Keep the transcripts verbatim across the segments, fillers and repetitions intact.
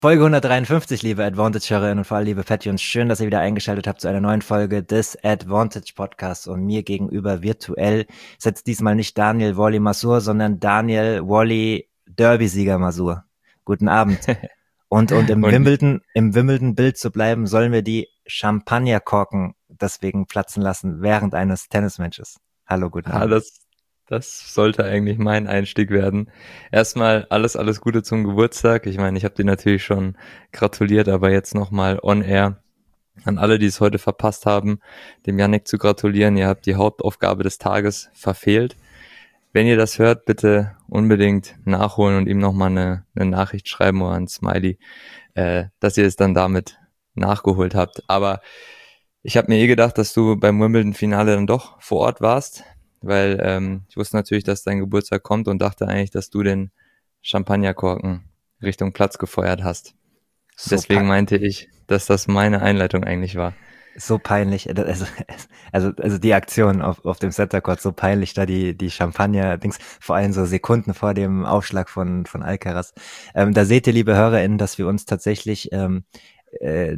Folge hundertdreiundfünfzig, liebe Advantage-Hörerinnen und vor allem liebe Patty, und schön, dass ihr wieder eingeschaltet habt zu einer neuen Folge des Advantage Podcasts. Und mir gegenüber virtuell sitzt diesmal nicht Daniel Wally Masur, sondern Daniel Wally Derby-Sieger Masur. Guten Abend. Und, und im Und- Wimbledon, im Wimbledon-Bild zu bleiben, sollen wir die Champagnerkorken deswegen platzen lassen während eines Tennismatches. Hallo, guten Ah, Abend. das, das sollte eigentlich mein Einstieg werden. Erstmal alles, alles Gute zum Geburtstag. Ich meine, ich habe dir natürlich schon gratuliert, aber jetzt nochmal on air an alle, die es heute verpasst haben, dem Yannick zu gratulieren. Ihr habt die Hauptaufgabe des Tages verfehlt. Wenn ihr das hört, bitte unbedingt nachholen und ihm nochmal eine, eine Nachricht schreiben oder ein Smiley, äh, dass ihr es dann damit nachgeholt habt. Aber ich habe mir eh gedacht, dass du beim Wimbledon-Finale dann doch vor Ort warst, weil ähm, ich wusste natürlich, dass dein Geburtstag kommt und dachte eigentlich, dass du den Champagnerkorken Richtung Platz gefeuert hast. So Deswegen meinte ich, dass das meine Einleitung eigentlich war. So peinlich, also, also, also die Aktion auf, auf dem Center Court, so peinlich, da die, die Champagner-Dings, vor allem so Sekunden vor dem Aufschlag von, von Alcaraz. Ähm, da seht ihr, liebe HörerInnen, dass wir uns tatsächlich ähm, äh,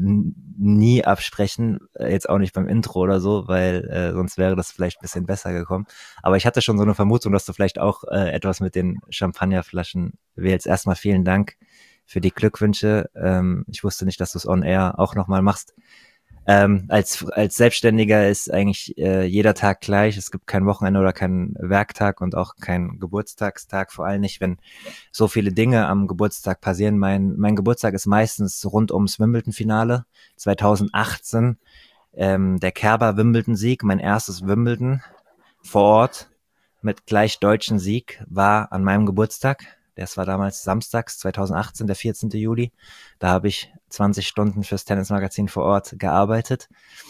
nie absprechen, äh, jetzt auch nicht beim Intro oder so, weil äh, sonst wäre das vielleicht ein bisschen besser gekommen. Aber ich hatte schon so eine Vermutung, dass du vielleicht auch äh, etwas mit den Champagnerflaschen wählst. Erstmal vielen Dank für die Glückwünsche. Ähm, ich wusste nicht, dass du es on air auch nochmal machst. Ähm, als, als Selbstständiger ist eigentlich äh, jeder Tag gleich. Es gibt kein Wochenende oder keinen Werktag und auch keinen Geburtstagstag, vor allem nicht, wenn so viele Dinge am Geburtstag passieren. Mein, mein Geburtstag ist meistens rund ums Wimbledon-Finale zweitausendachtzehn. Ähm, der Kerber-Wimbledon-Sieg, mein erstes Wimbledon vor Ort mit gleich deutschen Sieg, war an meinem Geburtstag. Das war damals samstags, zweitausendachtzehn, der vierzehnten Juli. Da habe ich zwanzig Stunden fürs Tennismagazin vor Ort gearbeitet.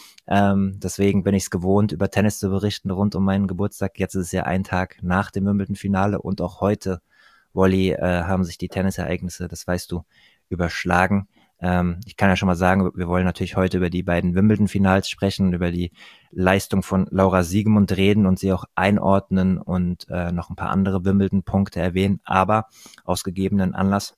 Ähm, deswegen bin ich es gewohnt, über Tennis zu berichten rund um meinen Geburtstag. Jetzt ist es ja ein Tag nach dem Wimbledon-Finale und auch heute, Wolli, äh, haben sich die Tennisereignisse, das weißt du, überschlagen. Ähm, ich kann ja schon mal sagen, wir wollen natürlich heute über die beiden Wimbledon-Finals sprechen, über die Leistung von Laura Siegemund reden und sie auch einordnen und äh, noch ein paar andere Wimbledon-Punkte erwähnen, aber aus gegebenen Anlass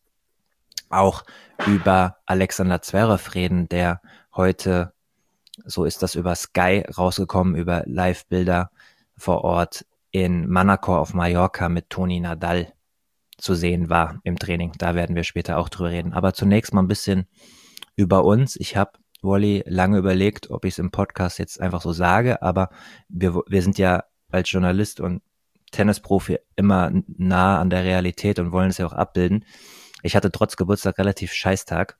auch über Alexander Zverev reden, der heute, so ist das über Sky rausgekommen, über Live-Bilder vor Ort in Manacor auf Mallorca mit Toni Nadal zu sehen war im Training. Da werden wir später auch drüber reden. Aber zunächst mal ein bisschen über uns. Ich habe, Wally, lange überlegt, ob ich es im Podcast jetzt einfach so sage, aber wir, wir sind ja als Journalist und Tennisprofi immer nah an der Realität und wollen es ja auch abbilden. Ich hatte trotz Geburtstag relativ Scheißtag.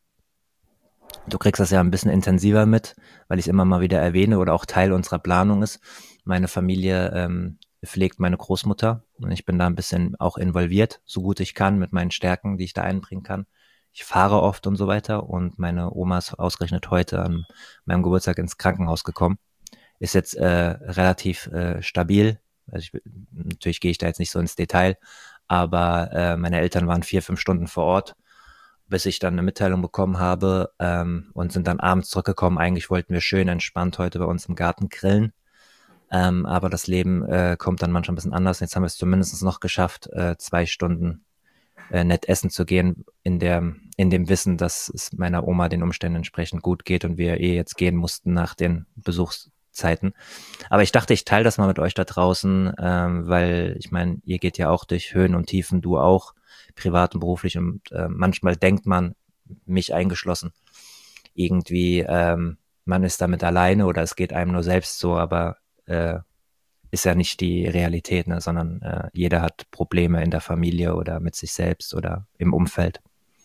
Du kriegst das ja ein bisschen intensiver mit, weil ich es immer mal wieder erwähne oder auch Teil unserer Planung ist. Meine Familie ähm, pflegt meine Großmutter und ich bin da ein bisschen auch involviert, so gut ich kann, mit meinen Stärken, die ich da einbringen kann. Ich fahre oft und so weiter und meine Oma ist ausgerechnet heute an meinem Geburtstag ins Krankenhaus gekommen. Ist jetzt äh, relativ äh, stabil. Also ich, natürlich gehe ich da jetzt nicht so ins Detail, aber äh, meine Eltern waren vier, fünf Stunden vor Ort, bis ich dann eine Mitteilung bekommen habe ähm, und sind dann abends zurückgekommen. Eigentlich wollten wir schön entspannt heute bei uns im Garten grillen, ähm, aber das Leben äh, kommt dann manchmal ein bisschen anders. Jetzt haben wir es zumindest noch geschafft, äh, zwei Stunden äh, nett essen zu gehen, in der in dem Wissen, dass es meiner Oma den Umständen entsprechend gut geht und wir eh jetzt gehen mussten nach den Besuchszeiten. Aber ich dachte, ich teile das mal mit euch da draußen, ähm, weil ich meine, ihr geht ja auch durch Höhen und Tiefen, du auch, privat und beruflich, und äh, manchmal denkt man, mich eingeschlossen, irgendwie ähm, man ist damit alleine oder es geht einem nur selbst so, aber äh, ist ja nicht die Realität, ne, sondern äh, jeder hat Probleme in der Familie oder mit sich selbst oder im Umfeld.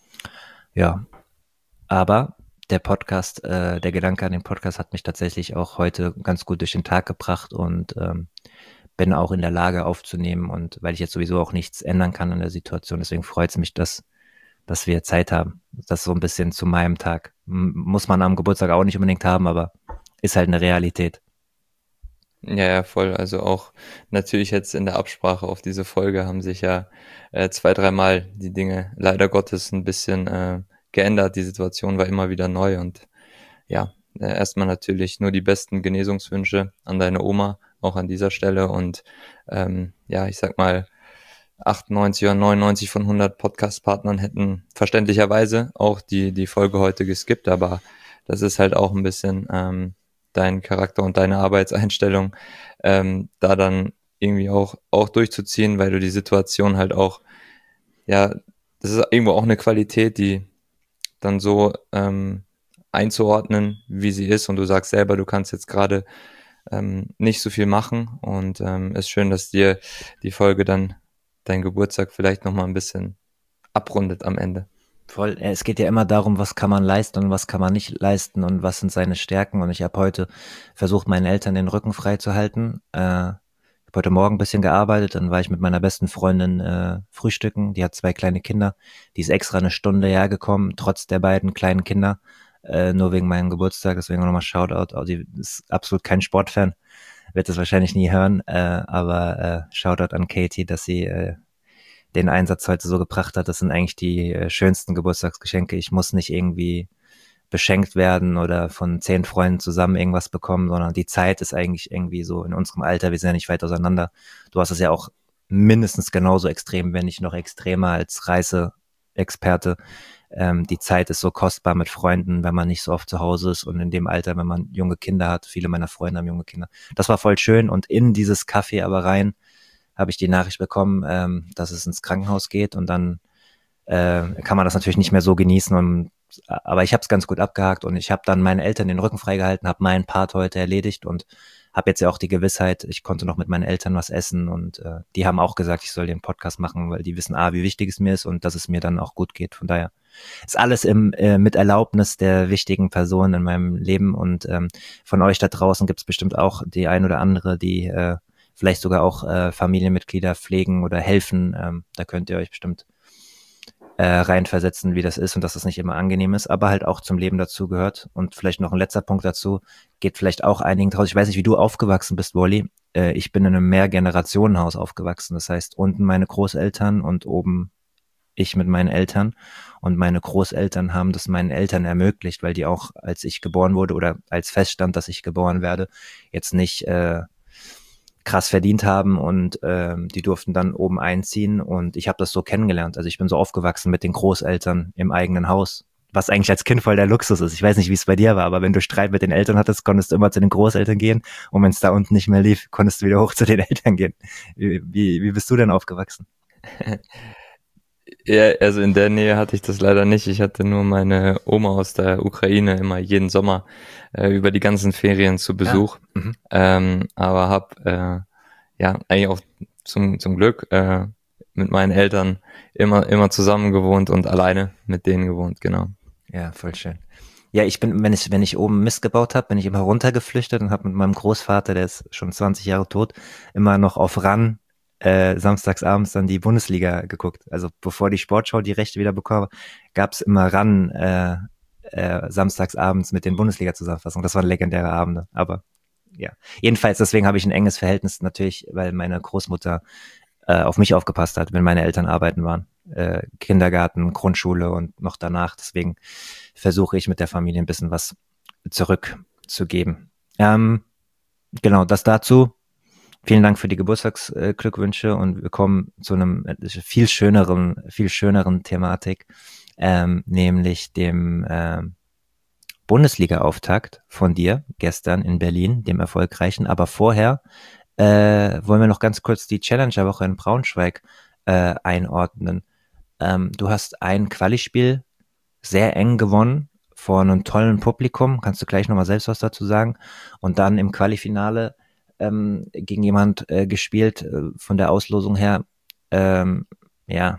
Ja, aber der Podcast, äh, der Gedanke an den Podcast hat mich tatsächlich auch heute ganz gut durch den Tag gebracht und ähm, bin auch in der Lage aufzunehmen, und weil ich jetzt sowieso auch nichts ändern kann an der Situation, deswegen freut es mich, dass, dass wir Zeit haben. Das so ein bisschen zu meinem Tag. M muss man am Geburtstag auch nicht unbedingt haben, aber ist halt eine Realität. Ja, ja, voll. Also auch natürlich jetzt in der Absprache auf diese Folge haben sich ja äh, zwei, dreimal die Dinge leider Gottes ein bisschen äh, geändert. Die Situation war immer wieder neu und ja, äh, erstmal natürlich nur die besten Genesungswünsche an deine Oma, auch an dieser Stelle und ähm, ja, ich sag mal, achtundneunzig oder neunundneunzig von hundert Podcast-Partnern hätten verständlicherweise auch die, die Folge heute geskippt, aber das ist halt auch ein bisschen ähm, dein Charakter und deine Arbeitseinstellung, ähm, da dann irgendwie auch, auch durchzuziehen, weil du die Situation halt auch, ja, das ist irgendwo auch eine Qualität, die dann so ähm, einzuordnen, wie sie ist, und du sagst selber, du kannst jetzt gerade ähm, nicht so viel machen, und ähm, ist schön, dass dir die Folge dann dein Geburtstag vielleicht nochmal ein bisschen abrundet am Ende. Voll, äh, es geht ja immer darum, was kann man leisten und was kann man nicht leisten und was sind seine Stärken. Und ich habe heute versucht, meinen Eltern den Rücken frei zu halten. Äh, ich habe heute Morgen ein bisschen gearbeitet, dann war ich mit meiner besten Freundin äh, frühstücken. Die hat zwei kleine Kinder. Die ist extra eine Stunde hergekommen, trotz der beiden kleinen Kinder, äh, nur wegen meinem Geburtstag. Deswegen nochmal Shoutout. Oh, die ist absolut kein Sportfan, wird das wahrscheinlich nie hören, äh, aber äh, Shoutout an Katie, dass sie äh, den Einsatz heute so gebracht hat. Das sind eigentlich die äh, schönsten Geburtstagsgeschenke. Ich muss nicht irgendwie beschenkt werden oder von zehn Freunden zusammen irgendwas bekommen, sondern die Zeit ist eigentlich irgendwie so in unserem Alter, wir sind ja nicht weit auseinander. Du hast es ja auch mindestens genauso extrem, wenn nicht noch extremer als Reiseexperte. Ähm, die Zeit ist so kostbar mit Freunden, wenn man nicht so oft zu Hause ist, und in dem Alter, wenn man junge Kinder hat. Viele meiner Freunde haben junge Kinder. Das war voll schön, und in dieses Café aber rein habe ich die Nachricht bekommen, ähm, dass es ins Krankenhaus geht, und dann äh, kann man das natürlich nicht mehr so genießen. Und, aber ich habe es ganz gut abgehakt, und ich habe dann meinen Eltern den Rücken freigehalten, habe meinen Part heute erledigt und habe jetzt ja auch die Gewissheit, ich konnte noch mit meinen Eltern was essen, und äh, die haben auch gesagt, ich soll den Podcast machen, weil die wissen, A, wie wichtig es mir ist und dass es mir dann auch gut geht. Von daher ist alles im äh, mit Erlaubnis der wichtigen Personen in meinem Leben, und ähm, von euch da draußen gibt es bestimmt auch die ein oder andere, die äh, vielleicht sogar auch äh, Familienmitglieder pflegen oder helfen. Ähm, da könnt ihr euch bestimmt äh, reinversetzen, wie das ist, und dass das nicht immer angenehm ist, aber halt auch zum Leben dazu gehört. Und vielleicht noch ein letzter Punkt dazu, geht vielleicht auch einigen draus. Ich weiß nicht, wie du aufgewachsen bist, Wally. Äh, ich bin in einem Mehrgenerationenhaus aufgewachsen. Das heißt, unten meine Großeltern und oben ich mit meinen Eltern. Und meine Großeltern haben das meinen Eltern ermöglicht, weil die auch, als ich geboren wurde oder als feststand, dass ich geboren werde, jetzt nicht äh, krass verdient haben, und ähm, die durften dann oben einziehen, und ich habe das so kennengelernt. Also ich bin so aufgewachsen mit den Großeltern im eigenen Haus, was eigentlich als Kind voll der Luxus ist. Ich weiß nicht, wie es bei dir war, aber wenn du Streit mit den Eltern hattest, konntest du immer zu den Großeltern gehen, und wenn es da unten nicht mehr lief, konntest du wieder hoch zu den Eltern gehen. Wie, wie, wie bist du denn aufgewachsen? Ja, also in der Nähe hatte ich das leider nicht. Ich hatte nur meine Oma aus der Ukraine immer jeden Sommer äh, über die ganzen Ferien zu Besuch. Ja. Mhm. Ähm, aber hab äh, ja eigentlich auch zum zum Glück äh, mit meinen Eltern immer immer zusammen gewohnt und alleine mit denen gewohnt, genau. Ja, voll schön. Ja, ich bin, wenn ich, wenn ich oben Mist gebaut habe, bin ich immer runtergeflüchtet und habe mit meinem Großvater, der ist schon zwanzig Jahre tot, immer noch auf R A N äh, samstags abends dann die Bundesliga geguckt. Also bevor die Sportschau die Rechte wieder bekam, gab's immer R A N äh, äh, samstags abends mit den Bundesliga-Zusammenfassungen. Das waren legendäre Abende. Aber ja, jedenfalls, deswegen habe ich ein enges Verhältnis natürlich, weil meine Großmutter äh, auf mich aufgepasst hat, wenn meine Eltern arbeiten waren. Äh, Kindergarten, Grundschule und noch danach. Deswegen versuche ich mit der Familie ein bisschen was zurückzugeben. Ähm, genau, das dazu. Vielen Dank für die Geburtstagsglückwünsche, und wir kommen zu einem viel schöneren, viel schöneren Thematik, ähm, nämlich dem ähm, Bundesliga-Auftakt von dir gestern in Berlin, dem erfolgreichen. Aber vorher äh, wollen wir noch ganz kurz die Challenger-Woche in Braunschweig äh, einordnen. Ähm, du hast ein Quali-Spiel sehr eng gewonnen vor einem tollen Publikum. Kannst du gleich nochmal selbst was dazu sagen? Und dann im Quali-Finale ähm, gegen jemand äh, gespielt, äh, von der Auslosung her, ähm, ja,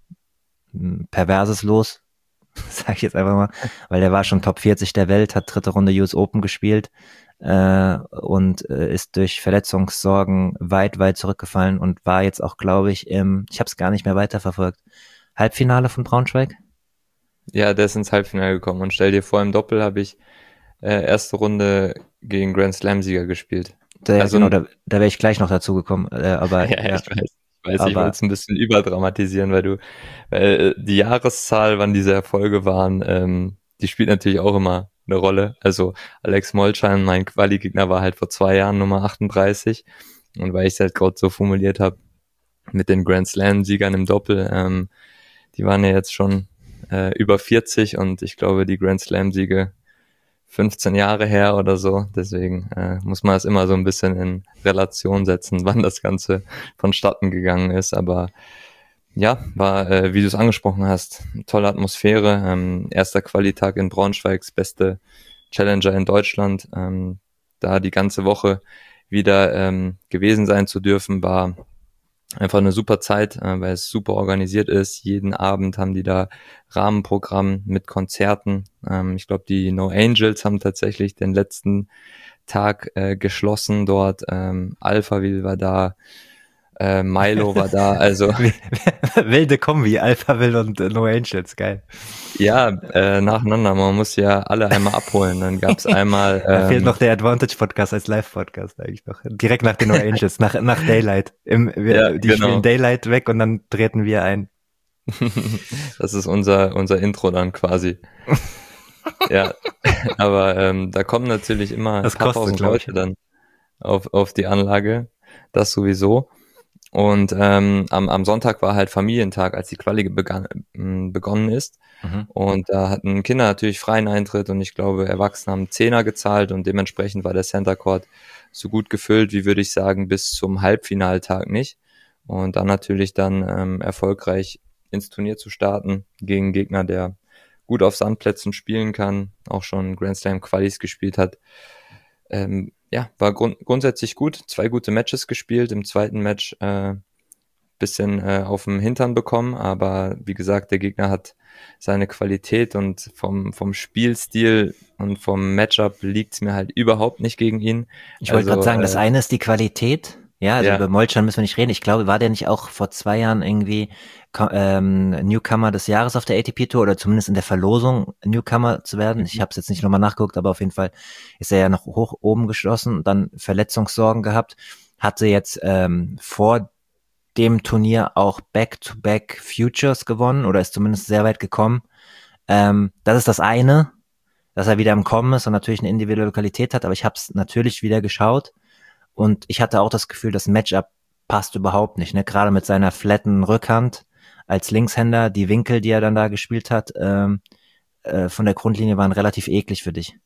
ein perverses Los, sag ich jetzt einfach mal, weil der war schon Top vierzig der Welt, hat dritte Runde U S Open gespielt äh, und äh, ist durch Verletzungssorgen weit, weit zurückgefallen und war jetzt auch, glaube ich, im, ich habe es gar nicht mehr weiterverfolgt, Halbfinale von Braunschweig? Ja, der ist ins Halbfinale gekommen, und stell dir vor, im Doppel habe ich äh, erste Runde gegen Grand Slam-Sieger gespielt. Da, Also genau, da, da wäre ich gleich noch dazu gekommen, äh, aber ja, ja, ich weiß, ich weiß, ich wollte aber es ein bisschen überdramatisieren, weil du, weil äh, die Jahreszahl, wann diese Erfolge waren, ähm, die spielt natürlich auch immer eine Rolle. Also Alex Molcan, mein Quali-Gegner, war halt vor zwei Jahren Nummer achtunddreißig, und weil ich es halt gerade so formuliert habe, mit den Grand Slam-Siegern im Doppel. Ähm, die waren ja jetzt schon äh, über vierzig und ich glaube, die Grand Slam-Siege fünfzehn Jahre her oder so. Deswegen äh, muss man es immer so ein bisschen in Relation setzen, wann das Ganze vonstatten gegangen ist. Aber ja, war, äh, wie du es angesprochen hast, tolle Atmosphäre. Ähm, erster Qualitag in Braunschweigs, beste Challenger in Deutschland. Ähm, da die ganze Woche wieder ähm, gewesen sein zu dürfen, war einfach eine super Zeit, äh, weil es super organisiert ist. Jeden Abend haben die da Rahmenprogramm mit Konzerten. Ähm, ich glaube, die No Angels haben tatsächlich den letzten Tag äh, geschlossen dort. Ähm, Alphaville war da, äh, Milo war da. Also Wilde Kombi, Alphaville und äh, No Angels, geil. ja, äh, nacheinander. Man muss ja alle einmal abholen. Dann gab's einmal Da fehlt ähm, noch der Advantage-Podcast als Live-Podcast eigentlich noch. Direkt nach den No Angels, nach, nach Daylight. Im, ja, wir, die genau. spielen Daylight weg und dann treten wir ein. Das ist unser unser Intro dann quasi. Ja, aber ähm, da kommen natürlich immer ein Das paar kostet, tausend glaube ich. Leute dann auf auf die Anlage. Das sowieso. Und ähm, am, am Sonntag war halt Familientag, als die Quali begann, ähm, begonnen ist. Mhm. Und da hatten Kinder natürlich freien Eintritt und ich glaube, Erwachsene haben Zehner gezahlt und dementsprechend war der Center Court so gut gefüllt, wie würde ich sagen, bis zum Halbfinaltag nicht. Und dann natürlich dann ähm, erfolgreich ins Turnier zu starten gegen einen Gegner, der gut auf Sandplätzen spielen kann, auch schon Grand Slam Qualis gespielt hat. Ähm, ja, war grund grundsätzlich gut. Zwei gute Matches gespielt. Im zweiten Match äh, bisschen äh, auf dem Hintern bekommen, aber wie gesagt, der Gegner hat seine Qualität und vom vom Spielstil und vom Matchup liegt's mir halt überhaupt nicht gegen ihn. Ich wollte gerade Also sagen, das äh, eine ist die Qualität. Ja, also ja, über Molchan müssen wir nicht reden. Ich glaube, war der nicht auch vor zwei Jahren irgendwie ko- ähm, Newcomer des Jahres auf der A T P Tour oder zumindest in der Verlosung Newcomer zu werden? Ich mhm. habe es jetzt nicht nochmal nachgeguckt, aber auf jeden Fall ist er ja noch hoch oben geschossen und dann Verletzungssorgen gehabt. Hatte jetzt ähm, vor dem Turnier auch Back-to-Back Futures gewonnen oder ist zumindest sehr weit gekommen. Ähm, das ist das eine, dass er wieder im Kommen ist und natürlich eine individuelle Qualität hat, aber ich habe es natürlich wieder geschaut und ich hatte auch das Gefühl, das Matchup passt überhaupt nicht, ne? Gerade mit seiner flatten Rückhand als Linkshänder, die Winkel, die er dann da gespielt hat, ähm, äh, von der Grundlinie waren relativ eklig für dich.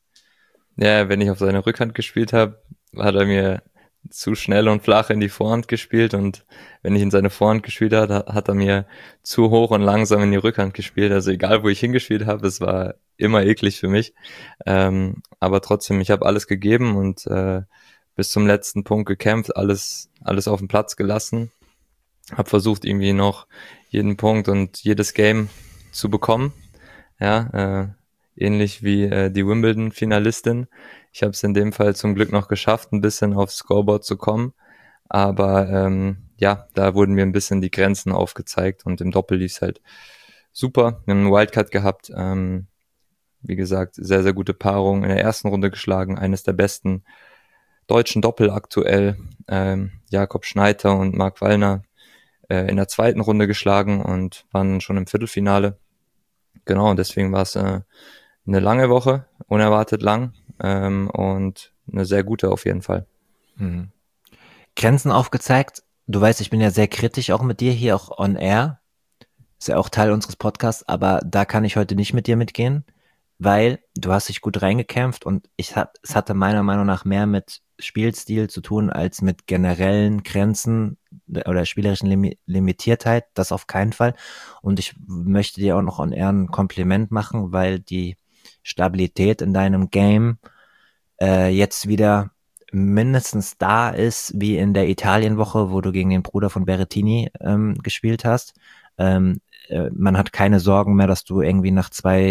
Ja, wenn ich auf seine Rückhand gespielt habe, hat er mir zu schnell und flach in die Vorhand gespielt und wenn ich in seine Vorhand gespielt hat, hat er mir zu hoch und langsam in die Rückhand gespielt. Also egal, wo ich hingespielt habe, es war immer eklig für mich. Ähm, aber trotzdem, ich habe alles gegeben und äh, bis zum letzten Punkt gekämpft, alles alles auf den Platz gelassen, habe versucht irgendwie noch jeden Punkt und jedes Game zu bekommen. Ja, äh, ähnlich wie äh, die Wimbledon-Finalistin. Ich habe es in dem Fall zum Glück noch geschafft, ein bisschen aufs Scoreboard zu kommen. Aber ähm, ja, da wurden mir ein bisschen die Grenzen aufgezeigt und im Doppel lief's halt super. Wir haben einen Wildcard gehabt. Ähm, wie gesagt, sehr, sehr gute Paarung. In der ersten Runde geschlagen, eines der besten deutschen Doppel aktuell. Ähm, Jakob Schneider und Marc Wallner äh, in der zweiten Runde geschlagen und waren schon im Viertelfinale. Genau, und deswegen war es äh, eine lange Woche, unerwartet lang ähm, und eine sehr gute auf jeden Fall. Mhm. Grenzen aufgezeigt. Du weißt, ich bin ja sehr kritisch auch mit dir hier, auch on air. Ist ja auch Teil unseres Podcasts, aber da kann ich heute nicht mit dir mitgehen, weil du hast dich gut reingekämpft und ich hat, es hatte meiner Meinung nach mehr mit Spielstil zu tun als mit generellen Grenzen oder spielerischen Limi Limitiertheit, das auf keinen Fall. Und ich möchte dir auch noch on air ein Kompliment machen, weil die Stabilität in deinem Game äh, jetzt wieder mindestens da ist, wie in der Italienwoche, wo du gegen den Bruder von Berrettini ähm, gespielt hast. Ähm, äh, man hat keine Sorgen mehr, dass du irgendwie nach zwei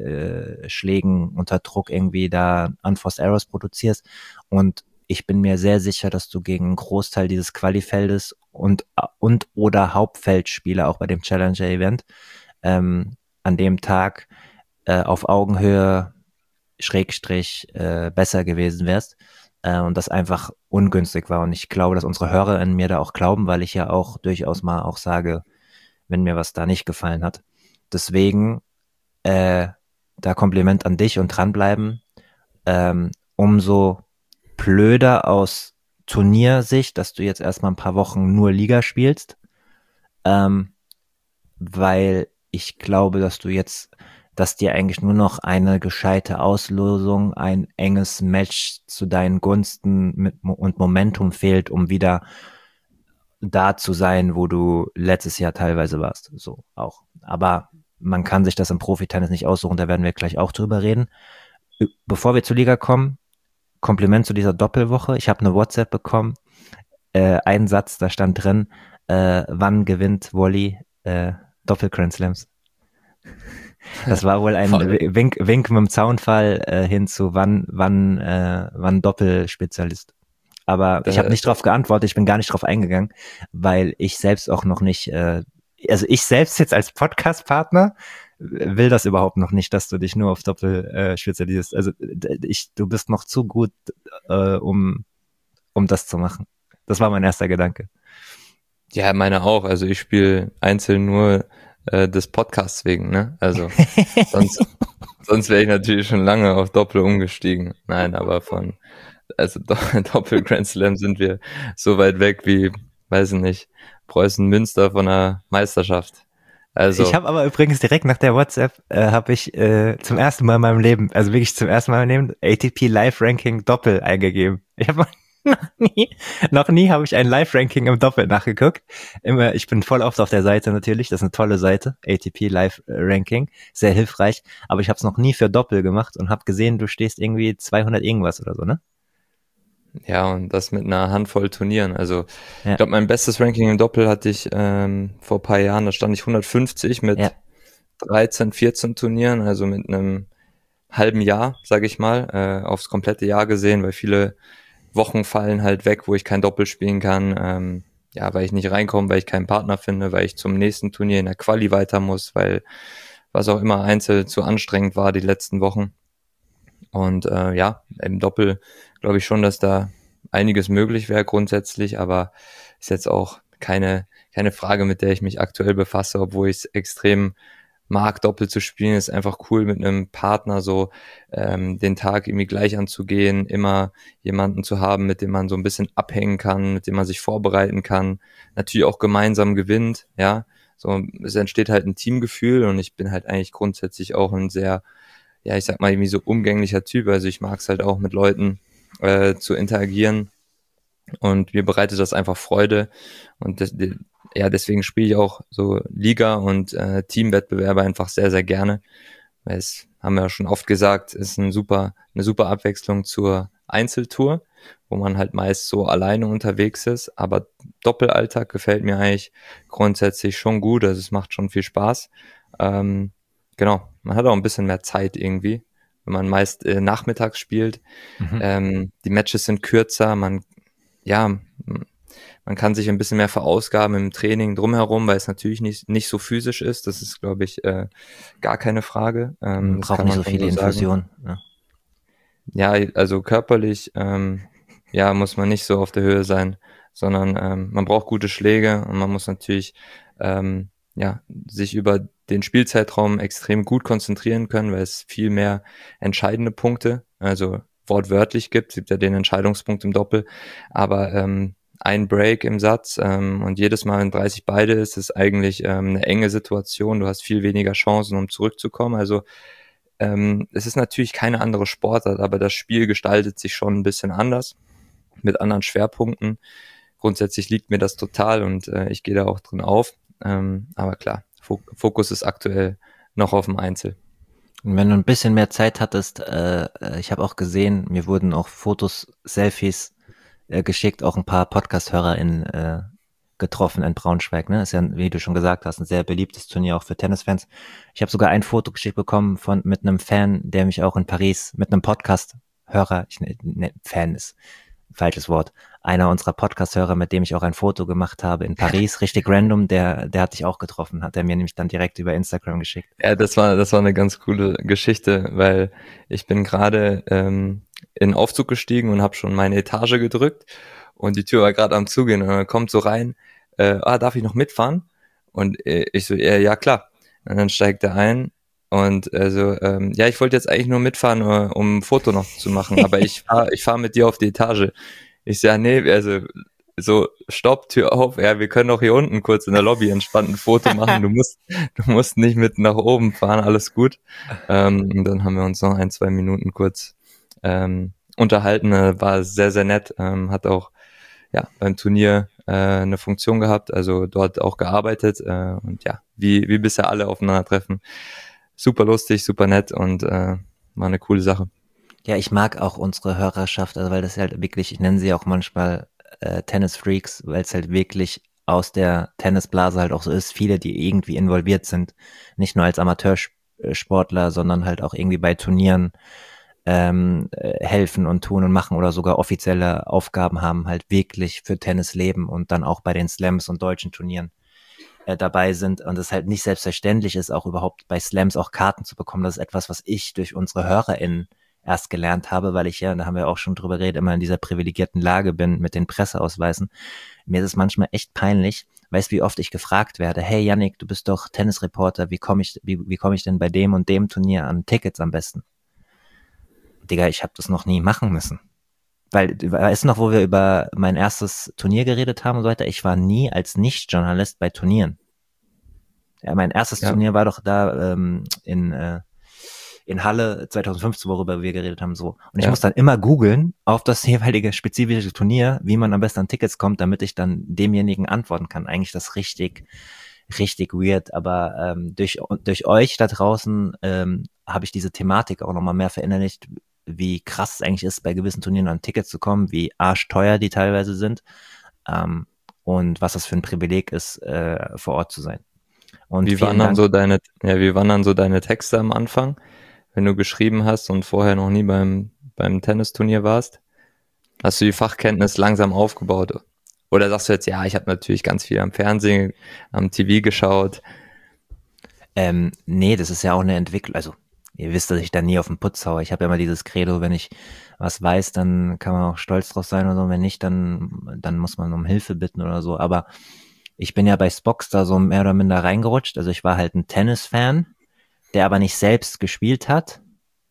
äh, Schlägen unter Druck irgendwie da Unforced Errors produzierst. Und ich bin mir sehr sicher, dass du gegen einen Großteil dieses Qualifeldes und und oder Hauptfeldspieler auch bei dem Challenger-Event ähm, an dem Tag äh, auf Augenhöhe Schrägstrich äh, besser gewesen wärst äh, und das einfach ungünstig war. Und ich glaube, dass unsere Hörer in mir da auch glauben, weil ich ja auch durchaus mal auch sage, wenn mir was da nicht gefallen hat. Deswegen äh, da Kompliment an dich und dranbleiben. Ähm, umso blöder aus Turniersicht, dass du jetzt erstmal ein paar Wochen nur Liga spielst ähm, weil ich glaube, dass du jetzt, dass dir eigentlich nur noch eine gescheite Auslosung, ein enges Match zu deinen Gunsten mit, und Momentum fehlt, um wieder da zu sein, wo du letztes Jahr teilweise warst. So auch. Aber man kann sich das im Profitennis nicht aussuchen, da werden wir gleich auch drüber reden. Bevor wir zur Liga kommen, Kompliment zu dieser Doppelwoche. Ich habe eine WhatsApp bekommen, äh, ein Satz, da stand drin, äh, wann gewinnt Wally äh, Doppel-Grand Slams? Das war wohl ein Wink, Wink mit dem Zaunfall äh, hin zu wann, wann, äh, wann Doppelspezialist. Aber ich habe nicht drauf geantwortet, ich bin gar nicht drauf eingegangen, weil ich selbst auch noch nicht, äh, also ich selbst jetzt als Podcast-Partner will das überhaupt noch nicht, dass du dich nur auf Doppel äh, spezialisierst. Also ich, du bist noch zu gut, äh, um, um das zu machen. Das war mein erster Gedanke. Ja, meine auch. Also ich spiele einzeln nur äh, des Podcasts wegen, ne? Also sonst, sonst wäre ich natürlich schon lange auf Doppel umgestiegen. Nein, aber von also Doppel Grand Slam sind wir so weit weg wie, weiß ich nicht, Preußen Münster von der Meisterschaft. Also ich habe aber übrigens direkt nach der WhatsApp äh, habe ich äh, zum ersten Mal in meinem Leben, also wirklich zum ersten Mal in meinem Leben, A T P Live Ranking Doppel eingegeben. Ich habe noch nie, noch nie habe ich ein Live Ranking im Doppel nachgeguckt. Immer, ich bin voll oft auf der Seite natürlich. Das ist eine tolle Seite, A T P Live Ranking, sehr hilfreich. Aber ich habe es noch nie für Doppel gemacht und habe gesehen, du stehst irgendwie zweihundert irgendwas oder so, ne? Ja, und das mit einer Handvoll Turnieren. Also ja. Ich glaube, mein bestes Ranking im Doppel hatte ich ähm, vor ein paar Jahren, da stand ich hundertfünfzig mit ja. dreizehn, vierzehn Turnieren, also mit einem halben Jahr, sage ich mal, äh, aufs komplette Jahr gesehen, weil viele Wochen fallen halt weg, wo ich kein Doppel spielen kann, ähm, ja, weil ich nicht reinkomme, weil ich keinen Partner finde, weil ich zum nächsten Turnier in der Quali weiter muss, weil was auch immer einzeln zu anstrengend war die letzten Wochen. Und äh, ja, im Doppel glaube ich schon, dass da einiges möglich wäre grundsätzlich, aber ist jetzt auch keine keine Frage, mit der ich mich aktuell befasse, obwohl ich es extrem mag, Doppel zu spielen. Ist einfach cool, mit einem Partner so ähm, den Tag irgendwie gleich anzugehen, immer jemanden zu haben, mit dem man so ein bisschen abhängen kann, mit dem man sich vorbereiten kann, natürlich auch gemeinsam gewinnt, ja. So, es entsteht halt ein Teamgefühl und ich bin halt eigentlich grundsätzlich auch ein sehr ja, ich sag mal, irgendwie so umgänglicher Typ. Also ich mag es halt auch mit Leuten äh, zu interagieren und mir bereitet das einfach Freude und das, ja, deswegen spiele ich auch so Liga und äh, Teamwettbewerbe einfach sehr, sehr gerne, weil es, haben wir ja schon oft gesagt, ist ein super, eine super Abwechslung zur Einzeltour, wo man halt meist so alleine unterwegs ist, aber Doppelalltag gefällt mir eigentlich grundsätzlich schon gut, also es macht schon viel Spaß. Ähm, Genau, man hat auch ein bisschen mehr Zeit irgendwie, wenn man meist äh, nachmittags spielt. Mhm. Ähm, die Matches sind kürzer, man, ja, man kann sich ein bisschen mehr verausgaben im Training drumherum, weil es natürlich nicht, nicht so physisch ist. Das ist, glaube ich, äh, gar keine Frage. Ähm, man braucht nicht so viele so Infusionen. Ja. ja, also körperlich, ähm, ja, muss man nicht so auf der Höhe sein, sondern ähm, man braucht gute Schläge und man muss natürlich, ähm, ja, sich über den Spielzeitraum extrem gut konzentrieren können, weil es viel mehr entscheidende Punkte, also wortwörtlich gibt. Es gibt ja den Entscheidungspunkt im Doppel, aber ähm, ein Break im Satz ähm, und jedes Mal, wenn dreißig beide ist, ist eigentlich ähm, eine enge Situation. Du hast viel weniger Chancen, um zurückzukommen. Also ähm, es ist natürlich keine andere Sportart, aber das Spiel gestaltet sich schon ein bisschen anders, mit anderen Schwerpunkten. Grundsätzlich liegt mir das total und äh, ich gehe da auch drin auf. Ähm, aber klar, Fokus ist aktuell noch auf dem Einzel. Und wenn du ein bisschen mehr Zeit hattest, äh, ich habe auch gesehen, mir wurden auch Fotos, Selfies äh, geschickt, auch ein paar Podcast-HörerInnen äh, getroffen in Braunschweig. Ne? Ist ja, wie du schon gesagt hast, ein sehr beliebtes Turnier auch für Tennisfans. Ich habe sogar ein Foto geschickt bekommen von mit einem Fan, der mich auch in Paris mit einem Podcast-Hörer, ich ne, ne, Fan ist falsches Wort, einer unserer Podcast-Hörer, mit dem ich auch ein Foto gemacht habe in Paris, richtig random, der der hat dich auch getroffen, hat er mir nämlich dann direkt über Instagram geschickt. Ja, das war das war eine ganz coole Geschichte, weil ich bin gerade ähm, in den Aufzug gestiegen und habe schon meine Etage gedrückt und die Tür war gerade am Zugehen und er kommt so rein, äh, ah, darf ich noch mitfahren? Und äh, ich so, ja, ja klar. Und dann steigt er ein und also, ähm, ja, ich wollte jetzt eigentlich nur mitfahren, um ein Foto noch zu machen, aber ich fahre ich fahr mit dir auf die Etage. Ich sage, nee, also so, stopp, Tür auf, ja, wir können doch hier unten kurz in der Lobby entspannt ein Foto machen, du musst, du musst nicht mit nach oben fahren, alles gut. Ähm, und dann haben wir uns noch ein, zwei Minuten kurz ähm, unterhalten, äh, war sehr, sehr nett, ähm, hat auch ja beim Turnier äh, eine Funktion gehabt, also dort auch gearbeitet äh, und ja, wie, wie bisher alle aufeinandertreffen. Super lustig, super nett und äh, war eine coole Sache. Ja, ich mag auch unsere Hörerschaft, also weil das halt wirklich, ich nenne sie auch manchmal äh, Tennis-Freaks, weil es halt wirklich aus der Tennisblase halt auch so ist, viele, die irgendwie involviert sind, nicht nur als Amateursportler, sondern halt auch irgendwie bei Turnieren ähm, äh, helfen und tun und machen oder sogar offizielle Aufgaben haben, halt wirklich für Tennis leben und dann auch bei den Slams und deutschen Turnieren äh, dabei sind und es halt nicht selbstverständlich ist, auch überhaupt bei Slams auch Karten zu bekommen. Das ist etwas, was ich durch unsere HörerInnen erst gelernt habe, weil ich ja, da haben wir auch schon drüber geredet, immer in dieser privilegierten Lage bin mit den Presseausweisen. Mir ist es manchmal echt peinlich. Weißt, wie oft ich gefragt werde, hey Yannick, du bist doch Tennisreporter, wie komme ich, wie, wie komme ich denn bei dem und dem Turnier an Tickets am besten? Digga, ich habe das noch nie machen müssen. Weil, weißt du noch, wo wir über mein erstes Turnier geredet haben und so weiter? Ich war nie als Nicht-Journalist bei Turnieren. Ja, mein erstes Ja, Turnier war doch da ähm, in äh, in Halle zwanzig fünfzehn, worüber wir geredet haben, so. Und ich ja. muss dann immer googeln auf das jeweilige spezifische Turnier, wie man am besten an Tickets kommt, damit ich dann demjenigen antworten kann. Eigentlich das richtig, richtig weird. Aber ähm, durch durch euch da draußen ähm, habe ich diese Thematik auch nochmal mehr verinnerlicht, wie krass es eigentlich ist, bei gewissen Turnieren an Tickets zu kommen, wie arschteuer die teilweise sind ähm, und was das für ein Privileg ist, äh, vor Ort zu sein. Und Wie waren vielen dann Dank. so deine, ja, wie waren dann so deine Texte am Anfang, wenn du geschrieben hast und vorher noch nie beim, beim Tennisturnier warst? Hast du die Fachkenntnis langsam aufgebaut? Oder sagst du jetzt, ja, ich habe natürlich ganz viel am Fernsehen, am T V geschaut. Ähm, nee, das ist ja auch eine Entwicklung. Also, ihr wisst, dass ich da nie auf den Putz haue. Ich habe ja immer dieses Credo, wenn ich was weiß, dann kann man auch stolz drauf sein oder so. Wenn nicht, dann, dann muss man um Hilfe bitten oder so. Aber ich bin ja bei Spox da so mehr oder minder reingerutscht. Also ich war halt ein Tennis-Fan, der aber nicht selbst gespielt hat.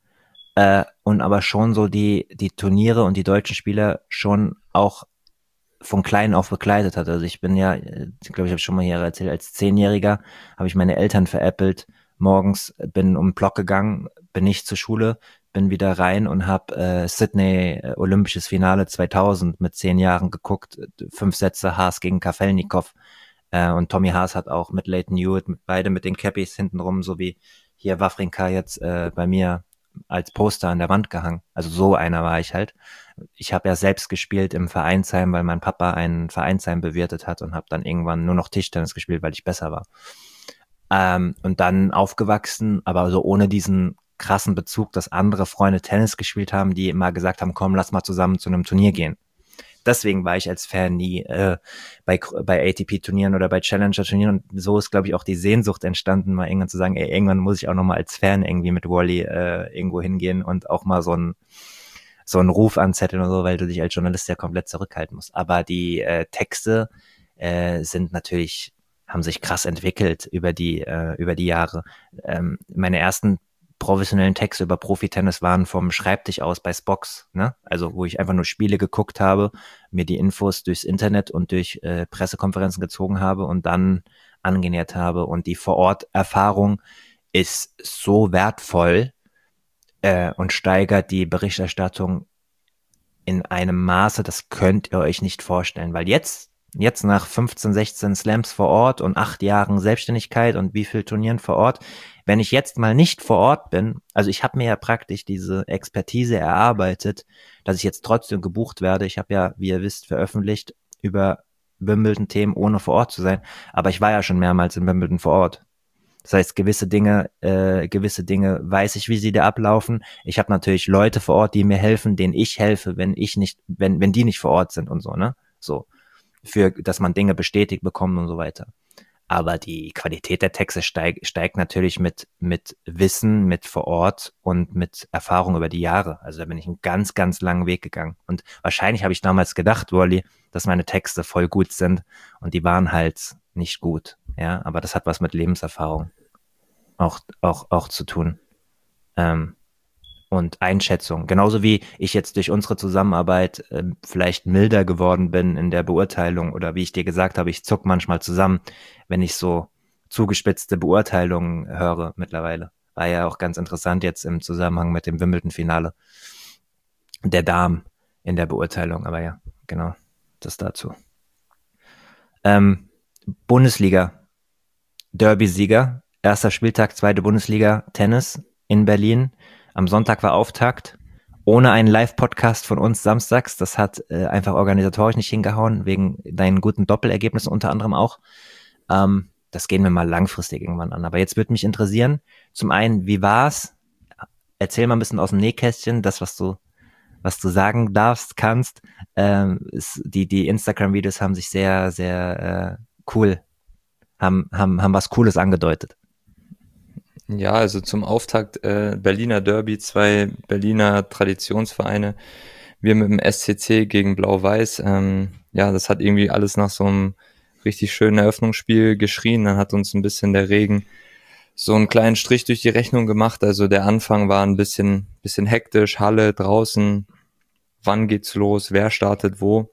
Äh, und aber schon so die, die Turniere und die deutschen Spieler schon auch von klein auf begleitet hat. Also ich bin ja, ich glaube, ich habe schon mal hier erzählt, als Zehnjähriger habe ich meine Eltern veräppelt. Morgens bin um den Block gegangen, bin nicht zur Schule, bin wieder rein und habe äh, Sydney äh, Olympisches Finale zweitausend mit zehn Jahren geguckt. Fünf Sätze Haas gegen Kafelnikov. Äh, und Tommy Haas hat auch mit Leighton Hewitt, mit, beide mit den Cappies hintenrum, so wie hier Wawrinka jetzt äh, bei mir als Poster an der Wand gehangen. Also so einer war ich halt. Ich habe ja selbst gespielt im Vereinsheim, weil mein Papa ein Vereinsheim bewirtet hat und habe dann irgendwann nur noch Tischtennis gespielt, weil ich besser war. Ähm, und dann aufgewachsen, aber so ohne diesen krassen Bezug, dass andere Freunde Tennis gespielt haben, die immer gesagt haben, komm, lass mal zusammen zu einem Turnier gehen. Deswegen war ich als Fan nie äh, bei, bei A T P-Turnieren oder bei Challenger-Turnieren. Und so ist, glaube ich, auch die Sehnsucht entstanden, mal irgendwann zu sagen, ey, irgendwann muss ich auch noch mal als Fan irgendwie mit Wally äh, irgendwo hingehen und auch mal so ein so einen Ruf anzetteln oder so, weil du dich als Journalist ja komplett zurückhalten musst. Aber die äh, Texte äh, sind natürlich, haben sich krass entwickelt über die, äh, über die Jahre. Ähm, meine ersten professionellen Texte über Profi-Tennis waren vom Schreibtisch aus bei Spox, ne? Also wo ich einfach nur Spiele geguckt habe, mir die Infos durchs Internet und durch äh, Pressekonferenzen gezogen habe und dann angenähert habe. Und die Vor-Ort-Erfahrung ist so wertvoll äh, und steigert die Berichterstattung in einem Maße, das könnt ihr euch nicht vorstellen, weil jetzt, jetzt nach fünfzehn, sechzehn Slams vor Ort und acht Jahren Selbstständigkeit und wie viel Turnieren vor Ort, wenn ich jetzt mal nicht vor Ort bin, also ich habe mir ja praktisch diese Expertise erarbeitet, dass ich jetzt trotzdem gebucht werde. Ich habe ja, wie ihr wisst, veröffentlicht über Wimbledon-Themen, ohne vor Ort zu sein, aber ich war ja schon mehrmals in Wimbledon vor Ort. Das heißt, gewisse Dinge, äh, gewisse Dinge weiß ich, wie sie da ablaufen. Ich habe natürlich Leute vor Ort, die mir helfen, denen ich helfe, wenn ich nicht, wenn wenn die nicht vor Ort sind und so, ne? So für, dass man Dinge bestätigt bekommt und so weiter. Aber die Qualität der Texte steig, steigt natürlich mit mit Wissen, mit vor Ort und mit Erfahrung über die Jahre. Also da bin ich einen ganz, ganz langen Weg gegangen. Und wahrscheinlich habe ich damals gedacht, Wally, dass meine Texte voll gut sind und die waren halt nicht gut. Ja, aber das hat was mit Lebenserfahrung auch, auch, auch zu tun. Ähm, und Einschätzung. Genauso wie ich jetzt durch unsere Zusammenarbeit äh, vielleicht milder geworden bin in der Beurteilung oder wie ich dir gesagt habe, ich zuck manchmal zusammen, wenn ich so zugespitzte Beurteilungen höre mittlerweile. War ja auch ganz interessant jetzt im Zusammenhang mit dem Wimbledon-Finale der Damen in der Beurteilung. Aber ja, genau, das dazu. Ähm, Bundesliga, Derby-Sieger, erster Spieltag, zweite Bundesliga, Tennis in Berlin. Am Sonntag war Auftakt, ohne einen Live-Podcast von uns samstags. Das hat äh, einfach organisatorisch nicht hingehauen, wegen deinen guten Doppelergebnissen unter anderem auch. Ähm, das gehen wir mal langfristig irgendwann an. Aber jetzt würde mich interessieren, zum einen, wie war's? Erzähl mal ein bisschen aus dem Nähkästchen, das, was du, was du sagen darfst, kannst. Ähm, ist, die, die Instagram-Videos haben sich sehr, sehr äh, cool, haben, haben, haben was Cooles angedeutet. Ja, also zum Auftakt äh, Berliner Derby, zwei Berliner Traditionsvereine. Wir mit dem S C C gegen Blau-Weiß. Ähm, ja, das hat irgendwie alles nach so einem richtig schönen Eröffnungsspiel geschrien. Dann hat uns ein bisschen der Regen so einen kleinen Strich durch die Rechnung gemacht. Also der Anfang war ein bisschen, bisschen hektisch, Halle draußen, wann geht's los, wer startet wo.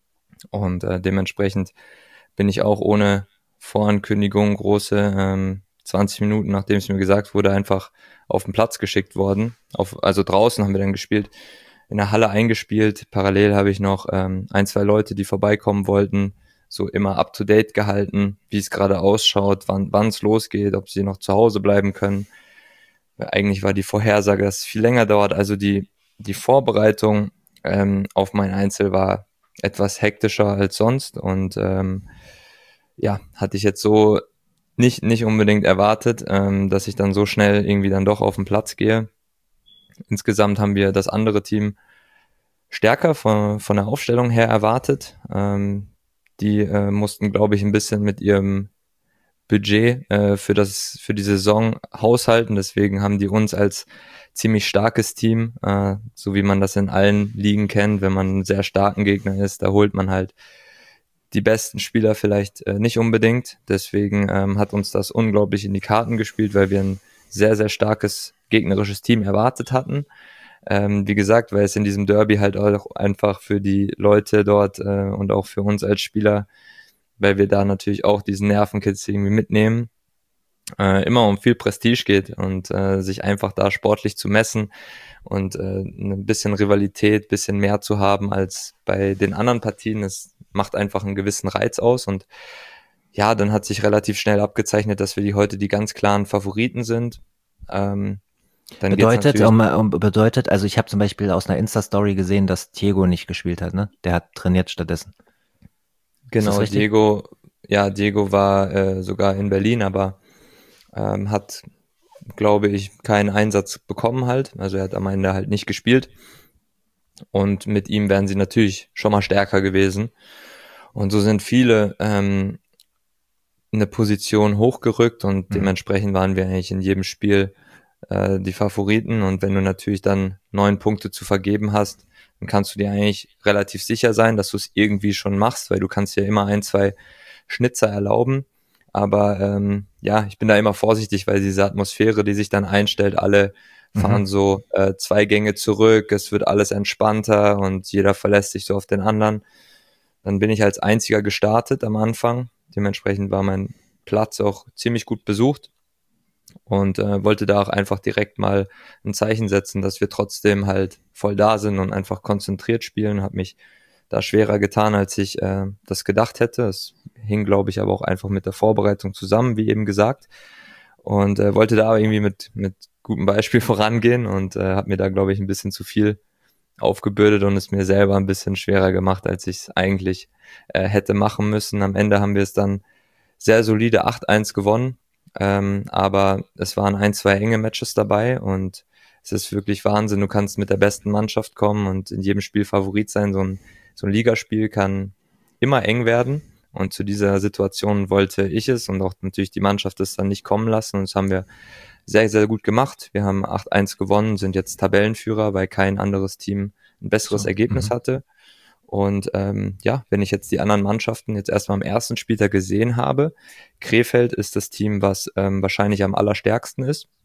Und äh, dementsprechend bin ich auch ohne Vorankündigung große ähm, zwanzig Minuten, nachdem es mir gesagt wurde, einfach auf den Platz geschickt worden. Auf, also draußen haben wir dann gespielt, in der Halle eingespielt. Parallel habe ich noch ähm, ein, zwei Leute, die vorbeikommen wollten, so immer up to date gehalten, wie es gerade ausschaut, wann wann es losgeht, ob sie noch zu Hause bleiben können. Weil eigentlich war die Vorhersage, dass es viel länger dauert. Also die die Vorbereitung ähm, auf mein Einzel war etwas hektischer als sonst und ähm, ja, hatte ich jetzt so nicht nicht unbedingt erwartet, ähm, dass ich dann so schnell irgendwie dann doch auf den Platz gehe. Insgesamt haben wir das andere Team stärker von, von der Aufstellung her erwartet. Ähm, die äh, mussten, glaube ich, ein bisschen mit ihrem Budget äh, für das für die Saison haushalten. Deswegen haben die uns als ziemlich starkes Team, äh, so wie man das in allen Ligen kennt, wenn man einen sehr starken Gegner ist, da holt man halt die besten Spieler vielleicht äh, nicht unbedingt. Deswegen ähm, hat uns das unglaublich in die Karten gespielt, weil wir ein sehr, sehr starkes gegnerisches Team erwartet hatten. Ähm, wie gesagt, weil es in diesem Derby halt auch einfach für die Leute dort äh, und auch für uns als Spieler, weil wir da natürlich auch diesen Nervenkitzel irgendwie mitnehmen, äh, immer um viel Prestige geht und äh, sich einfach da sportlich zu messen und äh, ein bisschen Rivalität, bisschen mehr zu haben als bei den anderen Partien. Es macht einfach einen gewissen Reiz aus und ja, dann hat sich relativ schnell abgezeichnet, dass wir die heute die ganz klaren Favoriten sind. Ähm, dann geht's Bedeutet, natürlich, um, um, bedeutet, also ich habe zum Beispiel aus einer Insta-Story gesehen, dass Diego nicht gespielt hat, ne? Der hat trainiert stattdessen. Ist das genau, richtig? Diego, ja, Diego war äh, sogar in Berlin, aber ähm, hat, glaube ich, keinen Einsatz bekommen halt. Also er hat am Ende halt nicht gespielt. Und mit ihm wären sie natürlich schon mal stärker gewesen. Und so sind viele ähm, in eine Position hochgerückt und Mhm. dementsprechend waren wir eigentlich in jedem Spiel äh, die Favoriten. Und wenn du natürlich dann neun Punkte zu vergeben hast, dann kannst du dir eigentlich relativ sicher sein, dass du es irgendwie schon machst, weil du kannst ja immer ein, zwei Schnitzer erlauben. Aber ähm, ja, ich bin da immer vorsichtig, weil diese Atmosphäre, die sich dann einstellt, alle fahren Mhm. so äh, zwei Gänge zurück, es wird alles entspannter und jeder verlässt sich so auf den anderen. Dann bin ich als einziger gestartet am Anfang. Dementsprechend war mein Platz auch ziemlich gut besucht und äh, wollte da auch einfach direkt mal ein Zeichen setzen, dass wir trotzdem halt voll da sind und einfach konzentriert spielen. Habe mich da schwerer getan, als ich äh, das gedacht hätte. Es hing, glaube ich, aber auch einfach mit der Vorbereitung zusammen, wie eben gesagt. Und äh, wollte da aber irgendwie mit, mit gutem Beispiel vorangehen und äh, habe mir da, glaube ich, ein bisschen zu viel aufgebürdet und es mir selber ein bisschen schwerer gemacht, als ich es eigentlich äh, hätte machen müssen. Am Ende haben wir es dann sehr solide acht eins gewonnen, ähm, aber es waren ein, zwei enge Matches dabei und es ist wirklich Wahnsinn. Du kannst mit der besten Mannschaft kommen und in jedem Spiel Favorit sein. So ein, so ein Ligaspiel kann immer eng werden und zu dieser Situation wollte ich es und auch natürlich die Mannschaft es dann nicht kommen lassen und das haben wir sehr, sehr gut gemacht. Wir haben acht eins gewonnen, sind jetzt Tabellenführer, weil kein anderes Team ein besseres So. Ergebnis Mhm. hatte. Und ähm, ja, wenn ich jetzt die anderen Mannschaften jetzt erstmal am ersten Spieltag gesehen habe, Krefeld ist das Team, was ähm, wahrscheinlich am allerstärksten ist.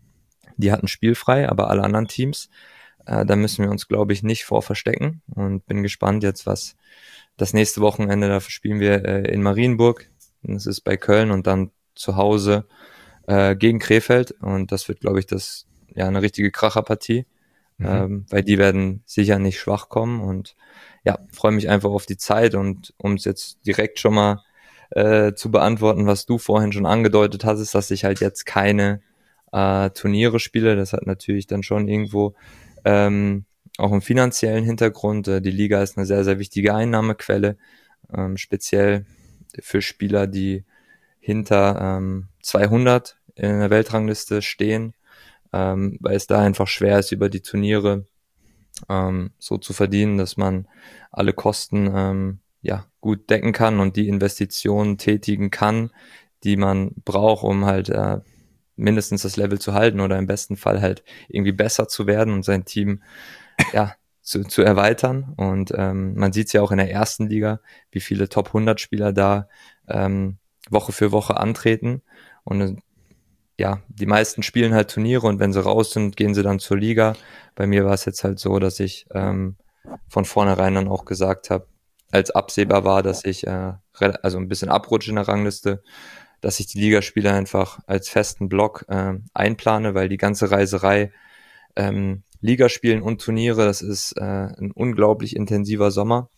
Die hatten spielfrei, aber alle anderen Teams, äh, da müssen wir uns, glaube ich, nicht vor verstecken und bin gespannt jetzt, was das nächste Wochenende, dafür spielen wir äh, in Marienburg, das ist bei Köln und dann zu Hause äh, gegen Krefeld und das wird, glaube ich, das ja eine richtige Kracherpartie, mhm. ähm, weil die werden sicher nicht schwach kommen und ja, freue mich einfach auf die Zeit und um es jetzt direkt schon mal äh, zu beantworten, was du vorhin schon angedeutet hast, ist, dass ich halt jetzt keine äh, Turniere spiele. Das hat natürlich dann schon irgendwo ähm, auch einen finanziellen Hintergrund. Äh, die Liga ist eine sehr, sehr wichtige Einnahmequelle, ähm, speziell für Spieler, die hinter ähm, zweihundert in der Weltrangliste stehen, ähm, weil es da einfach schwer ist, über die Turniere ähm, so zu verdienen, dass man alle Kosten ähm, ja gut decken kann und die Investitionen tätigen kann, die man braucht, um halt äh, mindestens das Level zu halten oder im besten Fall halt irgendwie besser zu werden und sein Team ja zu, zu erweitern. Und ähm, man sieht es ja auch in der ersten Liga, wie viele Top hundert Spieler da ähm, Woche für Woche antreten. Und ja, die meisten spielen halt Turniere und wenn sie raus sind, gehen sie dann zur Liga. Bei mir war es jetzt halt so, dass ich ähm, von vornherein dann auch gesagt habe, als absehbar war, dass ich äh, also ein bisschen abrutsche in der Rangliste, dass ich die Ligaspiele einfach als festen Block äh, einplane, weil die ganze Reiserei ähm, Ligaspielen und Turniere, das ist äh, ein unglaublich intensiver Sommer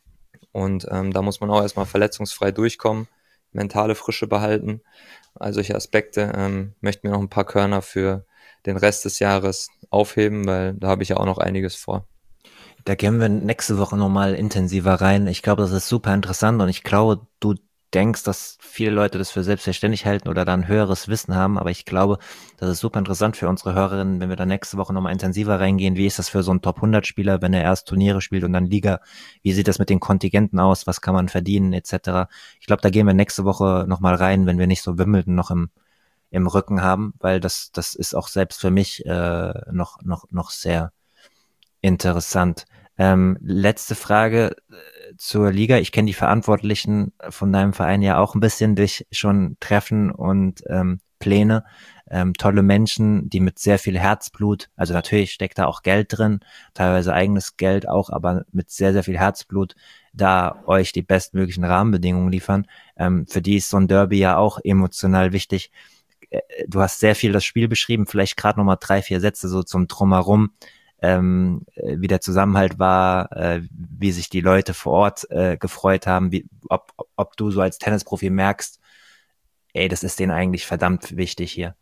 und ähm, da muss man auch erstmal verletzungsfrei durchkommen, mentale Frische behalten. All solche Aspekte ähm, möchten mir noch ein paar Körner für den Rest des Jahres aufheben, weil da habe ich ja auch noch einiges vor. Da gehen wir nächste Woche nochmal intensiver rein. Ich glaube, das ist super interessant und ich glaube, du denkst, dass viele Leute das für selbstverständlich halten oder dann höheres Wissen haben, aber ich glaube, das ist super interessant für unsere Hörerinnen, wenn wir da nächste Woche nochmal intensiver reingehen. Wie ist das für so einen Top hundert Spieler, wenn er erst Turniere spielt und dann Liga? Wie sieht das mit den Kontingenten aus? Was kann man verdienen et cetera? Ich glaube, da gehen wir nächste Woche nochmal rein, wenn wir nicht so Wimbledon noch im im Rücken haben, weil das das ist auch selbst für mich äh, noch noch noch sehr interessant. Ähm, letzte Frage äh, zur Liga. Ich kenne die Verantwortlichen von deinem Verein ja auch ein bisschen durch schon Treffen und ähm, Pläne. Ähm, tolle Menschen, die mit sehr viel Herzblut, also natürlich steckt da auch Geld drin, teilweise eigenes Geld auch, aber mit sehr, sehr viel Herzblut da euch die bestmöglichen Rahmenbedingungen liefern. Ähm, für die ist so ein Derby ja auch emotional wichtig. Äh, Du hast sehr viel das Spiel beschrieben, vielleicht gerade nochmal drei, vier Sätze so zum Drumherum, ähm, äh, wie der Zusammenhalt war, äh, wie sich die Leute vor Ort äh, gefreut haben, wie, ob, ob du so als Tennisprofi merkst, ey, das ist denen eigentlich verdammt wichtig hier.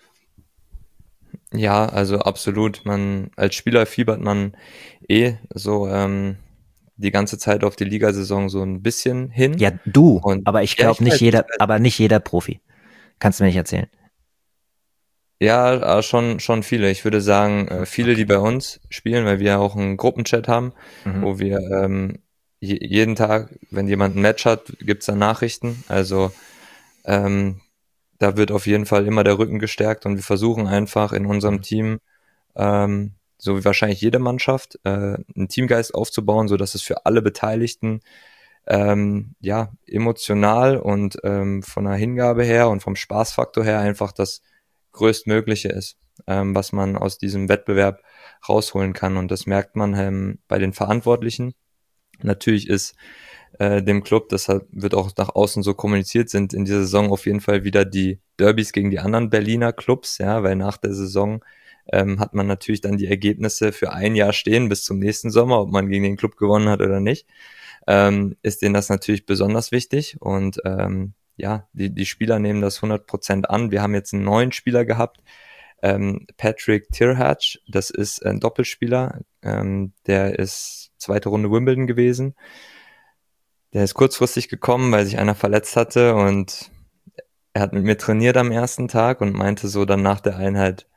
Ja, also absolut. Man als Spieler fiebert man eh so ähm, die ganze Zeit auf die Ligasaison so ein bisschen hin. Ja, du, Und aber ich ja, glaube ich nicht weiß, ich jeder, weiß. aber nicht jeder Profi. Kannst du mir nicht erzählen. Ja, äh, schon, schon viele. Ich würde sagen, äh, viele, die Okay. bei uns spielen, weil wir ja auch einen Gruppenchat haben, Mhm. wo wir ähm, je, jeden Tag, wenn jemand ein Match hat, gibt's da Nachrichten. Also ähm, da wird auf jeden Fall immer der Rücken gestärkt und wir versuchen einfach in unserem Mhm. Team, ähm, so wie wahrscheinlich jede Mannschaft, äh, einen Teamgeist aufzubauen, so dass es für alle Beteiligten ähm, ja emotional und ähm, von der Hingabe her und vom Spaßfaktor her einfach das größtmögliche ist, ähm, was man aus diesem Wettbewerb rausholen kann. Und das merkt man ähm, bei den Verantwortlichen. Natürlich ist äh, dem Club, das hat, wird auch nach außen so kommuniziert, sind in dieser Saison auf jeden Fall wieder die Derbys gegen die anderen Berliner Clubs, ja, weil nach der Saison ähm, hat man natürlich dann die Ergebnisse für ein Jahr stehen bis zum nächsten Sommer, ob man gegen den Club gewonnen hat oder nicht, ähm, ist denen das natürlich besonders wichtig und ähm, ja, die, die Spieler nehmen das hundert Prozent an. Wir haben jetzt einen neuen Spieler gehabt, ähm, Patrick Tirhatch, das ist ein Doppelspieler, ähm, der ist zweite Runde Wimbledon gewesen. Der ist kurzfristig gekommen, weil sich einer verletzt hatte und er hat mit mir trainiert am ersten Tag und meinte so dann nach der Einheit,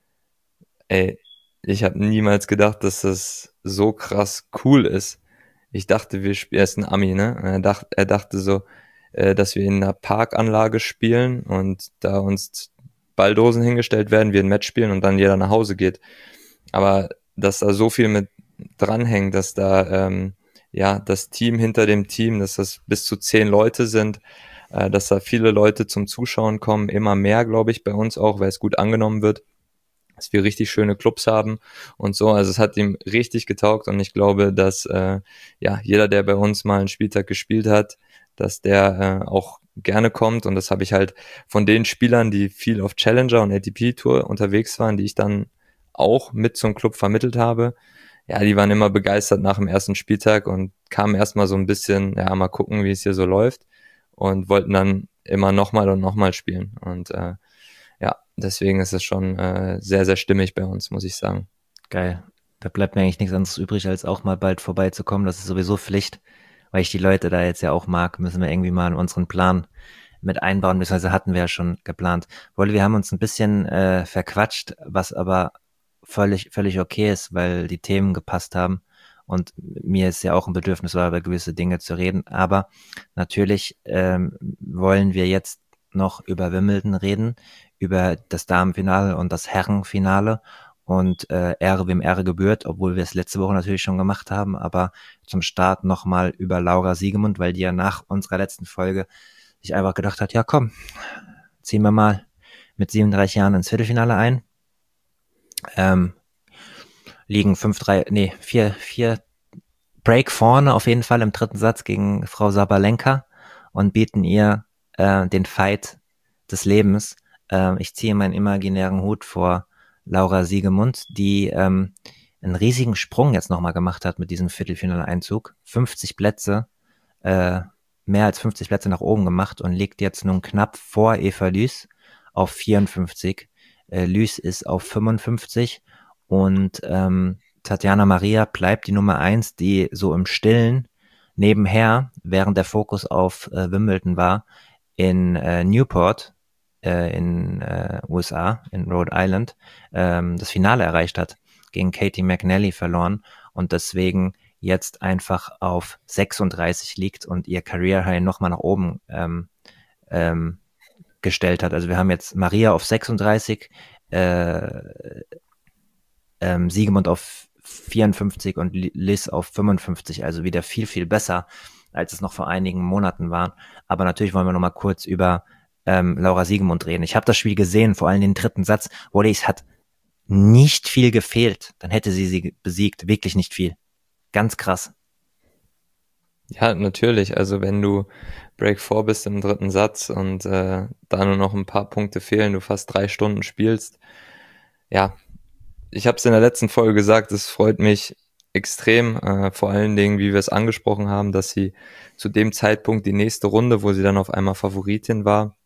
ey, ich habe niemals gedacht, dass das so krass cool ist. Ich dachte, wir spielen, er ist ein Ami, ne? Er dachte, er dachte so, äh, dass wir in einer Parkanlage spielen und da uns Balldosen hingestellt werden, wir ein Match spielen und dann jeder nach Hause geht. Aber dass da so viel mit dranhängt, dass da ähm, ja das Team hinter dem Team, dass das bis zu zehn Leute sind, äh, dass da viele Leute zum Zuschauen kommen, immer mehr, glaube ich, bei uns auch, weil es gut angenommen wird. dass wir richtig schöne Clubs haben und so. Also es hat ihm richtig getaugt und ich glaube, dass äh, ja jeder, der bei uns mal einen Spieltag gespielt hat, dass der äh, auch gerne kommt und das habe ich halt von den Spielern, die viel auf Challenger und A T P Tour unterwegs waren, die ich dann auch mit zum Club vermittelt habe, ja, die waren immer begeistert nach dem ersten Spieltag und kamen erstmal so ein bisschen, ja, mal gucken, wie es hier so läuft und wollten dann immer nochmal und nochmal spielen und äh, ja, deswegen ist es schon äh, sehr, sehr stimmig bei uns, muss ich sagen. Geil. Da bleibt mir eigentlich nichts anderes übrig, als auch mal bald vorbeizukommen. Das ist sowieso Pflicht, weil ich die Leute da jetzt ja auch mag, müssen wir irgendwie mal in unseren Plan mit einbauen, beziehungsweise hatten wir ja schon geplant. Wolle, wir haben uns ein bisschen äh, verquatscht, was aber völlig, völlig okay ist, weil die Themen gepasst haben und mir ist ja auch ein Bedürfnis war, über gewisse Dinge zu reden. Aber natürlich ähm, wollen wir jetzt noch über Wimbledon reden, über das Damenfinale und das Herrenfinale und äh, Ehre wem Ehre gebührt, obwohl wir es letzte Woche natürlich schon gemacht haben, aber zum Start nochmal über Laura Siegemund, weil die ja nach unserer letzten Folge sich einfach gedacht hat, ja komm, ziehen wir mal mit siebenunddreißig Jahren ins Viertelfinale ein. Ähm, liegen fünf drei, nee, vier vier Break vorne auf jeden Fall im dritten Satz gegen Frau Sabalenka und bieten ihr äh, den Fight des Lebens. Äh, ich ziehe meinen imaginären Hut vor Laura Siegemund, die ähm, einen riesigen Sprung jetzt nochmal gemacht hat mit diesem Viertelfinale-Einzug. fünfzig Plätze, äh, mehr als fünfzig Plätze nach oben gemacht und liegt jetzt nun knapp vor Eva Lys auf vierundfünfzig. Äh, Lys ist auf fünfundfünfzig und ähm, Tatjana Maria bleibt die Nummer eins, die so im Stillen nebenher, während der Fokus auf äh, Wimbledon war, in äh, Newport äh, in äh, U S A, in Rhode Island, ähm, das Finale erreicht hat, gegen Katie McNally verloren und deswegen jetzt einfach auf sechsunddreißig liegt und ihr Career High nochmal nach oben ähm, ähm, gestellt hat. Also wir haben jetzt Maria auf sechsunddreißig, äh, ähm, Siegemund auf vierundfünfzig und Liz auf fünfundfünfzig, also wieder viel, viel besser, als es noch vor einigen Monaten war. Aber natürlich wollen wir noch mal kurz über ähm, Laura Siegemund reden. Ich habe das Spiel gesehen, vor allem den dritten Satz. Wallis hat nicht viel gefehlt, dann hätte sie sie besiegt, wirklich nicht viel. Ganz krass. Ja, natürlich. Also wenn du Break vier bist im dritten Satz und äh, da nur noch ein paar Punkte fehlen, du fast drei Stunden spielst, ja, ich habe es in der letzten Folge gesagt, es freut mich extrem, äh, vor allen Dingen, wie wir es angesprochen haben, dass sie zu dem Zeitpunkt die nächste Runde, wo sie dann auf einmal Favoritin war,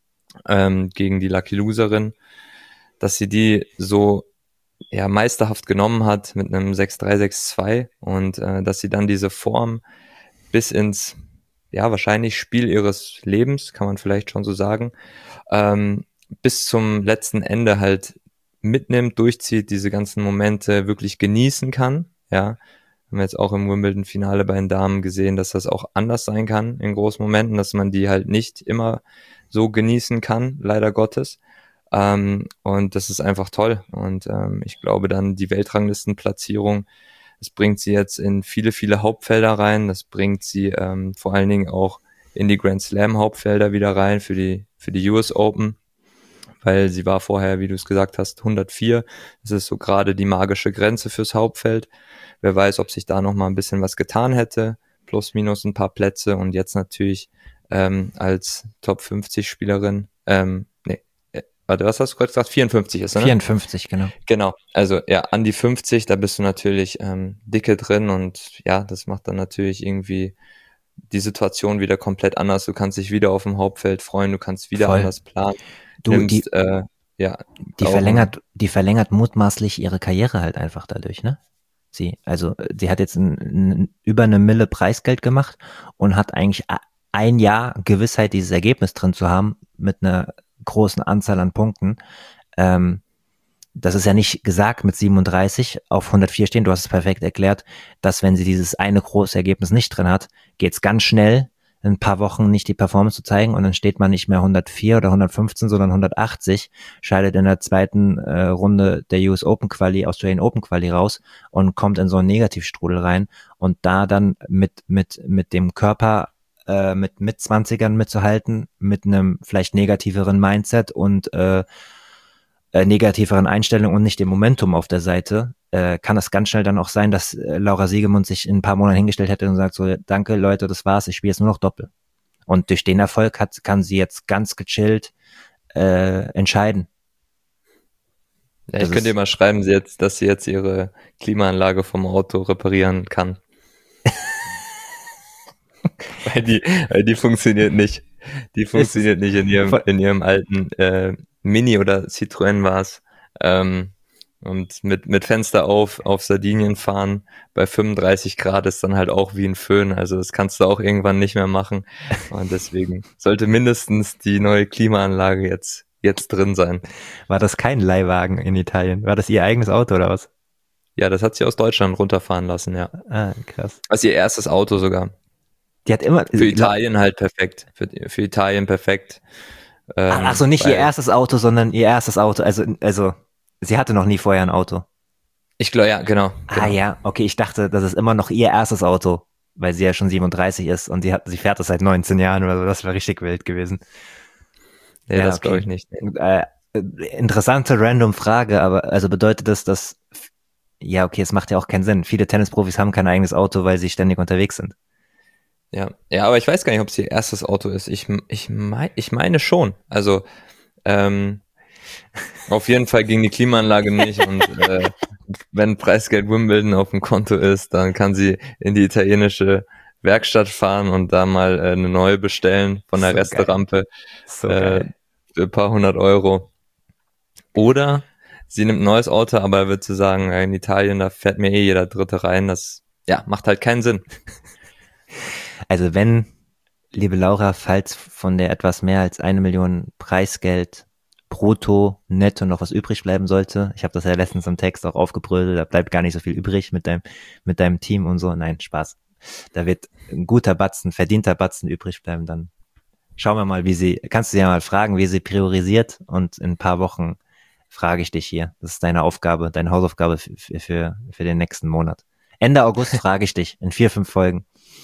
ähm, gegen die Lucky Loserin, dass sie die so ja meisterhaft genommen hat mit einem sechs drei, sechs zwei und äh, dass sie dann diese Form bis ins, ja, wahrscheinlich Spiel ihres Lebens, kann man vielleicht schon so sagen, ähm, bis zum letzten Ende halt mitnimmt, durchzieht, diese ganzen Momente wirklich genießen kann, ja. Haben wir jetzt auch im Wimbledon-Finale bei den Damen gesehen, dass das auch anders sein kann in großen Momenten, dass man die halt nicht immer so genießen kann, leider Gottes. Ähm, und das ist einfach toll. Und ähm, ich glaube dann die Weltranglistenplatzierung, das bringt sie jetzt in viele, viele Hauptfelder rein. Das bringt sie ähm, vor allen Dingen auch in die Grand Slam Hauptfelder wieder rein für die, für die U S Open. Weil sie war vorher, wie du es gesagt hast, hundertvier. Das ist so gerade die magische Grenze fürs Hauptfeld. Wer weiß, ob sich da noch mal ein bisschen was getan hätte. Plus, minus ein paar Plätze. Und jetzt natürlich ähm, als Top fünfzig Spielerin, ähm, nee, äh, warte, was hast du gerade gesagt? vierundfünfzig ist er, ne? vierundfünfzig, genau. Genau, also ja, an die fünfzig, da bist du natürlich ähm, dicke drin und ja, das macht dann natürlich irgendwie die Situation wieder komplett anders. Du kannst dich wieder auf dem Hauptfeld freuen, du kannst wieder Voll. anders planen. Du, nimmst, die, äh, ja, die auch verlängert, die verlängert mutmaßlich ihre Karriere halt einfach dadurch, ne? Sie, also sie hat jetzt ein, ein, über eine Mille Preisgeld gemacht und hat eigentlich ein Jahr Gewissheit, dieses Ergebnis drin zu haben, mit einer großen Anzahl an Punkten. Ähm, das ist ja nicht gesagt mit siebenunddreißig auf hundertvier stehen, du hast es perfekt erklärt, dass wenn sie dieses eine große Ergebnis nicht drin hat, geht's ganz schnell, in ein paar Wochen nicht die Performance zu zeigen und dann steht man nicht mehr hundertvier oder hundertfünfzehn, sondern hundertachtzig, scheidet in der zweiten äh, Runde der U S Open Quali, Australian Open Quali raus und kommt in so einen Negativstrudel rein und da dann mit mit mit dem Körper äh, mit mit zwanzigern mitzuhalten, mit einem vielleicht negativeren Mindset und äh, äh, negativeren Einstellung und nicht dem Momentum auf der Seite, äh, kann es ganz schnell dann auch sein, dass äh, Laura Siegemund sich in ein paar Monaten hingestellt hätte und sagt so, danke Leute, das war's, ich spiele jetzt nur noch Doppel. Und durch den Erfolg hat, kann sie jetzt ganz gechillt äh, entscheiden. Ja, ich könnte dir mal schreiben, sie jetzt, dass sie jetzt ihre Klimaanlage vom Auto reparieren kann. weil die, weil die funktioniert nicht. Die funktioniert nicht in ihrem, in ihrem alten äh, Mini oder Citroën war's. Ähm, und mit, mit Fenster auf, auf Sardinien fahren bei fünfunddreißig Grad ist dann halt auch wie ein Föhn. Also das kannst du auch irgendwann nicht mehr machen. Und deswegen sollte mindestens die neue Klimaanlage jetzt, jetzt drin sein. War das kein Leihwagen in Italien? War das ihr eigenes Auto oder was? Ja, das hat sie aus Deutschland runterfahren lassen, ja. Ah, krass. Das ist ihr erstes Auto sogar. Die hat immer... Für Italien halt perfekt. Für, für Italien perfekt. Ähm, ach, ach so, nicht ihr erstes Auto, sondern ihr erstes Auto. Also, also sie hatte noch nie vorher ein Auto. Ich glaube, ja, genau, genau. Ah ja, okay, ich dachte, das ist immer noch ihr erstes Auto, weil sie ja schon siebenunddreißig ist und sie hat, sie fährt das seit neunzehn Jahren oder so. Das wäre richtig wild gewesen. Nee, ja, das okay. glaube ich nicht. Nee. Äh, interessante random Frage, aber also bedeutet das, dass ja, okay, es macht ja auch keinen Sinn. Viele Tennisprofis haben kein eigenes Auto, weil sie ständig unterwegs sind. Ja, ja, aber ich weiß gar nicht, ob es ihr erstes Auto ist. Ich, ich, mein, ich meine schon. Also, ähm, auf jeden Fall ging die Klimaanlage nicht und äh, wenn Preisgeld Wimbledon auf dem Konto ist, dann kann sie in die italienische Werkstatt fahren und da mal äh, eine neue bestellen von der so Resterampe so äh, für ein paar hundert Euro. Oder sie nimmt ein neues Auto, aber wird sie sagen, in Italien, da fährt mir eh jeder Dritte rein. Das ja macht halt keinen Sinn. Also wenn, liebe Laura, falls von der etwas mehr als eine Million Preisgeld brutto, netto noch was übrig bleiben sollte, ich habe das ja letztens im Text auch aufgebröselt, da bleibt gar nicht so viel übrig mit deinem, mit deinem Team und so, nein, Spaß. Da wird ein guter Batzen, verdienter Batzen übrig bleiben, dann schauen wir mal, wie sie, kannst du sie ja mal fragen, wie sie priorisiert und in ein paar Wochen frage ich dich hier. Das ist deine Aufgabe, deine Hausaufgabe für, für, für den nächsten Monat. Ende August frage ich dich in vier, fünf Folgen.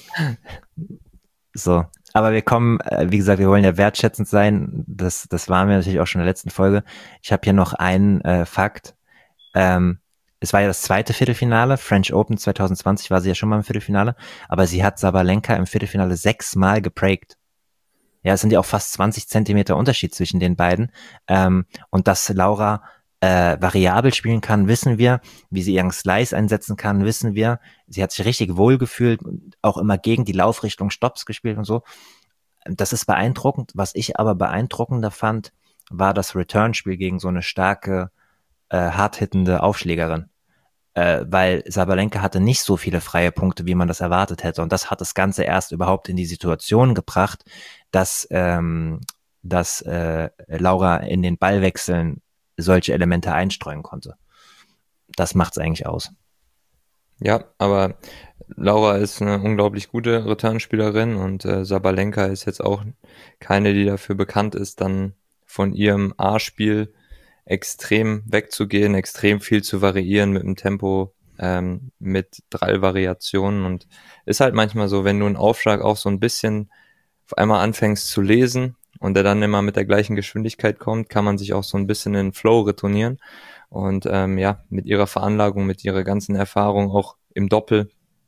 So, aber wir kommen, wie gesagt, wir wollen ja wertschätzend sein. Das, das waren wir natürlich auch schon in der letzten Folge. Ich habe hier noch einen äh, Fakt. Ähm, es war ja das zweite Viertelfinale. French Open zwanzig zwanzig war sie ja schon mal im Viertelfinale. Aber sie hat Sabalenka im Viertelfinale sechsmal gebreakt. Ja, es sind ja auch fast zwanzig Zentimeter Unterschied zwischen den beiden. Ähm, und dass Laura äh, variabel spielen kann, wissen wir. Wie sie ihren Slice einsetzen kann, wissen wir. Sie hat sich richtig wohl gefühlt und auch immer gegen die Laufrichtung Stopps gespielt und so. Das ist beeindruckend. Was ich aber beeindruckender fand, war das Return-Spiel gegen so eine starke, äh, hart-hittende Aufschlägerin. Äh, weil Sabalenka hatte nicht so viele freie Punkte, wie man das erwartet hätte. Und das hat das Ganze erst überhaupt in die Situation gebracht, dass, ähm, dass äh, Laura in den Ballwechseln solche Elemente einstreuen konnte. Das macht's eigentlich aus. Ja, aber Laura ist eine unglaublich gute Returnspielerin und äh, Sabalenka ist jetzt auch keine, die dafür bekannt ist, dann von ihrem A-Spiel extrem wegzugehen, extrem viel zu variieren mit dem Tempo, ähm, mit drei Variationen und ist halt manchmal so, wenn du einen Aufschlag auch so ein bisschen auf einmal anfängst zu lesen und der dann immer mit der gleichen Geschwindigkeit kommt, kann man sich auch so ein bisschen in den Flow retournieren. Und ähm, ja, mit ihrer Veranlagung, mit ihrer ganzen Erfahrung auch im Doppel,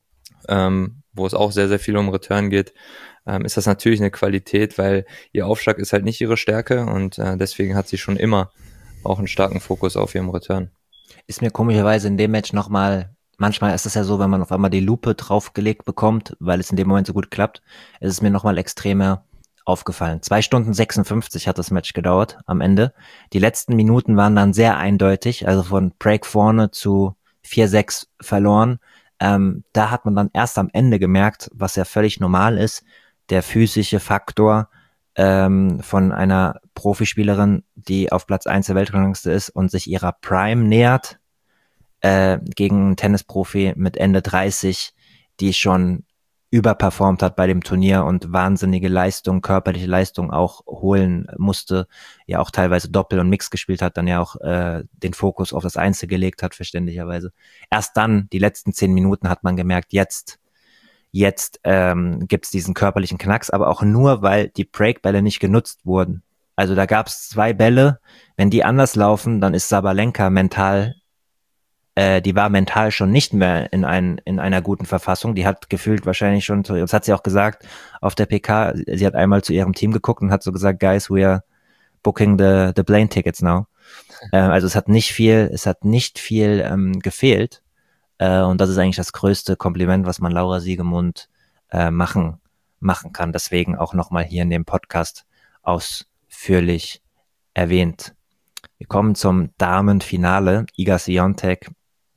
ähm, wo es auch sehr, sehr viel um Return geht, ähm, ist das natürlich eine Qualität, weil ihr Aufschlag ist halt nicht ihre Stärke und äh, deswegen hat sie schon immer auch einen starken Fokus auf ihrem Return. Ist mir komischerweise in dem Match nochmal, manchmal ist es ja so, wenn man auf einmal die Lupe draufgelegt bekommt, weil es in dem Moment so gut klappt, ist es mir nochmal extremer aufgefallen. Zwei Stunden sechsundfünfzig hat das Match gedauert am Ende. Die letzten Minuten waren dann sehr eindeutig, also von Break vorne zu vier sechs verloren. Ähm, da hat man dann erst am Ende gemerkt, was ja völlig normal ist, der physische Faktor ähm, von einer Profispielerin, die auf Platz eins der Weltrangliste ist und sich ihrer Prime nähert, äh, gegen einen Tennisprofi mit Ende dreißig, die schon überperformt hat bei dem Turnier und wahnsinnige Leistung, körperliche Leistung auch holen musste, ja auch teilweise Doppel und Mix gespielt hat, dann ja auch äh, den Fokus auf das Einzel gelegt hat, verständlicherweise. Erst dann, die letzten zehn Minuten, hat man gemerkt, jetzt jetzt ähm, gibt's diesen körperlichen Knacks, aber auch nur, weil die Breakbälle nicht genutzt wurden. Also da gab es zwei Bälle, wenn die anders laufen, dann ist Sabalenka mental, äh, die war mental schon nicht mehr in, ein, in einer guten Verfassung. Die hat gefühlt wahrscheinlich schon, das hat sie auch gesagt auf der P K, sie hat einmal zu ihrem Team geguckt und hat so gesagt, guys, we are booking the, the plane tickets now. Äh, also es hat nicht viel, es hat nicht viel ähm, gefehlt. Äh, und das ist eigentlich das größte Kompliment, was man Laura Siegemund äh, machen, machen kann. Deswegen auch nochmal hier in dem Podcast ausführlich erwähnt. Wir kommen zum Damenfinale. Iga Swiatek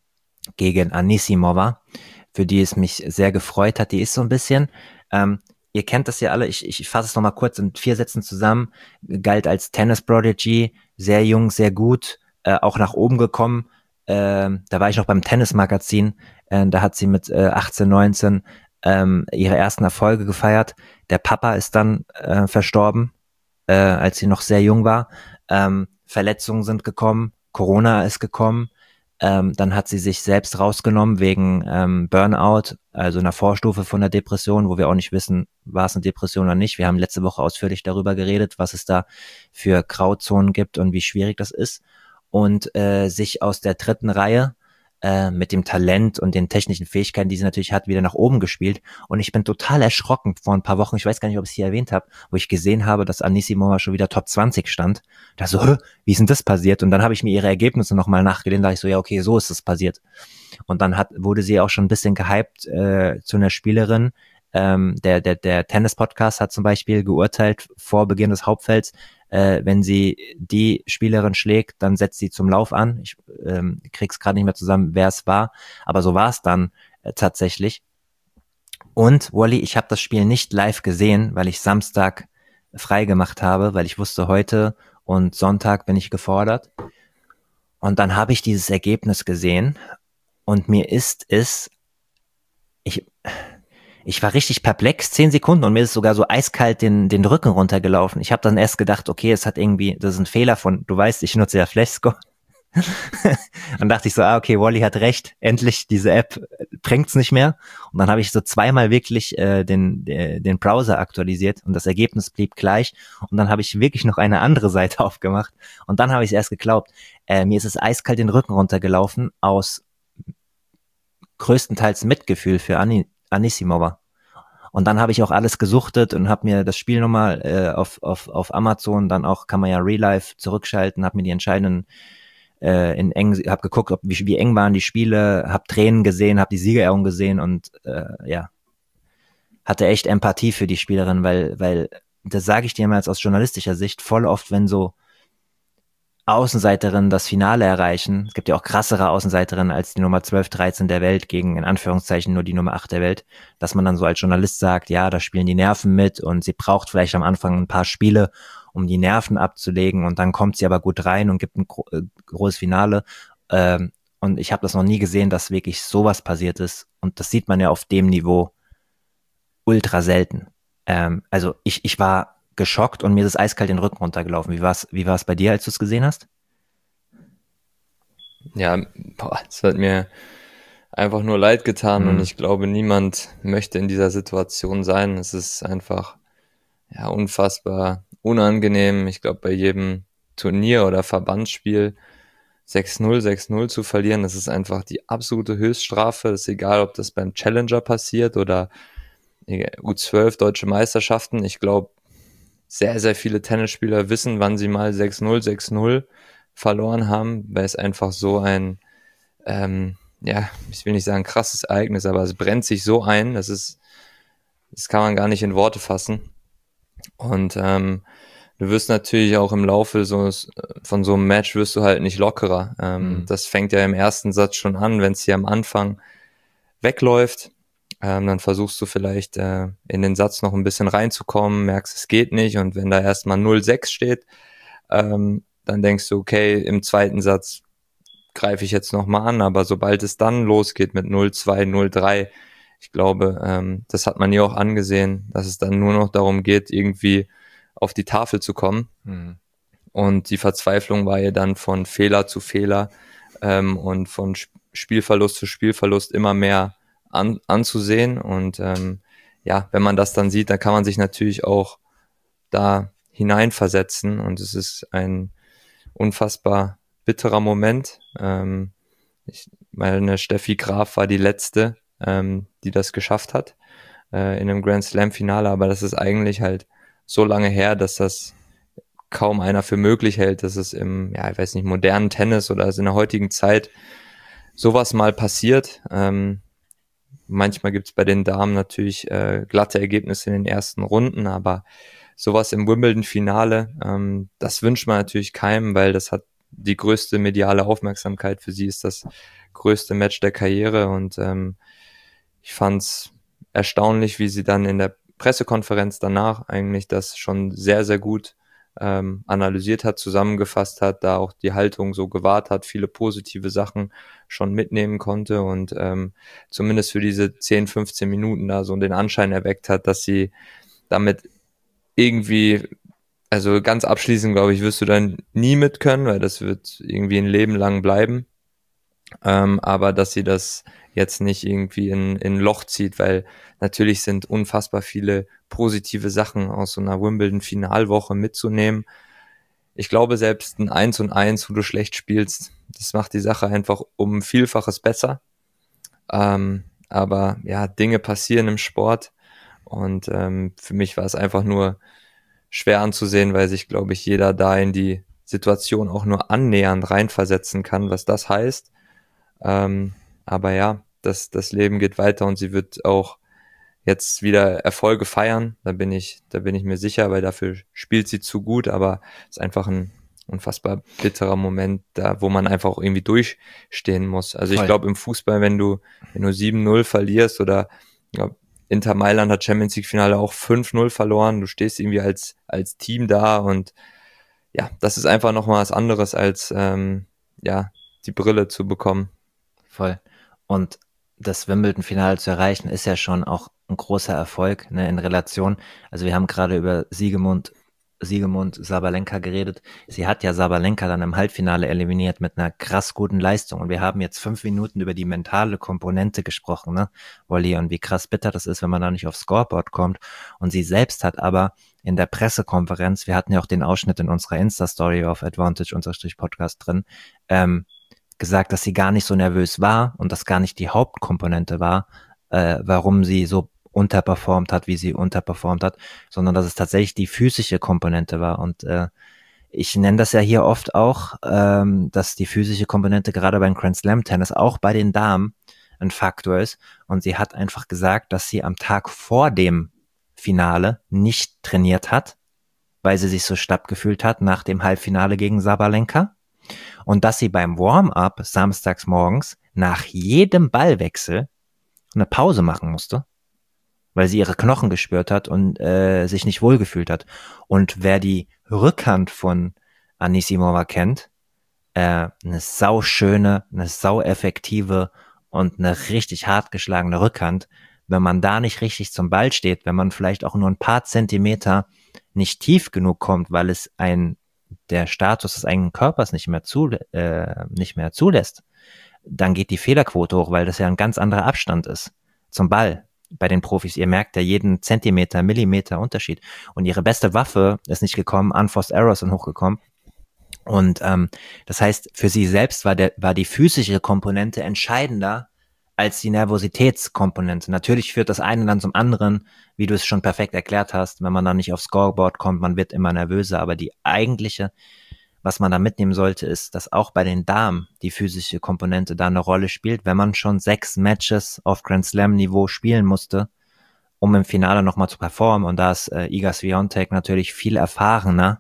gegen Anisimova, für die es mich sehr gefreut hat. Die ist so ein bisschen, ähm, ihr kennt das ja alle, ich, ich fasse es nochmal kurz in vier Sätzen zusammen, galt als Tennis-Prodigy, sehr jung, sehr gut, äh, auch nach oben gekommen. Äh, da war ich noch beim Tennis-Magazin, äh, da hat sie mit äh, achtzehn, neunzehn ähm, ihre ersten Erfolge gefeiert. Der Papa ist dann äh, verstorben, äh, als sie noch sehr jung war. Ähm, Verletzungen sind gekommen, Corona ist gekommen. Ähm, dann hat sie sich selbst rausgenommen wegen ähm, Burnout, also einer Vorstufe von der Depression, wo wir auch nicht wissen, war es eine Depression oder nicht. Wir haben letzte Woche ausführlich darüber geredet, was es da für Grauzonen gibt und wie schwierig das ist. Und äh, sich aus der dritten Reihe äh, mit dem Talent und den technischen Fähigkeiten, die sie natürlich hat, wieder nach oben gespielt. Und ich bin total erschrocken vor ein paar Wochen, ich weiß gar nicht, ob ich es hier erwähnt habe, wo ich gesehen habe, dass Anisimova schon wieder Top zwanzig stand. Da so, Hö, wie ist denn das passiert? Und dann habe ich mir ihre Ergebnisse nochmal nachgelesen, da ich so, ja okay, so ist es passiert. Und dann hat wurde sie auch schon ein bisschen gehypt äh, zu einer Spielerin. Ähm, der der der Tennis-Podcast hat zum Beispiel geurteilt vor Beginn des Hauptfelds, äh, wenn sie die Spielerin schlägt, dann setzt sie zum Lauf an. Ich ähm, krieg's gerade nicht mehr zusammen, wer es war, aber so war es dann äh, tatsächlich. Und Wally, ich habe das Spiel nicht live gesehen, weil ich Samstag frei gemacht habe, weil ich wusste, heute und Sonntag bin ich gefordert. Und dann habe ich dieses Ergebnis gesehen und mir ist es, ich, ich war richtig perplex, zehn Sekunden, und mir ist sogar so eiskalt den, den Rücken runtergelaufen. Ich habe dann erst gedacht, okay, es hat irgendwie, das ist ein Fehler von, du weißt, ich nutze ja Flashscore. Dann dachte ich so, ah, okay, Wally hat recht, endlich, diese App bringt's nicht mehr. Und dann habe ich so zweimal wirklich äh, den, äh, den Browser aktualisiert und das Ergebnis blieb gleich. Und dann habe ich wirklich noch eine andere Seite aufgemacht. Und dann habe ich es erst geglaubt. Äh, mir ist es eiskalt den Rücken runtergelaufen aus größtenteils Mitgefühl für Ani, Anisimova. Und dann habe ich auch alles gesuchtet und habe mir das Spiel nochmal äh, auf, auf, auf Amazon, dann auch kann man ja Real Life zurückschalten, habe mir die entscheidenden äh, in eng, habe geguckt, ob, wie, wie eng waren die Spiele, habe Tränen gesehen, habe die Siegerehrung gesehen und äh, ja, hatte echt Empathie für die Spielerin, weil, weil das sage ich dir mal jetzt aus journalistischer Sicht, voll oft, wenn so Außenseiterinnen das Finale erreichen, es gibt ja auch krassere Außenseiterinnen als die Nummer zwölf, dreizehn der Welt gegen in Anführungszeichen nur die Nummer acht der Welt, dass man dann so als Journalist sagt, ja, da spielen die Nerven mit und sie braucht vielleicht am Anfang ein paar Spiele, um die Nerven abzulegen, und dann kommt sie aber gut rein und gibt ein gro- äh, großes Finale. Ähm, und ich habe das noch nie gesehen, dass wirklich sowas passiert ist, und das sieht man ja auf dem Niveau ultra selten. Ähm, also ich, ich war geschockt und mir ist es eiskalt den Rücken runtergelaufen. Wie war's, wie war's bei dir, als du es gesehen hast? Ja, boah, es hat mir einfach nur leid getan Mhm. und ich glaube, niemand möchte in dieser Situation sein. Es ist einfach ja unfassbar unangenehm. Ich glaube, bei jedem Turnier oder Verbandsspiel sechs null, sechs null zu verlieren, das ist einfach die absolute Höchststrafe. Das ist egal, ob das beim Challenger passiert oder U zwölf Deutsche Meisterschaften. Ich glaube, sehr, sehr viele Tennisspieler wissen, wann sie mal sechs null, sechs null verloren haben, weil es einfach so ein, ähm, ja, ich will nicht sagen krasses Ereignis, aber es brennt sich so ein, das ist, das kann man gar nicht in Worte fassen. Und ähm, du wirst natürlich auch im Laufe so von so einem Match wirst du halt nicht lockerer. Ähm, Mhm. Das fängt ja im ersten Satz schon an, wenn es dir am Anfang wegläuft. Ähm, dann versuchst du vielleicht äh, in den Satz noch ein bisschen reinzukommen, merkst, es geht nicht, und wenn da erstmal null sechs steht, ähm, dann denkst du, okay, im zweiten Satz greife ich jetzt nochmal an, aber sobald es dann losgeht mit null zwei, null drei, ich glaube, ähm, das hat man ja auch angesehen, dass es dann nur noch darum geht, irgendwie auf die Tafel zu kommen. Mhm. Und die Verzweiflung war ja dann von Fehler zu Fehler ähm, und von Sp- Spielverlust zu Spielverlust immer mehr an, anzusehen. Und ähm, ja, wenn man das dann sieht, dann kann man sich natürlich auch da hineinversetzen und es ist ein unfassbar bitterer Moment. Ähm, ich meine, Steffi Graf war die letzte, ähm, die das geschafft hat äh, in einem Grand Slam Finale, aber das ist eigentlich halt so lange her, dass das kaum einer für möglich hält, dass es im, ja, ich weiß nicht, modernen Tennis oder also in der heutigen Zeit sowas mal passiert. Ähm, manchmal gibt's bei den Damen natürlich äh, glatte Ergebnisse in den ersten Runden, aber sowas im Wimbledon-Finale, ähm, das wünscht man natürlich keinem, weil das hat die größte mediale Aufmerksamkeit. Für sie ist das größte Match der Karriere und ähm, ich fand's erstaunlich, wie sie dann in der Pressekonferenz danach eigentlich das schon sehr, sehr gut ähm, analysiert hat, zusammengefasst hat, da auch die Haltung so gewahrt hat, viele positive Sachen schon mitnehmen konnte und ähm, zumindest für diese zehn, fünfzehn Minuten da so den Anschein erweckt hat, dass sie damit irgendwie, also ganz abschließend, glaube ich, wirst du dann nie mit können, weil das wird irgendwie ein Leben lang bleiben. Ähm, aber dass sie das jetzt nicht irgendwie in, in ein Loch zieht, weil natürlich sind unfassbar viele positive Sachen aus so einer Wimbledon-Finalwoche mitzunehmen. Ich glaube, selbst ein Eins und Eins, wo du schlecht spielst, das macht die Sache einfach um ein Vielfaches besser. Ähm, aber ja, Dinge passieren im Sport und ähm, für mich war es einfach nur schwer anzusehen, weil sich, glaube ich, jeder da in die Situation auch nur annähernd reinversetzen kann, was das heißt. Ähm, aber ja, das, das Leben geht weiter und sie wird auch jetzt wieder Erfolge feiern. Da bin ich, da bin ich mir sicher, weil dafür spielt sie zu gut, aber es ist einfach ein unfassbar bitterer Moment, da wo man einfach auch irgendwie durchstehen muss. Also ich Voll. glaube im Fußball, wenn du, wenn du sieben null verlierst oder ja, Inter Mailand hat Champions League Finale auch fünf null verloren, du stehst irgendwie als, als Team da und ja, das ist einfach nochmal was anderes als ähm, ja, die Brille zu bekommen. Voll. Und das Wimbledon-Finale zu erreichen, ist ja schon auch ein großer Erfolg, ne, in Relation. Also wir haben gerade über Siegemund, Siegemund Sabalenka geredet. Sie hat ja Sabalenka dann im Halbfinale eliminiert mit einer krass guten Leistung. Und wir haben jetzt fünf Minuten über die mentale Komponente gesprochen, ne, Wolli, und wie krass bitter das ist, wenn man da nicht aufs Scoreboard kommt. Und sie selbst hat aber in der Pressekonferenz, wir hatten ja auch den Ausschnitt in unserer Insta-Story auf Advantage-Podcast drin, ähm, gesagt, dass sie gar nicht so nervös war und das gar nicht die Hauptkomponente war, äh, warum sie so unterperformt hat, wie sie unterperformt hat, sondern dass es tatsächlich die physische Komponente war. Und äh, ich nenne das ja hier oft auch, ähm, dass die physische Komponente gerade beim Grand Slam Tennis, auch bei den Damen, ein Faktor ist. Und sie hat einfach gesagt, dass sie am Tag vor dem Finale nicht trainiert hat, weil sie sich so schlapp gefühlt hat nach dem Halbfinale gegen Sabalenka. Und dass sie beim Warm-up samstags morgens nach jedem Ballwechsel eine Pause machen musste, weil sie ihre Knochen gespürt hat und äh, sich nicht wohlgefühlt hat. Und wer die Rückhand von Anisimova kennt, äh, eine sauschöne, eine saueffektive und eine richtig hart geschlagene Rückhand, wenn man da nicht richtig zum Ball steht, wenn man vielleicht auch nur ein paar Zentimeter nicht tief genug kommt, weil es ein der Status des eigenen Körpers nicht mehr, zu, äh, nicht mehr zulässt, dann geht die Fehlerquote hoch, weil das ja ein ganz anderer Abstand ist zum Ball bei den Profis. Ihr merkt ja jeden Zentimeter, Millimeter Unterschied. Und ihre beste Waffe ist nicht gekommen, Unforced Errors sind hochgekommen. Und ähm, das heißt, für sie selbst war, der, war die physische Komponente entscheidender als die Nervositätskomponente. Natürlich führt das eine dann zum anderen, wie du es schon perfekt erklärt hast. Wenn man dann nicht aufs Scoreboard kommt, man wird immer nervöser. Aber die eigentliche, was man da mitnehmen sollte, ist, dass auch bei den Damen die physische Komponente da eine Rolle spielt. Wenn man schon sechs Matches auf Grand Slam Niveau spielen musste, um im Finale nochmal zu performen. Und da ist äh, Iga Swiatek natürlich viel erfahrener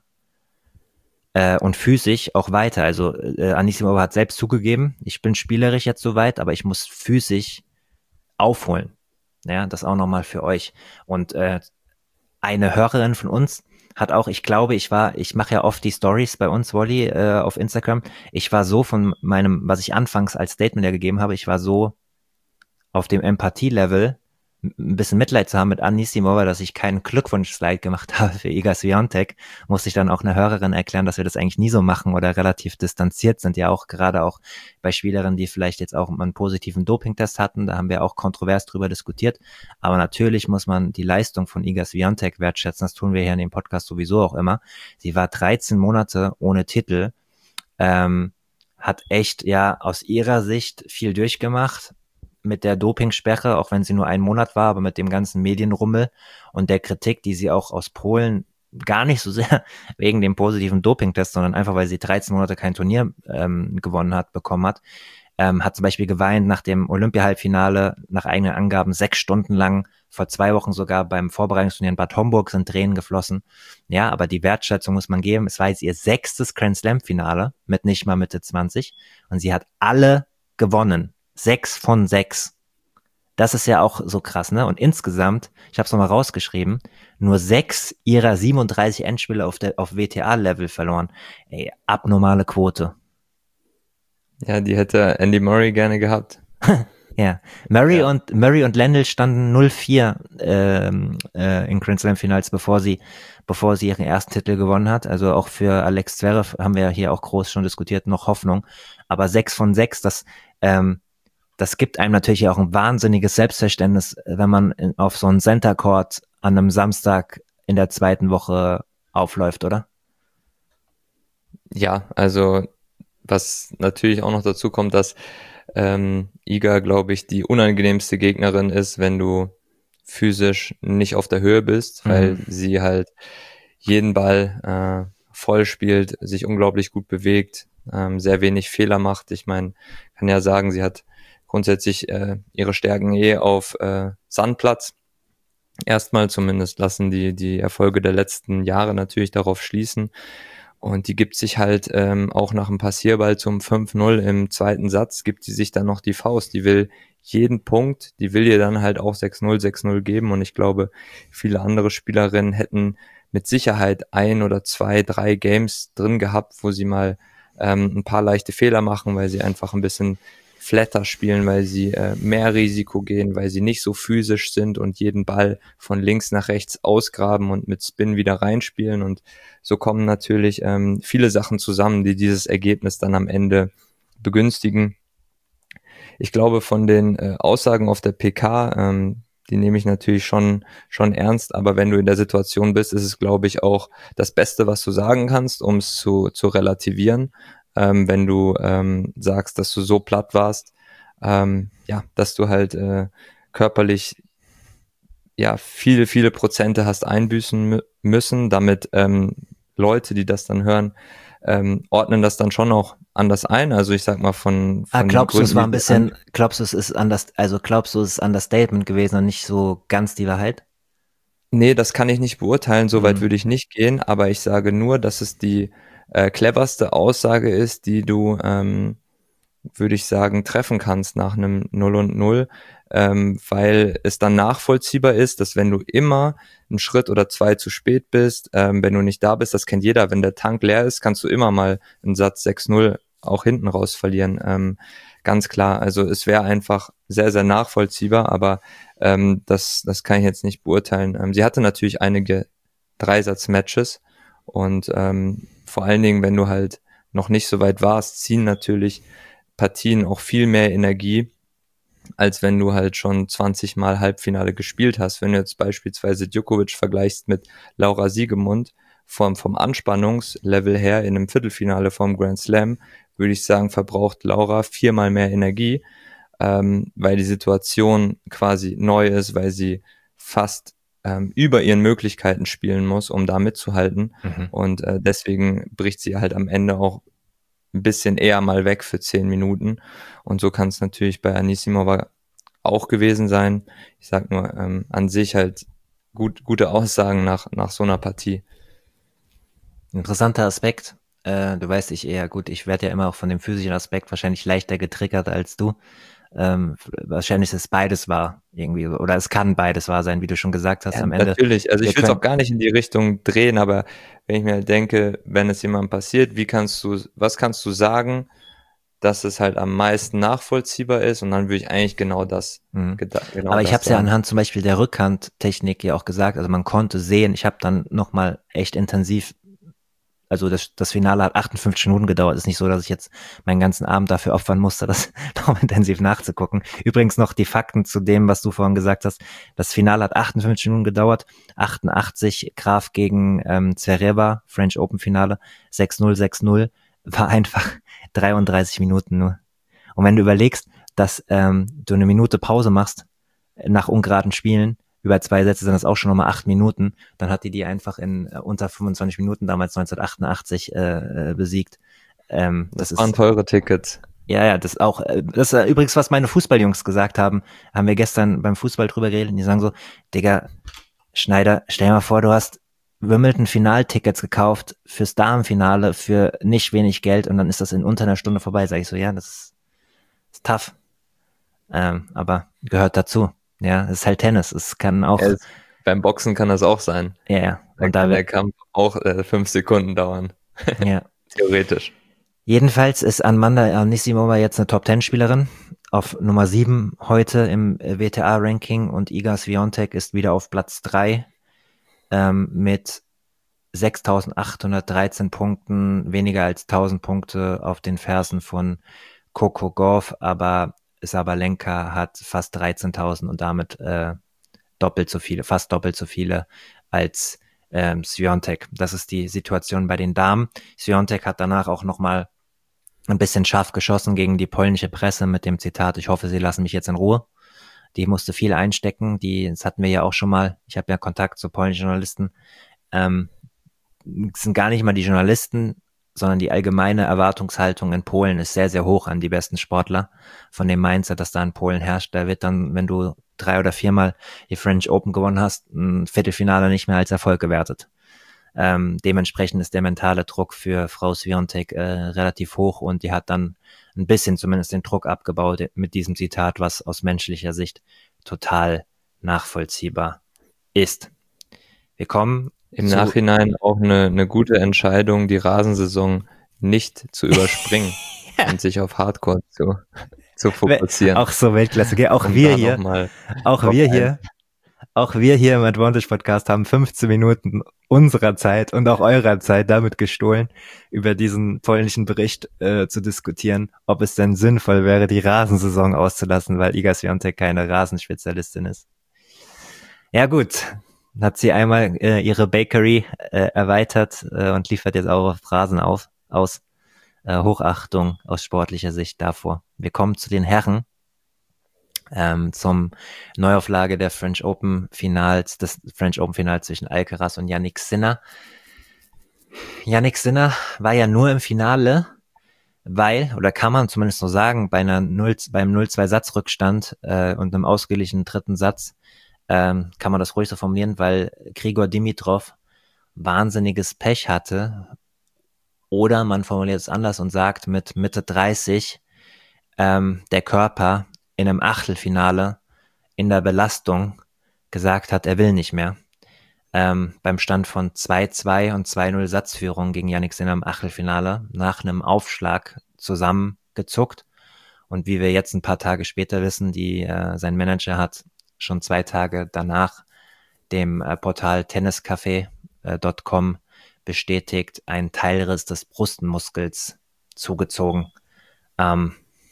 äh, und physisch auch weiter. Also äh, Anisimova hat selbst zugegeben, ich bin spielerisch jetzt soweit, aber ich muss physisch aufholen. Ja, das auch nochmal für euch. Und äh, eine Hörerin von uns hat auch, ich glaube, ich war, ich mache ja oft die Stories bei uns, Wolli, äh, auf Instagram. Ich war so von meinem, was ich anfangs als Statement ja gegeben habe, ich war so auf dem Empathie-Level, ein bisschen Mitleid zu haben mit Anisimova, dass ich keinen Glückwunsch-Slide gemacht habe für Iga Swiatek, musste ich dann auch einer Hörerin erklären, dass wir das eigentlich nie so machen oder relativ distanziert sind, ja auch gerade auch bei Spielerinnen, die vielleicht jetzt auch einen positiven Dopingtest hatten, da haben wir auch kontrovers drüber diskutiert, aber natürlich muss man die Leistung von Iga Swiatek wertschätzen, das tun wir hier in dem Podcast sowieso auch immer. Sie war dreizehn Monate ohne Titel, ähm, hat echt ja aus ihrer Sicht viel durchgemacht, mit der Dopingsperre, auch wenn sie nur einen Monat war, aber mit dem ganzen Medienrummel und der Kritik, die sie auch aus Polen gar nicht so sehr wegen dem positiven Dopingtest, sondern einfach, weil sie dreizehn Monate kein Turnier ähm, gewonnen hat, bekommen hat, ähm, hat zum Beispiel geweint nach dem Olympia-Halbfinale, nach eigenen Angaben sechs Stunden lang, vor zwei Wochen sogar beim Vorbereitungsturnier in Bad Homburg sind Tränen geflossen. Ja, aber die Wertschätzung muss man geben. Es war jetzt ihr sechstes Grand-Slam-Finale mit nicht mal Mitte zwanzig und sie hat alle gewonnen. Sechs von sechs. Das ist ja auch so krass, ne? Und insgesamt, ich habe es nochmal rausgeschrieben, nur sechs ihrer siebenunddreißig Endspiele auf, der, auf W T A-Level verloren. Ey, abnormale Quote. Ja, die hätte Andy Murray gerne gehabt. Ja, Murray Ja. und Murray und Lendl standen null vier ähm, äh, in Grand Slam Finals, bevor sie bevor sie ihren ersten Titel gewonnen hat. Also auch für Alex Zverev haben wir hier auch groß schon diskutiert, noch Hoffnung. Aber sechs von sechs, das ähm, das gibt einem natürlich auch ein wahnsinniges Selbstverständnis, wenn man in, auf so einen Center Court an einem Samstag in der zweiten Woche aufläuft, oder? Ja, also was natürlich auch noch dazu kommt, dass ähm, Iga, glaube ich, die unangenehmste Gegnerin ist, wenn du physisch nicht auf der Höhe bist, weil Mhm. sie halt jeden Ball äh, voll spielt, sich unglaublich gut bewegt, ähm, sehr wenig Fehler macht. Ich meine, kann ja sagen, sie hat grundsätzlich äh, ihre Stärken eh auf äh, Sandplatz. Erstmal zumindest lassen die die Erfolge der letzten Jahre natürlich darauf schließen. Und die gibt sich halt ähm, auch nach dem Passierball zum fünf null im zweiten Satz, gibt sie sich dann noch die Faust. Die will jeden Punkt, die will ihr dann halt auch sechs null, sechs null geben. Und ich glaube, viele andere Spielerinnen hätten mit Sicherheit ein oder zwei, drei Games drin gehabt, wo sie mal ähm, ein paar leichte Fehler machen, weil sie einfach ein bisschen flatter spielen, weil sie äh, mehr Risiko gehen, weil sie nicht so physisch sind und jeden Ball von links nach rechts ausgraben und mit Spin wieder reinspielen. Und so kommen natürlich ähm, viele Sachen zusammen, die dieses Ergebnis dann am Ende begünstigen. Ich glaube, von den äh, Aussagen auf der P K, ähm, die nehme ich natürlich schon schon ernst, aber wenn du in der Situation bist, ist es, glaube ich, auch das Beste, was du sagen kannst, um es zu, zu relativieren. Ähm, wenn du ähm, sagst, dass du so platt warst, ähm, ja, dass du halt äh, körperlich ja viele, viele Prozente hast einbüßen mü- müssen, damit ähm, Leute, die das dann hören, ähm, ordnen das dann schon auch anders ein. Also ich sag mal von, Ah, von den glaubst du, es Gründen, war die ein wir an, bisschen, glaubst du, es ist anders, also glaubst du, es ist Understatement gewesen und nicht so ganz die Wahrheit? nee, das kann ich nicht beurteilen, so weit Mhm. würde ich nicht gehen, aber ich sage nur, dass es die äh, cleverste Aussage ist, die du, ähm, würde ich sagen, treffen kannst nach einem null und null, ähm, weil es dann nachvollziehbar ist, dass wenn du immer einen Schritt oder zwei zu spät bist, ähm, wenn du nicht da bist, das kennt jeder, wenn der Tank leer ist, kannst du immer mal einen Satz sechs null auch hinten raus verlieren. Ähm, ganz klar, also es wäre einfach sehr, sehr nachvollziehbar, aber ähm, das, das kann ich jetzt nicht beurteilen. Ähm, sie hatte natürlich einige Dreisatz-Matches und ähm, vor allen Dingen, wenn du halt noch nicht so weit warst, ziehen natürlich Partien auch viel mehr Energie, als wenn du halt schon zwanzig Mal Halbfinale gespielt hast. Wenn du jetzt beispielsweise Djokovic vergleichst mit Laura Siegemund, vom, vom Anspannungslevel her in einem Viertelfinale vom Grand Slam, würde ich sagen, verbraucht Laura viermal mehr Energie, ähm, weil die Situation quasi neu ist, weil sie fast ähm, über ihren Möglichkeiten spielen muss, um da mitzuhalten. Mhm. Und äh, deswegen bricht sie halt am Ende auch ein bisschen eher mal weg für zehn Minuten. Und so kann es natürlich bei Anisimova auch gewesen sein. Ich sag nur, ähm, an sich halt gut, gute Aussagen nach, nach so einer Partie. Interessanter Aspekt. Äh, du weißt, ich eher gut, ich werde ja immer auch von dem physischen Aspekt wahrscheinlich leichter getriggert als du. Ähm, wahrscheinlich ist es beides wahr irgendwie, oder es kann beides wahr sein, wie du schon gesagt hast Ja, am Ende. natürlich. Also Wir ich will es auch können, gar nicht in die Richtung drehen, aber wenn ich mir halt denke, wenn es jemandem passiert, wie kannst du, was kannst du sagen, dass es halt am meisten nachvollziehbar ist und dann würde ich eigentlich genau das Mhm. genau Aber ich das habe es ja sagen. anhand zum Beispiel der Rückhandtechnik ja auch gesagt, also man konnte sehen, ich habe dann nochmal echt intensiv, also das, das Finale hat achtundfünfzig Minuten gedauert, ist nicht so, dass ich jetzt meinen ganzen Abend dafür opfern musste, das noch intensiv nachzugucken. Übrigens noch die Fakten zu dem, was du vorhin gesagt hast, das Finale hat achtundfünfzig Minuten gedauert, achtundachtzig Graf gegen ähm, Zverev, French Open Finale, sechs null, sechs null, war einfach dreiunddreißig Minuten nur. Und wenn du überlegst, dass ähm, du eine Minute Pause machst nach ungeraden Spielen, über zwei Sätze sind das auch schon nochmal acht Minuten, dann hat die die einfach in äh, unter fünfundzwanzig Minuten damals neunzehnhundertachtundachtzig äh, äh, besiegt. Ähm, das, Das waren ist, teure Tickets. ja, ja, das auch, äh, das ist übrigens, was meine Fußballjungs gesagt haben, haben wir gestern beim Fußball drüber geredet, und die sagen so, Digga, Schneider, stell dir mal vor, du hast Wimbledon-Finaltickets gekauft fürs Damenfinale für nicht wenig Geld und dann ist das in unter einer Stunde vorbei. Sag ich so, ja, das ist, ist tough. Ähm, aber gehört dazu. Ja, es ist halt Tennis. Es kann auch, Ja, es, beim Boxen kann das auch sein. ja, ja. Da Und da kann der wird, Kampf auch äh, fünf Sekunden dauern. ja. Theoretisch. Jedenfalls ist Amanda Anisimova jetzt eine Top-Ten-Spielerin. Auf Nummer sieben heute im W T A-Ranking und Iga Swiatek ist wieder auf Platz drei ähm, mit sechstausendachthundertdreizehn Punkten, weniger als tausend Punkte auf den Fersen von Coco Gauff, aber Sabalenka hat fast dreizehntausend und damit äh, doppelt so viele, fast doppelt so viele als ähm, Swiatek. Das ist die Situation bei den Damen. Swiatek hat danach auch nochmal ein bisschen scharf geschossen gegen die polnische Presse mit dem Zitat, ich hoffe, Sie lassen mich jetzt in Ruhe. Die musste viel einstecken, die, das hatten wir ja auch schon mal, ich habe ja Kontakt zu polnischen Journalisten, ähm, es sind gar nicht mal die Journalisten, sondern die allgemeine Erwartungshaltung in Polen ist sehr, sehr hoch an die besten Sportler. Von dem Mindset, das da in Polen herrscht, da wird dann, wenn du drei oder viermal die French Open gewonnen hast, ein Viertelfinale nicht mehr als Erfolg gewertet. Ähm, dementsprechend ist der mentale Druck für Frau Swiatek äh, relativ hoch und die hat dann ein bisschen zumindest den Druck abgebaut mit diesem Zitat, was aus menschlicher Sicht total nachvollziehbar ist. Wir kommen Im zu Nachhinein auch eine, eine gute Entscheidung, die Rasensaison nicht zu überspringen und sich auf Hardcore zu, zu fokussieren. auch so Weltklasse, gell? Auch Um wir da hier, nochmal auch drauf wir ein. hier, auch wir hier im Advantage Podcast haben fünfzehn Minuten unserer Zeit und auch eurer Zeit damit gestohlen, über diesen polnischen Bericht äh, zu diskutieren, ob es denn sinnvoll wäre, die Rasensaison auszulassen, weil Iga Swiatek keine Rasenspezialistin ist. Ja gut, hat sie einmal äh, ihre Bakery äh, erweitert äh, und liefert jetzt auch auf Rasen auf, aus. Äh, Hochachtung aus sportlicher Sicht davor. Wir kommen zu den Herren, ähm, zum Neuauflage der French Open Finals, des French Open Finals zwischen Alcaraz und Jannik Sinner. Jannik Sinner war ja nur im Finale, weil, oder kann man zumindest so sagen, bei einer null, beim null zwei Satzrückstand äh, und einem ausgeglichenen dritten Satz, ähm, kann man das ruhig so formulieren, weil Grigor Dimitrov wahnsinniges Pech hatte. Oder man formuliert es anders und sagt, mit Mitte dreißig ähm, der Körper in einem Achtelfinale in der Belastung gesagt hat, er will nicht mehr. Ähm, beim Stand von zwei zwei und zwei null Satzführung gegen Jannik Sinner im Achtelfinale nach einem Aufschlag zusammengezuckt. Und wie wir jetzt ein paar Tage später wissen, die äh, sein Manager hat schon zwei Tage danach dem äh, Portal tenniscafé Punkt com bestätigt, einen Teilriss des Brustmuskels zugezogen. Ähm,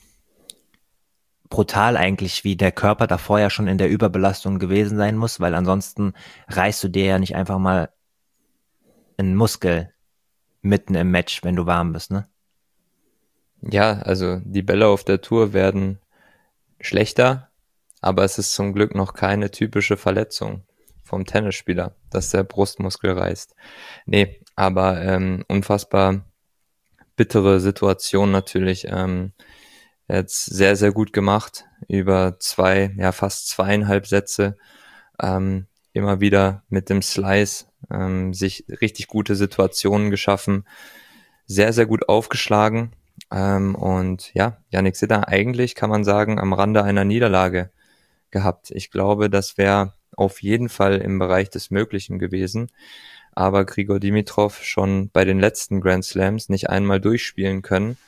brutal eigentlich, wie der Körper davor ja schon in der Überbelastung gewesen sein muss, weil ansonsten reißt du dir ja nicht einfach mal einen Muskel mitten im Match, wenn du warm bist, ne? Ja, also die Bälle auf der Tour werden schlechter, aber es ist zum Glück noch keine typische Verletzung vom Tennisspieler, dass der Brustmuskel reißt. Nee, aber ähm, unfassbar bittere Situation natürlich. Ähm, jetzt sehr, sehr gut gemacht. Über zwei, ja fast zweieinhalb Sätze. Ähm, immer wieder mit dem Slice ähm, sich richtig gute Situationen geschaffen. Sehr, sehr gut aufgeschlagen. Ähm, und ja, Jannik Sinner eigentlich, kann man sagen, am Rande einer Niederlage gehabt. Ich glaube, das wäre auf jeden Fall im Bereich des Möglichen gewesen. Aber Grigor Dimitrov schon bei den letzten Grand Slams nicht einmal durchspielen können.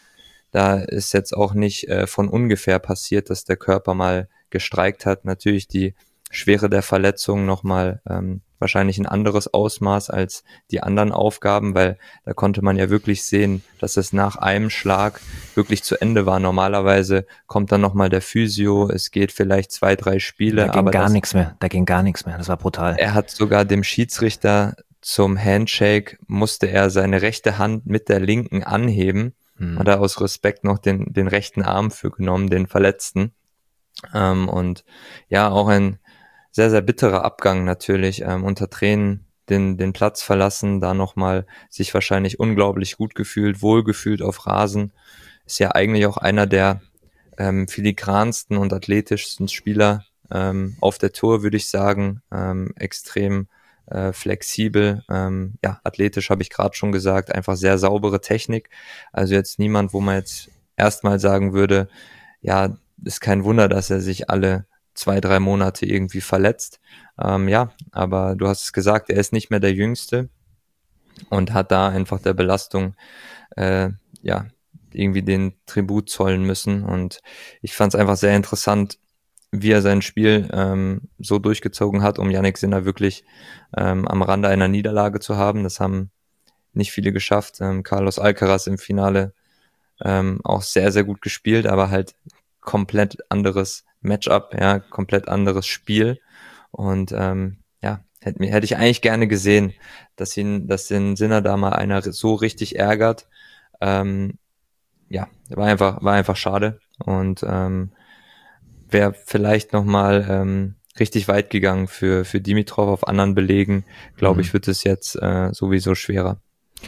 Da ist jetzt auch nicht äh, von ungefähr passiert, dass der Körper mal gestreikt hat. Natürlich die Schwere der Verletzung nochmal ähm, wahrscheinlich ein anderes Ausmaß als die anderen Aufgaben, weil da konnte man ja wirklich sehen, dass es nach einem Schlag wirklich zu Ende war. Normalerweise kommt dann nochmal der Physio, es geht vielleicht zwei, drei Spiele. Da ging aber gar das, nichts mehr, da ging gar nichts mehr, das war brutal. Er hat sogar dem Schiedsrichter zum Handshake, musste er seine rechte Hand mit der linken anheben, hm. hat er aus Respekt noch den, den rechten Arm für genommen, den Verletzten. Ähm, und ja, auch ein sehr, sehr bitterer Abgang natürlich, ähm, unter Tränen den, den Platz verlassen, da nochmal sich wahrscheinlich unglaublich gut gefühlt, wohlgefühlt auf Rasen. Ist ja eigentlich auch einer der ähm, filigransten und athletischsten Spieler ähm, auf der Tour, würde ich sagen. Ähm, extrem äh, flexibel, ähm, ja, athletisch habe ich gerade schon gesagt, einfach sehr saubere Technik. Also jetzt niemand, wo man jetzt erstmal sagen würde, ja, ist kein Wunder, dass er sich alle zwei, drei Monate irgendwie verletzt. Ähm, ja, aber du hast es gesagt, er ist nicht mehr der Jüngste und hat da einfach der Belastung äh, ja irgendwie den Tribut zollen müssen. Und ich fand es einfach sehr interessant, wie er sein Spiel ähm, so durchgezogen hat, um Jannik Sinner wirklich ähm, am Rande einer Niederlage zu haben. Das haben nicht viele geschafft. Ähm, Carlos Alcaraz im Finale ähm, auch sehr, sehr gut gespielt, aber halt komplett anderes Matchup, ja, komplett anderes Spiel. Und ähm, ja, hätte hätte ich eigentlich gerne gesehen, dass ihn, dass den Sinner da mal einer so richtig ärgert. Ähm, ja, war einfach, war einfach schade. Und ähm, wäre vielleicht nochmal ähm, richtig weit gegangen für, für Dimitrov auf anderen Belegen. Glaube ich, wird es jetzt äh, sowieso schwerer.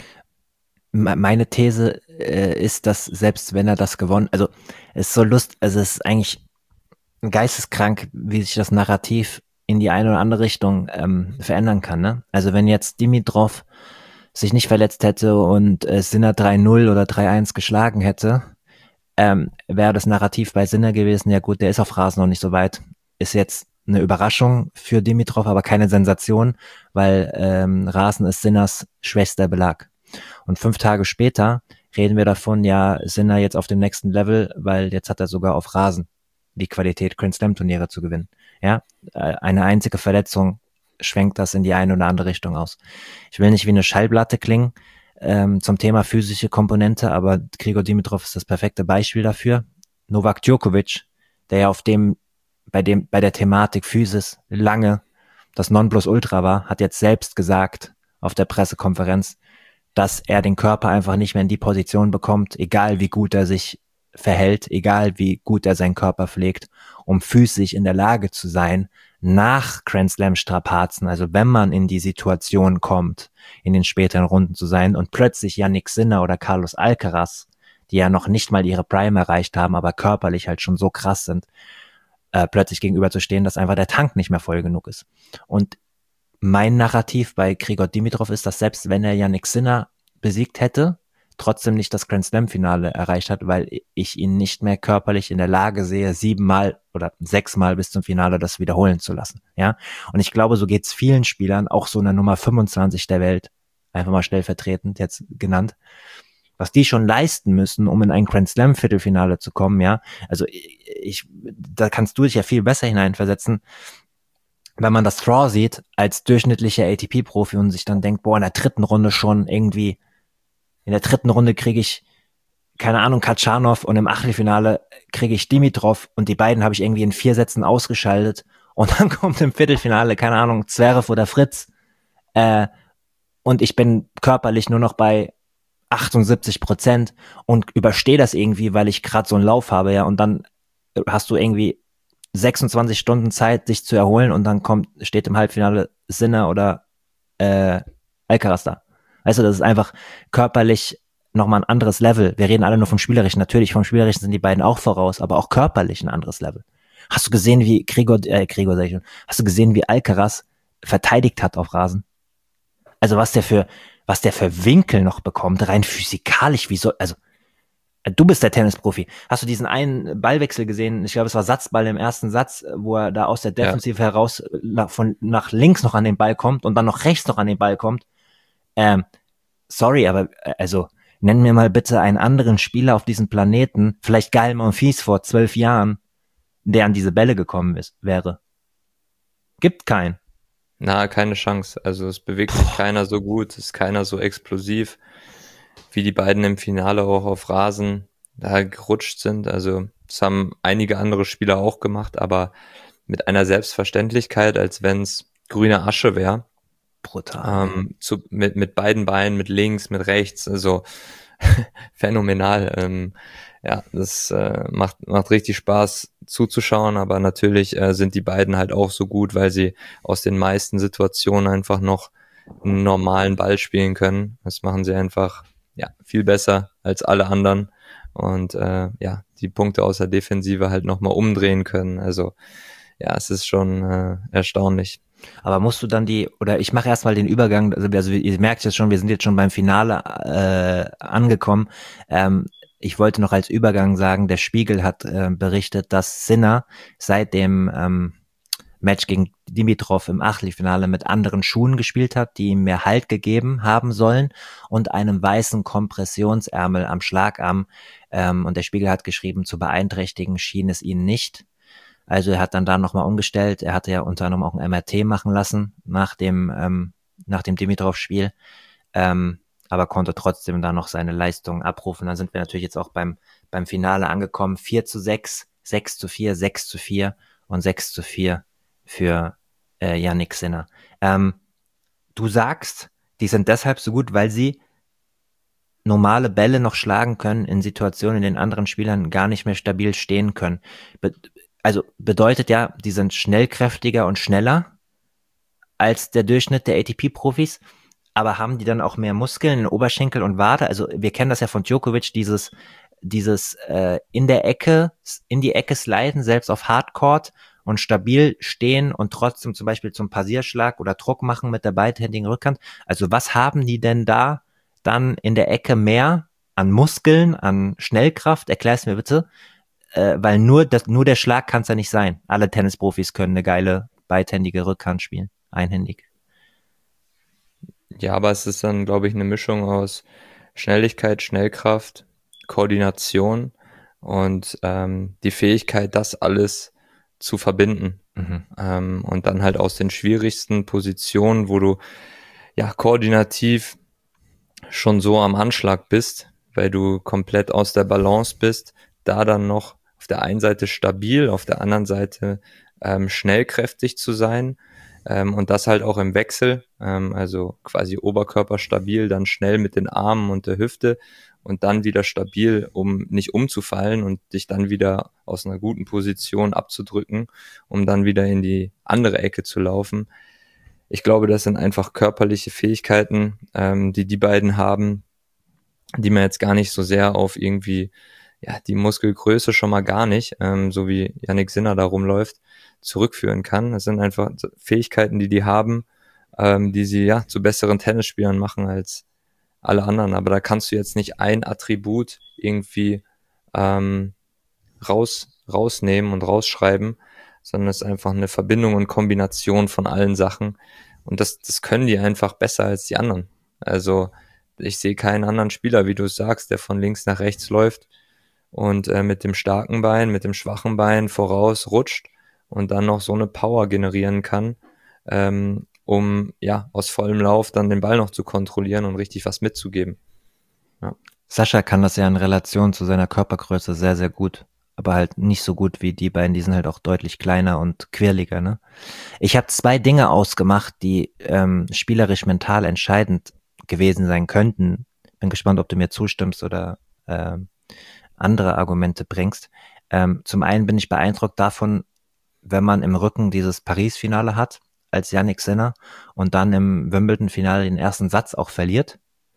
Meine These äh, ist, dass selbst wenn er das gewonnen, also es ist so lust, also es ist eigentlich geisteskrank, wie sich das Narrativ in die eine oder andere Richtung ähm, verändern kann. Ne? Also wenn jetzt Dimitrov sich nicht verletzt hätte und äh, Sinner drei null oder drei eins geschlagen hätte, ähm, wäre das Narrativ bei Sinner gewesen, ja gut, der ist auf Rasen noch nicht so weit. Ist jetzt eine Überraschung für Dimitrov, aber keine Sensation, weil ähm, Rasen ist Sinners schwächster Belag. Und fünf Tage später reden wir davon, ja, Sinner jetzt auf dem nächsten Level, weil jetzt hat er sogar auf Rasen die Qualität, Grand Slam Turniere zu gewinnen. Ja, eine einzige Verletzung schwenkt das in die eine oder andere Richtung aus. Ich will nicht wie eine Schallplatte klingen ähm, zum Thema physische Komponente, aber Grigor Dimitrov ist das perfekte Beispiel dafür. Novak Djokovic, der ja auf dem, bei dem, bei der Thematik Physis lange das Nonplusultra war, hat jetzt selbst gesagt auf der Pressekonferenz, dass er den Körper einfach nicht mehr in die Position bekommt, egal wie gut er sich verhält, egal wie gut er seinen Körper pflegt, um physisch in der Lage zu sein, nach Grand Slam Strapazen, also wenn man in die Situation kommt, in den späteren Runden zu sein und plötzlich Jannik Sinner oder Carlos Alcaraz, die ja noch nicht mal ihre Prime erreicht haben, aber körperlich halt schon so krass sind, äh, plötzlich gegenüberzustehen, dass einfach der Tank nicht mehr voll genug ist. Und mein Narrativ bei Grigor Dimitrov ist, dass selbst wenn er Jannik Sinner besiegt hätte, trotzdem nicht das Grand Slam Finale erreicht hat, weil ich ihn nicht mehr körperlich in der Lage sehe, siebenmal oder sechsmal bis zum Finale das wiederholen zu lassen. Ja, und ich glaube, so geht's vielen Spielern, auch so einer Nummer fünfundzwanzig der Welt, einfach mal stellvertretend jetzt genannt, was die schon leisten müssen, um in ein Grand Slam Viertelfinale zu kommen. Ja, also ich, da kannst du dich ja viel besser hineinversetzen, wenn man das Draw sieht als durchschnittlicher A T P-Profi und sich dann denkt, boah, in der dritten Runde schon irgendwie, in der dritten Runde kriege ich, keine Ahnung, Katschanov und im Achtelfinale kriege ich Dimitrov und die beiden habe ich irgendwie in vier Sätzen ausgeschaltet und dann kommt im Viertelfinale, keine Ahnung, Zverev oder Fritz äh, und ich bin körperlich nur noch bei achtundsiebzig Prozent und überstehe das irgendwie, weil ich gerade so einen Lauf habe, ja, und dann hast du irgendwie sechsundzwanzig Stunden Zeit, sich zu erholen und dann kommt, steht im Halbfinale Sinner oder äh, Alcaraz da. Weißt du, das ist einfach körperlich nochmal ein anderes Level. Wir reden alle nur vom Spielerischen. Natürlich, vom Spielerischen sind die beiden auch voraus, aber auch körperlich ein anderes Level. Hast du gesehen, wie Grigor, äh, Grigor sag ich schon, hast du gesehen, wie Alcaraz verteidigt hat auf Rasen? Also was der für, was der für Winkel noch bekommt, rein physikalisch, wie so, also du bist der Tennisprofi. Hast du diesen einen Ballwechsel gesehen? Ich glaube, es war Satzball im ersten Satz, wo er da aus der Defensive ja. heraus nach, von, nach links noch an den Ball kommt und dann noch rechts noch an den Ball kommt. Ähm, sorry, aber also Nenn mir mal bitte einen anderen Spieler auf diesem Planeten, vielleicht Gael Monfils vor zwölf Jahren, der an diese Bälle gekommen ist, wäre. Gibt keinen. Na, keine Chance. Also es bewegt sich keiner so gut, es ist keiner so explosiv, wie die beiden im Finale auch auf Rasen da gerutscht sind. Also das haben einige andere Spieler auch gemacht, aber mit einer Selbstverständlichkeit, als wenn es grüne Asche wäre. Brutal. Ähm, zu, mit, mit beiden Beinen, mit links, mit rechts, also phänomenal. Ähm, ja, das äh, macht, macht richtig Spaß zuzuschauen, aber natürlich äh, sind die beiden halt auch so gut, weil sie aus den meisten Situationen einfach noch einen normalen Ball spielen können. Das machen sie einfach ja viel besser als alle anderen und äh, ja, die Punkte aus der Defensive halt nochmal umdrehen können. Also ja, es ist schon äh, erstaunlich. Aber musst du dann die, oder ich mache erstmal den Übergang, also, also ihr merkt jetzt schon, wir sind jetzt schon beim Finale äh, angekommen. Ähm, ich wollte noch als Übergang sagen, der Spiegel hat äh, berichtet, dass Sinner seit dem ähm, Match gegen Dimitrov im Achtelfinale mit anderen Schuhen gespielt hat, die ihm mehr Halt gegeben haben sollen und einem weißen Kompressionsärmel am Schlagarm. Ähm, und der Spiegel hat geschrieben, zu beeinträchtigen schien es ihn nicht. Also er hat dann da nochmal umgestellt. Er hatte ja unter anderem auch ein M R T machen lassen nach dem, ähm, nach dem Dimitrov-Spiel, ähm, aber konnte trotzdem da noch seine Leistung abrufen. Dann sind wir natürlich jetzt auch beim, beim Finale angekommen. vier zu sechs, sechs zu vier, sechs zu vier und sechs zu vier für äh, Yannick Sinner. Ähm, du sagst, die sind deshalb so gut, weil sie normale Bälle noch schlagen können in Situationen, in denen anderen Spielern gar nicht mehr stabil stehen können. Be- also bedeutet ja, die sind schnellkräftiger und schneller als der Durchschnitt der A T P-Profis, aber haben die dann auch mehr Muskeln in Oberschenkel und Wade? Also wir kennen das ja von Djokovic, dieses dieses äh, in der Ecke, in die Ecke sliden, selbst auf Hardcourt und stabil stehen und trotzdem zum Beispiel zum Passierschlag oder Druck machen mit der beidhändigen Rückhand. Also was haben die denn da dann in der Ecke mehr an Muskeln, an Schnellkraft? Erklär's mir bitte, äh, weil nur das, nur der Schlag kann es ja nicht sein. Alle Tennisprofis können eine geile beidhändige Rückhand spielen, einhändig. Ja, aber es ist dann, glaube ich, eine Mischung aus Schnelligkeit, Schnellkraft, Koordination und ähm, die Fähigkeit, das alles zu verbinden. Mhm. Ähm, und dann halt aus den schwierigsten Positionen, wo du ja koordinativ schon so am Anschlag bist, weil du komplett aus der Balance bist, da dann noch auf der einen Seite stabil, auf der anderen Seite ähm, schnellkräftig zu sein, ähm, und das halt auch im Wechsel, ähm, also quasi Oberkörper stabil, dann schnell mit den Armen und der Hüfte und dann wieder stabil, um nicht umzufallen und dich dann wieder aus einer guten Position abzudrücken, um dann wieder in die andere Ecke zu laufen. Ich glaube, das sind einfach körperliche Fähigkeiten, ähm, die die beiden haben, die man jetzt gar nicht so sehr auf irgendwie, ja, die Muskelgröße schon mal gar nicht, ähm, so wie Yannick Sinner da rumläuft, zurückführen kann. Das sind einfach Fähigkeiten, die die haben, ähm, die sie ja zu besseren Tennisspielern machen als alle anderen. Aber da kannst du jetzt nicht ein Attribut irgendwie ähm, raus rausnehmen und rausschreiben, sondern es ist einfach eine Verbindung und Kombination von allen Sachen. Und das, das können die einfach besser als die anderen. Also ich sehe keinen anderen Spieler, wie du es sagst, der von links nach rechts läuft und äh, mit dem starken Bein, mit dem schwachen Bein voraus rutscht und dann noch so eine Power generieren kann, ähm, um ja aus vollem Lauf dann den Ball noch zu kontrollieren und richtig was mitzugeben. Ja. Sascha kann das ja in Relation zu seiner Körpergröße sehr, sehr gut. Aber halt nicht so gut wie die beiden, die sind halt auch deutlich kleiner und quirliger, ne? Ich habe zwei Dinge ausgemacht, die ähm, spielerisch mental entscheidend gewesen sein könnten. Bin gespannt, ob du mir zustimmst oder ähm, andere Argumente bringst. Ähm, zum einen bin ich beeindruckt davon, wenn man im Rücken dieses Paris-Finale hat, als Yannick Sinner, und dann im Wimbledon-Finale den ersten Satz auch verliert,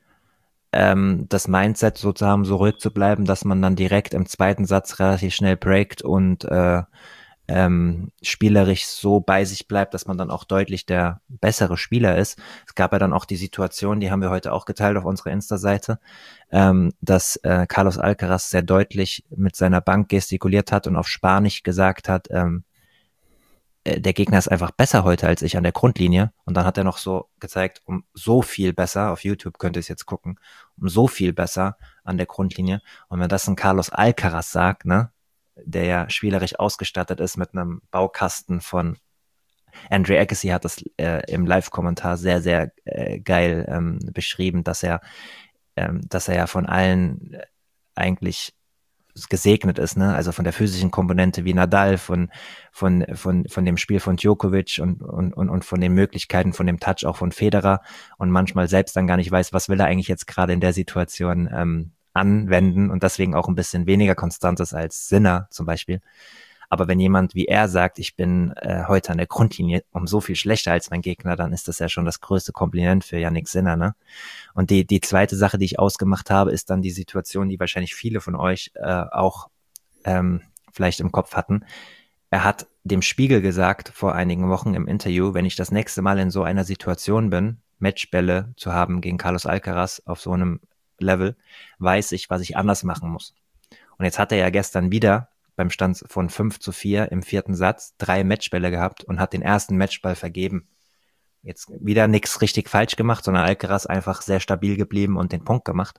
ähm, das Mindset sozusagen so ruhig zu bleiben, dass man dann direkt im zweiten Satz relativ schnell breakt und äh, ähm, spielerisch so bei sich bleibt, dass man dann auch deutlich der bessere Spieler ist. Es gab ja dann auch die Situation, die haben wir heute auch geteilt auf unserer Insta-Seite, ähm, dass äh, Carlos Alcaraz sehr deutlich mit seiner Bank gestikuliert hat und auf Spanisch gesagt hat, ähm, äh, der Gegner ist einfach besser heute als ich an der Grundlinie. Und dann hat er noch so gezeigt, um so viel besser, auf YouTube könnt ihr es jetzt gucken, um so viel besser an der Grundlinie. Und wenn das ein Carlos Alcaraz sagt, ne, der ja spielerisch ausgestattet ist mit einem Baukasten von Andre Agassi hat das äh, im Live-Kommentar sehr, sehr äh, geil ähm, beschrieben, dass er, ähm, dass er ja von allen äh, eigentlich gesegnet ist, ne? Also von der physischen Komponente wie Nadal, von von von von dem Spiel von Djokovic und und und und von den Möglichkeiten, von dem Touch auch von Federer und manchmal selbst dann gar nicht weiß, was will er eigentlich jetzt gerade in der Situation ähm, anwenden und deswegen auch ein bisschen weniger konstant ist als Sinner zum Beispiel. Aber wenn jemand wie er sagt, ich bin äh, heute an der Grundlinie um so viel schlechter als mein Gegner, dann ist das ja schon das größte Kompliment für Jannik Sinner, ne? Und die, die zweite Sache, die ich ausgemacht habe, ist dann die Situation, die wahrscheinlich viele von euch äh, auch ähm, vielleicht im Kopf hatten. Er hat dem Spiegel gesagt vor einigen Wochen im Interview, wenn ich das nächste Mal in so einer Situation bin, Matchbälle zu haben gegen Carlos Alcaraz auf so einem Level, weiß ich, was ich anders machen muss. Und jetzt hat er ja gestern wieder beim Stand von fünf zu vier im vierten Satz drei Matchbälle gehabt und hat den ersten Matchball vergeben. Jetzt wieder nichts richtig falsch gemacht, sondern Alcaraz einfach sehr stabil geblieben und den Punkt gemacht.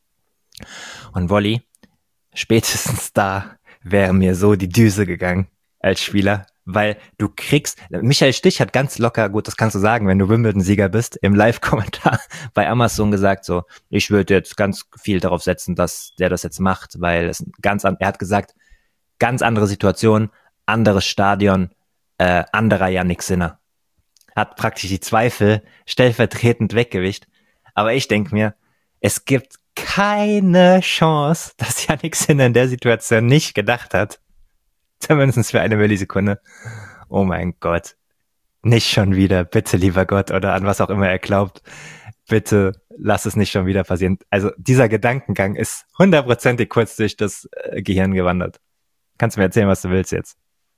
Und Volley, spätestens da wäre mir so die Düse gegangen als Spieler, weil du kriegst, Michael Stich hat ganz locker, gut, das kannst du sagen, wenn du Wimbledon-Sieger bist, im Live-Kommentar bei Amazon gesagt so, ich würde jetzt ganz viel darauf setzen, dass der das jetzt macht, weil es ganz, er hat gesagt, ganz andere Situation, anderes Stadion, äh, anderer Jannik Sinner. Hat praktisch die Zweifel stellvertretend weggewischt. Aber ich denke mir, es gibt keine Chance, dass Jannik Sinner in der Situation nicht gedacht hat. Zumindest für eine Millisekunde. Oh mein Gott. Nicht schon wieder, bitte lieber Gott, oder an was auch immer er glaubt. Bitte lass es nicht schon wieder passieren. Also dieser Gedankengang ist hundertprozentig kurz durch das äh, Gehirn gewandert. Kannst du mir erzählen, was du willst jetzt?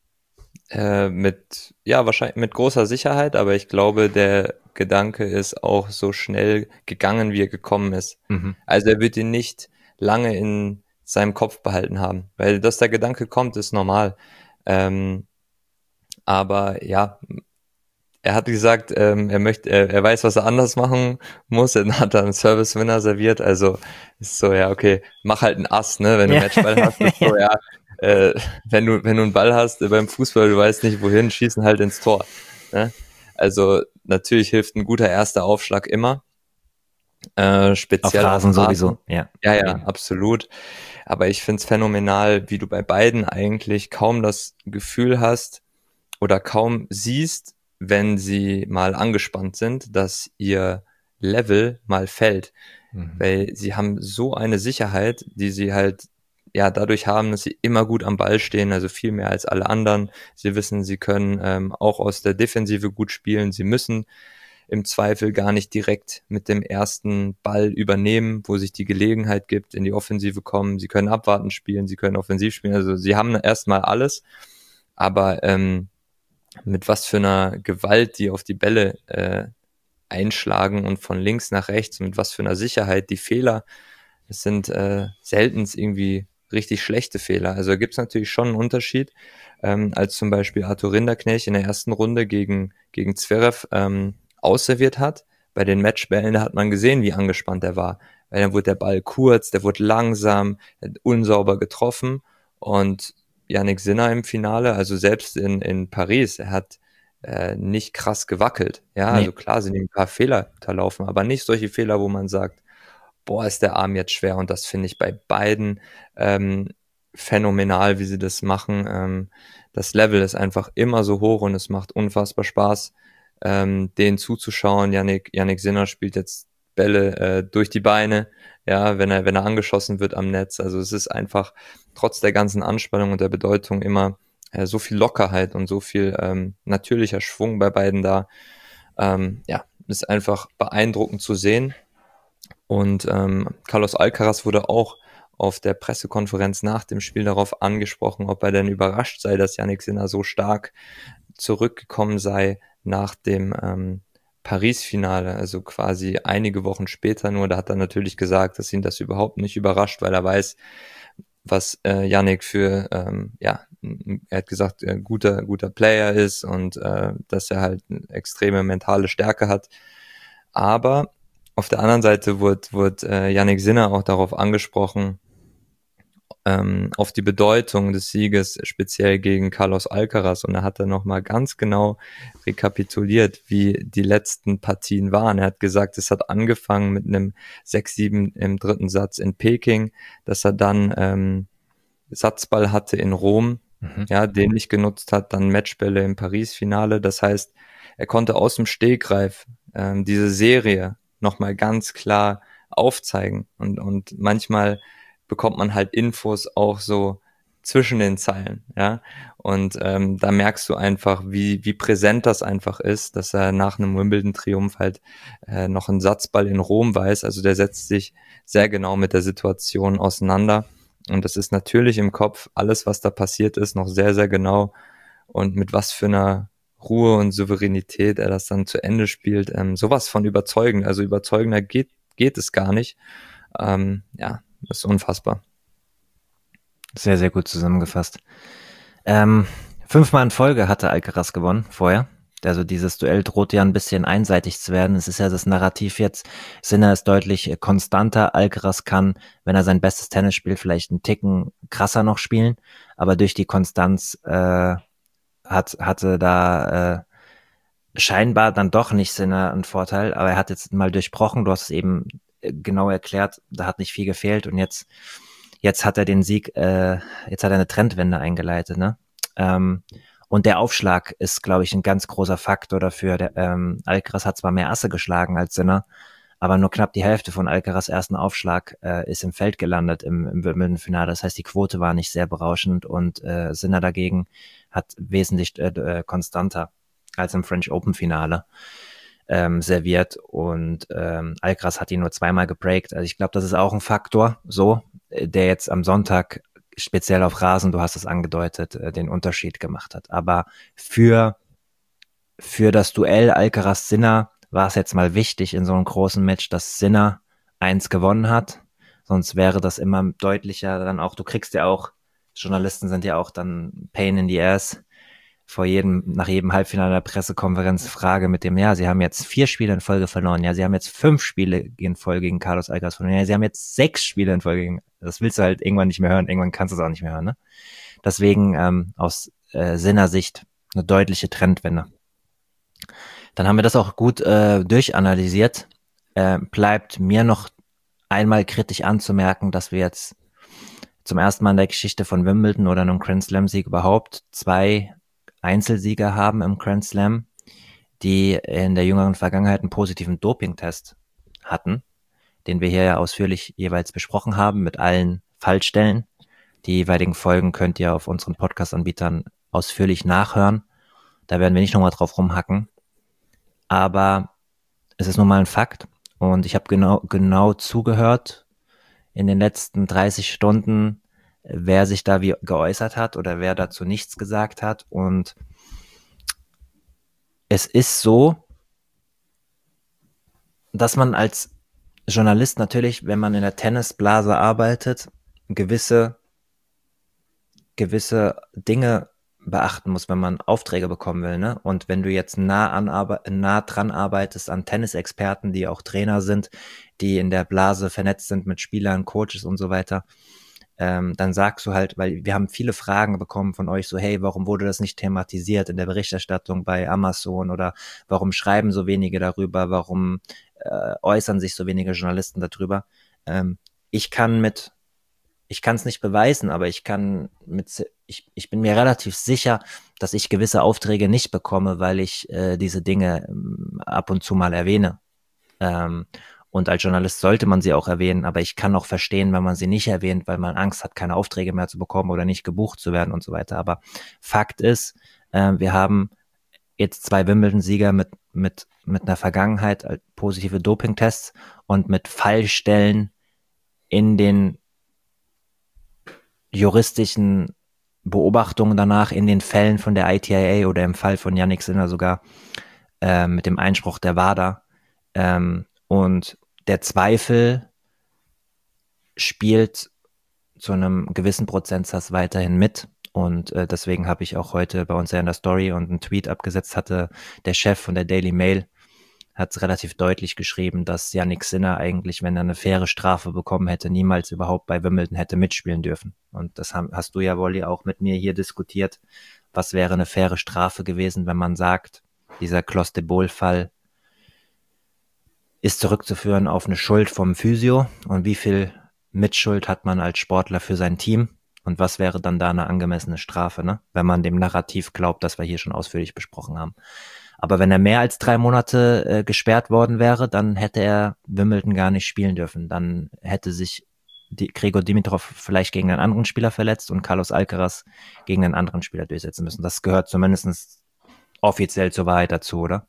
Äh, mit, ja, wahrscheinlich mit großer Sicherheit, aber ich glaube, der Gedanke ist auch so schnell gegangen, wie er gekommen ist. Mhm. Also er wird ihn nicht lange in seinem Kopf behalten haben, weil dass der Gedanke kommt, ist normal. Ähm, aber ja, er hat gesagt, ähm, er möchte, er, er weiß, was er anders machen muss. Er hat dann einen Service-Winner serviert, also ist so, ja, okay, mach halt einen Ass, ne, wenn du ja. Matchball hast, ist so, ja, Äh, wenn du wenn du einen Ball hast äh, beim Fußball, du weißt nicht wohin, schießen halt ins Tor. Ne? Also natürlich hilft ein guter erster Aufschlag immer. Äh, speziell auf Rasen sowieso. Ja, ja, ja, absolut. Aber ich find's phänomenal, wie du bei beiden eigentlich kaum das Gefühl hast oder kaum siehst, wenn sie mal angespannt sind, dass ihr Level mal fällt. Mhm. Weil sie haben so eine Sicherheit, die sie halt ja dadurch haben, dass sie immer gut am Ball stehen, also viel mehr als alle anderen. Sie wissen, sie können ähm, auch aus der Defensive gut spielen. Sie müssen im Zweifel gar nicht direkt mit dem ersten Ball übernehmen, wo sich die Gelegenheit gibt, in die Offensive kommen. Sie können abwarten spielen, sie können offensiv spielen. Also sie haben erstmal alles, aber ähm, mit was für einer Gewalt die auf die Bälle äh, einschlagen und von links nach rechts, mit was für einer Sicherheit die Fehler, es sind äh, selten irgendwie richtig schlechte Fehler. Also gibt es natürlich schon einen Unterschied, ähm, als zum Beispiel Arthur Rinderknecht in der ersten Runde gegen, gegen Zverev ähm, ausserviert hat. Bei den Matchbällen, da hat man gesehen, wie angespannt er war. Weil dann wurde der Ball kurz, der wurde langsam, unsauber getroffen. Und Jannik Sinner im Finale, also selbst in, in Paris, er hat äh, nicht krass gewackelt. Ja, nee. Also klar sind ihm ein paar Fehler unterlaufen, aber nicht solche Fehler, wo man sagt, boah, ist der Arm jetzt schwer. Und das finde ich bei beiden ähm, phänomenal, wie sie das machen. Ähm, das Level ist einfach immer so hoch und es macht unfassbar Spaß, ähm, denen zuzuschauen. Jannik, Jannik Sinner spielt jetzt Bälle äh, durch die Beine, ja, wenn er, wenn er angeschossen wird am Netz. Also es ist einfach trotz der ganzen Anspannung und der Bedeutung immer äh, so viel Lockerheit und so viel ähm, natürlicher Schwung bei beiden da. Ähm, ja, ist einfach beeindruckend zu sehen. Und ähm, Carlos Alcaraz wurde auch auf der Pressekonferenz nach dem Spiel darauf angesprochen, ob er denn überrascht sei, dass Jannik Sinner so stark zurückgekommen sei nach dem ähm, Paris-Finale, also quasi einige Wochen später nur. Da hat er natürlich gesagt, dass ihn das überhaupt nicht überrascht, weil er weiß, was äh, Jannik für ähm, ja er hat gesagt, er guter guter Player ist und äh, dass er halt eine extreme mentale Stärke hat. Aber auf der anderen Seite wurde, wurde äh, Jannik Sinner auch darauf angesprochen, ähm, auf die Bedeutung des Sieges, speziell gegen Carlos Alcaraz. Und er hat dann nochmal ganz genau rekapituliert, wie die letzten Partien waren. Er hat gesagt, es hat angefangen mit einem sechs sieben im dritten Satz in Peking, dass er dann ähm, Satzball hatte in Rom, mhm. ja, den nicht genutzt hat, dann Matchbälle im Paris-Finale. Das heißt, er konnte aus dem Stegreif ähm, diese Serie nochmal ganz klar aufzeigen. Und, und manchmal bekommt man halt Infos auch so zwischen den Zeilen, ja. Und ähm, da merkst du einfach, wie wie präsent das einfach ist, dass er nach einem Wimbledon-Triumph halt äh, noch einen Satzball in Rom weiß. Also der setzt sich sehr genau mit der Situation auseinander. Und das ist natürlich im Kopf, alles, was da passiert ist, noch sehr, sehr genau. Und mit was für einer Ruhe und Souveränität er das dann zu Ende spielt. Ähm, sowas von überzeugend. Also überzeugender geht, geht es gar nicht. Ähm, ja, das ist unfassbar. Sehr, sehr gut zusammengefasst. Ähm, fünfmal in Folge hatte Alcaraz gewonnen vorher. Also dieses Duell droht ja ein bisschen einseitig zu werden. Es ist ja das Narrativ jetzt, Sinner ist deutlich konstanter. Alcaraz kann, wenn er sein bestes Tennis spielt, vielleicht einen Ticken krasser noch spielen. Aber durch die Konstanz äh, hat hatte da äh, scheinbar dann doch nicht Sinner einen Vorteil. Aber er hat jetzt mal durchbrochen. Du hast es eben genau erklärt. Da hat nicht viel gefehlt. Und jetzt jetzt hat er den Sieg, äh, jetzt hat er eine Trendwende eingeleitet, ne? Ähm, und der Aufschlag ist, glaube ich, ein ganz großer Faktor dafür. Der, ähm, Alcaraz hat zwar mehr Asse geschlagen als Sinner, aber nur knapp die Hälfte von Alcaraz' ersten Aufschlag äh, ist im Feld gelandet im, im Wimbledon-Finale. Das heißt, die Quote war nicht sehr berauschend und äh, Sinner dagegen hat wesentlich äh, konstanter als im French Open-Finale ähm, serviert und ähm, Alcaraz hat ihn nur zweimal gebreakt. Also ich glaube, das ist auch ein Faktor, so, der jetzt am Sonntag speziell auf Rasen, du hast es angedeutet, den Unterschied gemacht hat. Aber für, für das Duell Alcaraz-Sinner war es jetzt mal wichtig in so einem großen Match, dass Sinner eins gewonnen hat. Sonst wäre das immer deutlicher dann auch, du kriegst ja auch, Journalisten sind ja auch dann Pain in the Ass, vor jedem, nach jedem Halbfinale der Pressekonferenz Frage mit dem, ja, sie haben jetzt vier Spiele in Folge verloren, ja, sie haben jetzt fünf Spiele in Folge gegen Carlos Alcaraz verloren, ja, sie haben jetzt sechs Spiele in Folge gegen, das willst du halt irgendwann nicht mehr hören, irgendwann kannst du es auch nicht mehr hören, ne? Deswegen ähm, aus äh, Sinner-Sicht eine deutliche Trendwende. Dann haben wir das auch gut äh, durchanalysiert. Äh, bleibt mir noch einmal kritisch anzumerken, dass wir jetzt zum ersten Mal in der Geschichte von Wimbledon oder einem Grand Slam-Sieg überhaupt zwei Einzelsieger haben im Grand Slam, die in der jüngeren Vergangenheit einen positiven Dopingtest hatten, den wir hier ja ausführlich jeweils besprochen haben mit allen Fallstellen. Die jeweiligen Folgen könnt ihr auf unseren Podcast-Anbietern ausführlich nachhören. Da werden wir nicht nochmal drauf rumhacken. Aber es ist nun mal ein Fakt und ich habe genau, genau zugehört in den letzten dreißig Stunden, wer sich da wie geäußert hat oder wer dazu nichts gesagt hat. Und es ist so, dass man als Journalist natürlich, wenn man in der Tennisblase arbeitet, gewisse, gewisse Dinge beachten muss, wenn man Aufträge bekommen will, ne? Und wenn du jetzt nah an, nah dran arbeitest an Tennisexperten, die auch Trainer sind, die in der Blase vernetzt sind mit Spielern, Coaches und so weiter, ähm, dann sagst du halt, weil wir haben viele Fragen bekommen von euch, so hey, warum wurde das nicht thematisiert in der Berichterstattung bei Amazon oder warum schreiben so wenige darüber, warum äh, äußern sich so wenige Journalisten darüber? Ähm, ich kann mit, ich kann es nicht beweisen, aber ich kann mit, ich, ich bin mir relativ sicher, dass ich gewisse Aufträge nicht bekomme, weil ich äh, diese Dinge ähm, ab und zu mal erwähne. Ähm, Und als Journalist sollte man sie auch erwähnen, aber ich kann auch verstehen, wenn man sie nicht erwähnt, weil man Angst hat, keine Aufträge mehr zu bekommen oder nicht gebucht zu werden und so weiter. Aber Fakt ist, äh, wir haben jetzt zwei Wimbledon-Sieger mit, mit, mit einer Vergangenheit, äh, positive Dopingtests und mit Fallstellen in den juristischen Beobachtungen danach, in den Fällen von der I T I A oder im Fall von Jannik Sinner sogar äh, mit dem Einspruch der WADA. Ähm, und der Zweifel spielt zu einem gewissen Prozentsatz weiterhin mit. Und äh, deswegen habe ich auch heute bei uns ja in der Story und einen Tweet abgesetzt, hatte der Chef von der Daily Mail, hat relativ deutlich geschrieben, dass Jannik Sinner eigentlich, wenn er eine faire Strafe bekommen hätte, niemals überhaupt bei Wimbledon hätte mitspielen dürfen. Und das hast du ja, Wolli, auch mit mir hier diskutiert. Was wäre eine faire Strafe gewesen, wenn man sagt, dieser Clos de Boel-Fall ist zurückzuführen auf eine Schuld vom Physio und wie viel Mitschuld hat man als Sportler für sein Team und was wäre dann da eine angemessene Strafe, ne? Wenn man dem Narrativ glaubt, das wir hier schon ausführlich besprochen haben. Aber wenn er mehr als drei Monate äh, gesperrt worden wäre, dann hätte er Wimbledon gar nicht spielen dürfen. Dann hätte sich die, Grigor Dimitrov vielleicht gegen einen anderen Spieler verletzt und Carlos Alcaraz gegen einen anderen Spieler durchsetzen müssen. Das gehört zumindest offiziell zur Wahrheit dazu, oder?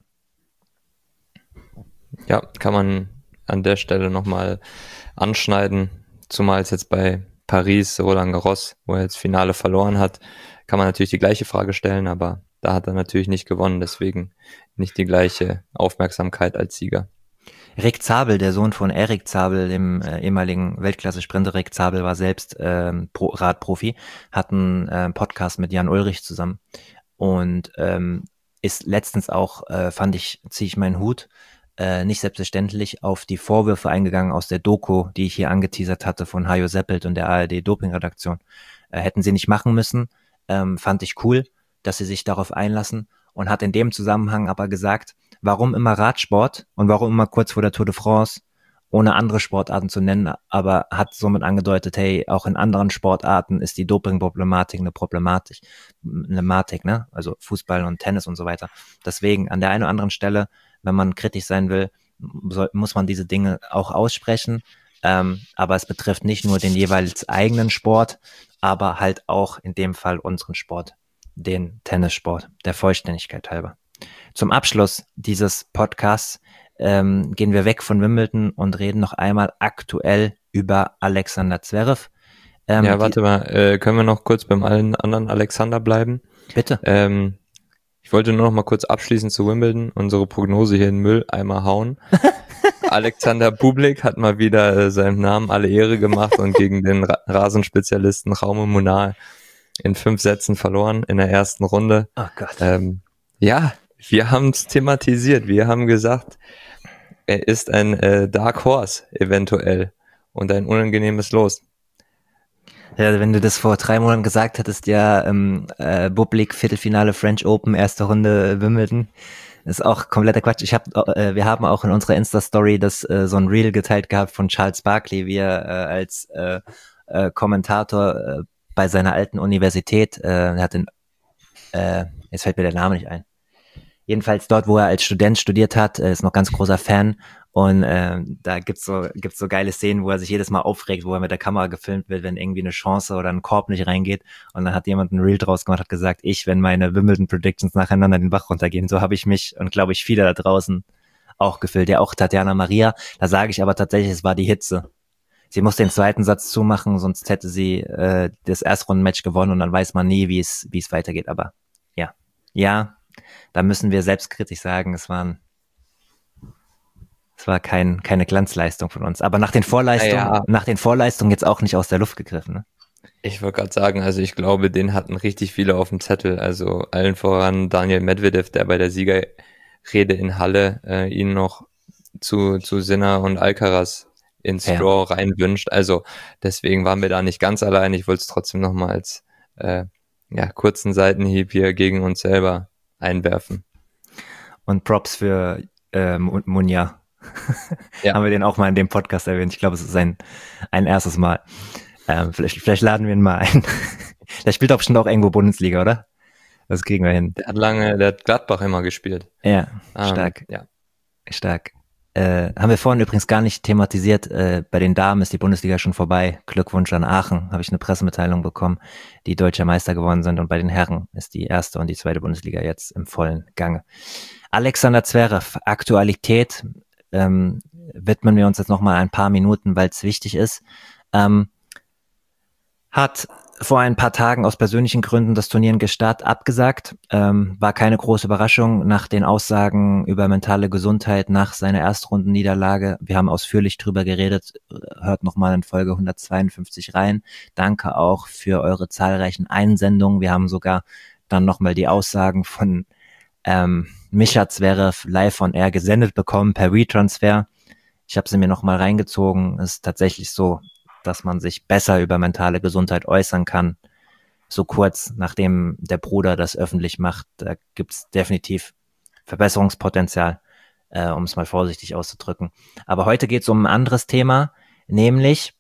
Ja, kann man an der Stelle nochmal anschneiden, zumal es jetzt bei Paris, Roland Garros, wo er jetzt Finale verloren hat, kann man natürlich die gleiche Frage stellen, aber da hat er natürlich nicht gewonnen, deswegen nicht die gleiche Aufmerksamkeit als Sieger. Rick Zabel, der Sohn von Erik Zabel, dem äh, ehemaligen Weltklasse-Sprinter. Rick Zabel war selbst ähm, Pro- Radprofi, hat einen äh, Podcast mit Jan Ulrich zusammen und ähm, ist letztens auch, äh, fand ich, ziehe ich meinen Hut, äh, nicht selbstverständlich auf die Vorwürfe eingegangen aus der Doku, die ich hier angeteasert hatte von Hajo Seppelt und der A R D-Doping-Redaktion. Äh, hätten sie nicht machen müssen, ähm, fand ich cool, dass sie sich darauf einlassen und hat in dem Zusammenhang aber gesagt, warum immer Radsport und warum immer kurz vor der Tour de France, ohne andere Sportarten zu nennen, aber hat somit angedeutet, hey, auch in anderen Sportarten ist die Doping-Problematik eine Problematik, eine Problematik, ne? Also Fußball und Tennis und so weiter. Deswegen an der einen oder anderen Stelle, wenn man kritisch sein will, soll, muss man diese Dinge auch aussprechen. Ähm, aber es betrifft nicht nur den jeweils eigenen Sport, aber halt auch in dem Fall unseren Sport, den Tennissport, der Vollständigkeit halber. Zum Abschluss dieses Podcasts ähm, gehen wir weg von Wimbledon und reden noch einmal aktuell über Alexander Zverev. Ähm, ja, warte die, mal, äh, können wir noch kurz beim allen anderen Alexander bleiben? Bitte. Ähm, ich wollte nur noch mal kurz abschließend zu Wimbledon unsere Prognose hier in den Mülleimer hauen. Alexander Bublik hat mal wieder äh, seinem Namen alle Ehre gemacht und gegen den Ra- Rasenspezialisten Raume Munar in fünf Sätzen verloren in der ersten Runde. Oh Gott. Ähm, ja, wir haben es thematisiert. Wir haben gesagt, er ist ein äh, Dark Horse eventuell und ein unangenehmes Los. Ja, wenn du das vor drei Monaten gesagt hättest, ja, ähm, äh, Bublik, Viertelfinale French Open, erste Runde Wimbledon, ist auch kompletter Quatsch. Ich hab, äh, wir haben auch in unserer Insta-Story das äh, so ein Reel geteilt gehabt von Charles Barkley, wie er äh, als äh, äh, Kommentator äh, bei seiner alten Universität, äh, er hat den, äh, jetzt fällt mir der Name nicht ein. Jedenfalls dort, wo er als Student studiert hat, äh, ist noch ganz großer Fan und äh, da gibt's so gibt's so geile Szenen, wo er sich jedes Mal aufregt, wo er mit der Kamera gefilmt wird, wenn irgendwie eine Chance oder ein Korb nicht reingeht und dann hat jemand ein Reel draus gemacht, hat gesagt, ich, wenn meine Wimbledon Predictions nacheinander den Bach runtergehen, so habe ich mich und glaube ich viele da draußen auch gefühlt, ja auch Tatjana Maria, da sage ich aber tatsächlich, es war die Hitze. Sie muss den zweiten Satz zumachen, sonst hätte sie äh, das Erstrundenmatch gewonnen und dann weiß man nie, wie es wie es weitergeht, aber ja, ja, da müssen wir selbstkritisch sagen, es waren, es war kein, keine Glanzleistung von uns. Aber nach den Vorleistungen, ja. nach den Vorleistungen jetzt auch nicht aus der Luft gegriffen, ne? Ich wollte gerade sagen, also ich glaube, den hatten richtig viele auf dem Zettel. Also allen voran Daniel Medvedev, der bei der Siegerrede in Halle äh, ihn noch zu, zu Sinner und Alcaraz ins ja. Draw reinwünscht. Also deswegen waren wir da nicht ganz allein. Ich wollte es trotzdem nochmal als äh, ja, kurzen Seitenhieb hier gegen uns selber einwerfen. Und Props für äh, Munja. Ja. Haben wir den auch mal in dem Podcast erwähnt. Ich glaube, es ist ein, ein erstes Mal. Ähm, vielleicht, vielleicht laden wir ihn mal ein. Der spielt doch bestimmt auch irgendwo Bundesliga, oder? Das kriegen wir hin. Der hat lange, der hat Gladbach immer gespielt. Ja, stark. Ähm, ja. Stark. Äh, haben wir vorhin übrigens gar nicht thematisiert, äh, bei den Damen ist die Bundesliga schon vorbei. Glückwunsch an Aachen, habe ich eine Pressemitteilung bekommen, die deutscher Meister geworden sind und bei den Herren ist die erste und die zweite Bundesliga jetzt im vollen Gange. Alexander Zverev, Aktualität, ähm, widmen wir uns jetzt nochmal ein paar Minuten, weil es wichtig ist, ähm, hat vor ein paar Tagen aus persönlichen Gründen das Turnier in Gstaad abgesagt. Ähm, war keine große Überraschung nach den Aussagen über mentale Gesundheit nach seiner Erstrundenniederlage. Wir haben ausführlich drüber geredet. Hört nochmal in Folge hundertzweiundfünfzig rein. Danke auch für eure zahlreichen Einsendungen. Wir haben sogar dann nochmal die Aussagen von ähm, Mischa Zverev live on air gesendet bekommen per Retransfer. Ich habe sie mir nochmal reingezogen. Es ist tatsächlich so, dass man sich besser über mentale Gesundheit äußern kann. So kurz nachdem der Bruder das öffentlich macht, da gibt's definitiv Verbesserungspotenzial, äh, um es mal vorsichtig auszudrücken. Aber heute geht's um ein anderes Thema, nämlich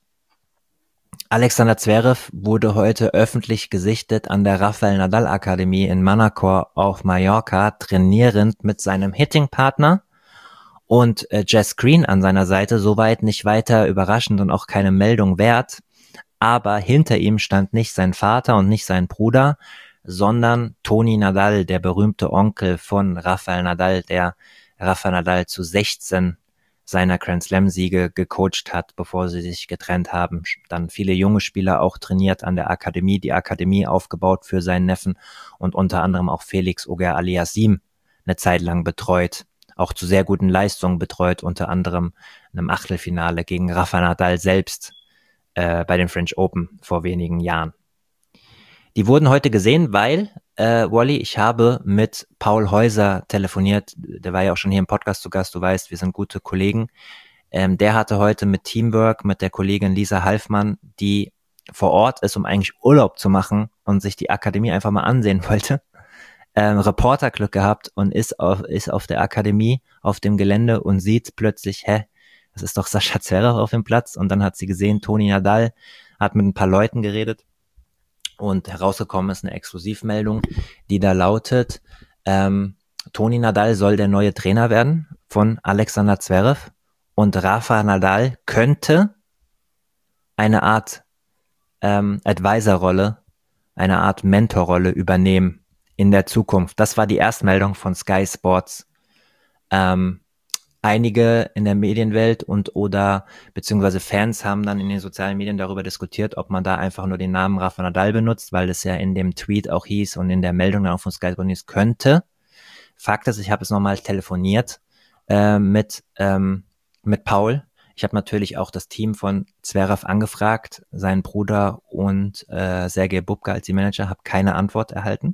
Alexander Zverev wurde heute öffentlich gesichtet an der Rafael Nadal Akademie in Manacor auf Mallorca, trainierend mit seinem Hitting-Partner und äh, Jess Green an seiner Seite, soweit nicht weiter überraschend und auch keine Meldung wert. Aber hinter ihm stand nicht sein Vater und nicht sein Bruder, sondern Toni Nadal, der berühmte Onkel von Rafael Nadal, der Rafael Nadal zu sechzehn seiner Grand Slam-Siege gecoacht hat, bevor sie sich getrennt haben. Dann viele junge Spieler auch trainiert an der Akademie, die Akademie aufgebaut für seinen Neffen und unter anderem auch Felix Auger-Aliassime eine Zeit lang betreut. Auch zu sehr guten Leistungen betreut, unter anderem in einem Achtelfinale gegen Rafa Nadal selbst äh, bei den French Open vor wenigen Jahren. Die wurden heute gesehen, weil, äh, Wally, ich habe mit Paul Häuser telefoniert, der war ja auch schon hier im Podcast zu Gast, du weißt, wir sind gute Kollegen. Ähm, der hatte heute mit Teamwork, mit der Kollegin Lisa Halfmann, die vor Ort ist, um eigentlich Urlaub zu machen und sich die Akademie einfach mal ansehen wollte, Ähm, Reporterglück gehabt und ist auf, ist auf der Akademie, auf dem Gelände und sieht plötzlich, hä, das ist doch Sascha Zverev auf dem Platz. Und dann hat sie gesehen, Toni Nadal hat mit ein paar Leuten geredet und herausgekommen ist eine Exklusivmeldung, die da lautet, ähm, Toni Nadal soll der neue Trainer werden von Alexander Zverev und Rafa Nadal könnte eine Art ähm, Advisor-Rolle, eine Art Mentor-Rolle übernehmen in der Zukunft. Das war die Erstmeldung von Sky Sports. Ähm, einige in der Medienwelt und oder beziehungsweise Fans haben dann in den sozialen Medien darüber diskutiert, ob man da einfach nur den Namen Rafa Nadal benutzt, weil es ja in dem Tweet auch hieß und in der Meldung dann auch von Sky Sports News könnte. Fakt ist, ich habe es nochmal telefoniert äh, mit ähm, mit Paul. Ich habe natürlich auch das Team von Zverev angefragt, seinen Bruder und äh, Sergej Bubka als die Manager, habe keine Antwort erhalten.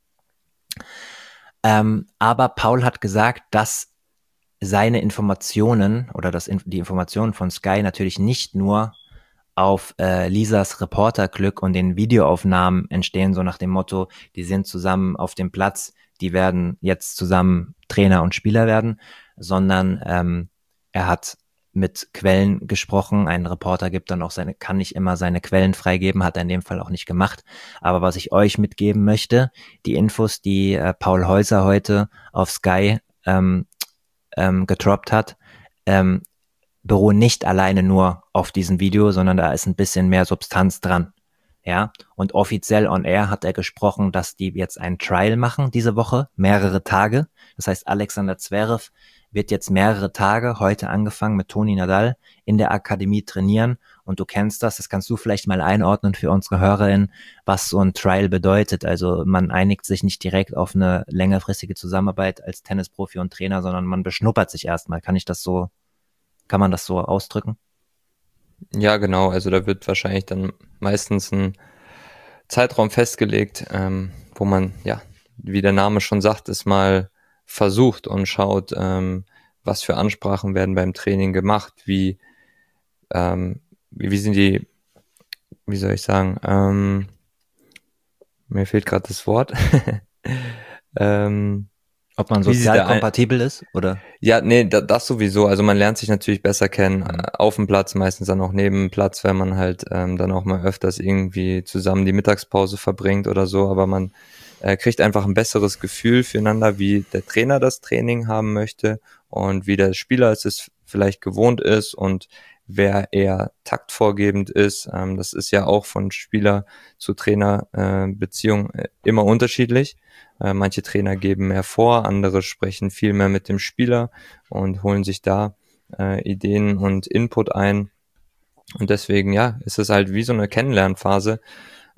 Ähm, aber Paul hat gesagt, dass seine Informationen oder dass in, die Informationen von Sky natürlich nicht nur auf äh, Lisas Reporterglück und den Videoaufnahmen entstehen, so nach dem Motto, die sind zusammen auf dem Platz, die werden jetzt zusammen Trainer und Spieler werden, sondern ähm, er hat mit Quellen gesprochen. Ein Reporter gibt dann auch seine, kann nicht immer seine Quellen freigeben, hat er in dem Fall auch nicht gemacht. Aber was ich euch mitgeben möchte, die Infos, die äh, Paul Häuser heute auf Sky ähm, ähm, getroppt hat, ähm, beruhen nicht alleine nur auf diesem Video, sondern da ist ein bisschen mehr Substanz dran. Ja, und offiziell on air hat er gesprochen, dass die jetzt ein Trial machen diese Woche, mehrere Tage. Das heißt, Alexander Zverev wird jetzt mehrere Tage, heute angefangen mit Toni Nadal, in der Akademie trainieren. Und du kennst das, das kannst du vielleicht mal einordnen für unsere HörerInnen, was so ein Trial bedeutet. Also man einigt sich nicht direkt auf eine längerfristige Zusammenarbeit als Tennisprofi und Trainer, sondern man beschnuppert sich erstmal. Kann ich das so, kann man das so ausdrücken? Ja, genau. Also da wird wahrscheinlich dann meistens ein Zeitraum festgelegt, ähm, wo man, ja, wie der Name schon sagt, es mal versucht und schaut, ähm, was für Ansprachen werden beim Training gemacht, wie, ähm, wie, wie sind die, wie soll ich sagen, ähm, mir fehlt gerade das Wort, ähm, Ob man sozial kompatibel ist, oder? Ja, nee, da, das sowieso. Also man lernt sich natürlich besser kennen, mhm. auf dem Platz, meistens dann auch neben dem Platz, wenn man halt ähm, dann auch mal öfters irgendwie zusammen die Mittagspause verbringt oder so, aber man äh, kriegt einfach ein besseres Gefühl füreinander, wie der Trainer das Training haben möchte und wie der Spieler es vielleicht gewohnt ist und wer eher taktvorgebend ist. Ähm, das ist ja auch von Spieler zu Trainer äh, Beziehung äh, immer unterschiedlich. Äh, manche Trainer geben mehr vor, andere sprechen viel mehr mit dem Spieler und holen sich da äh, Ideen und Input ein. Und deswegen, ja, ist es halt wie so eine Kennenlernphase.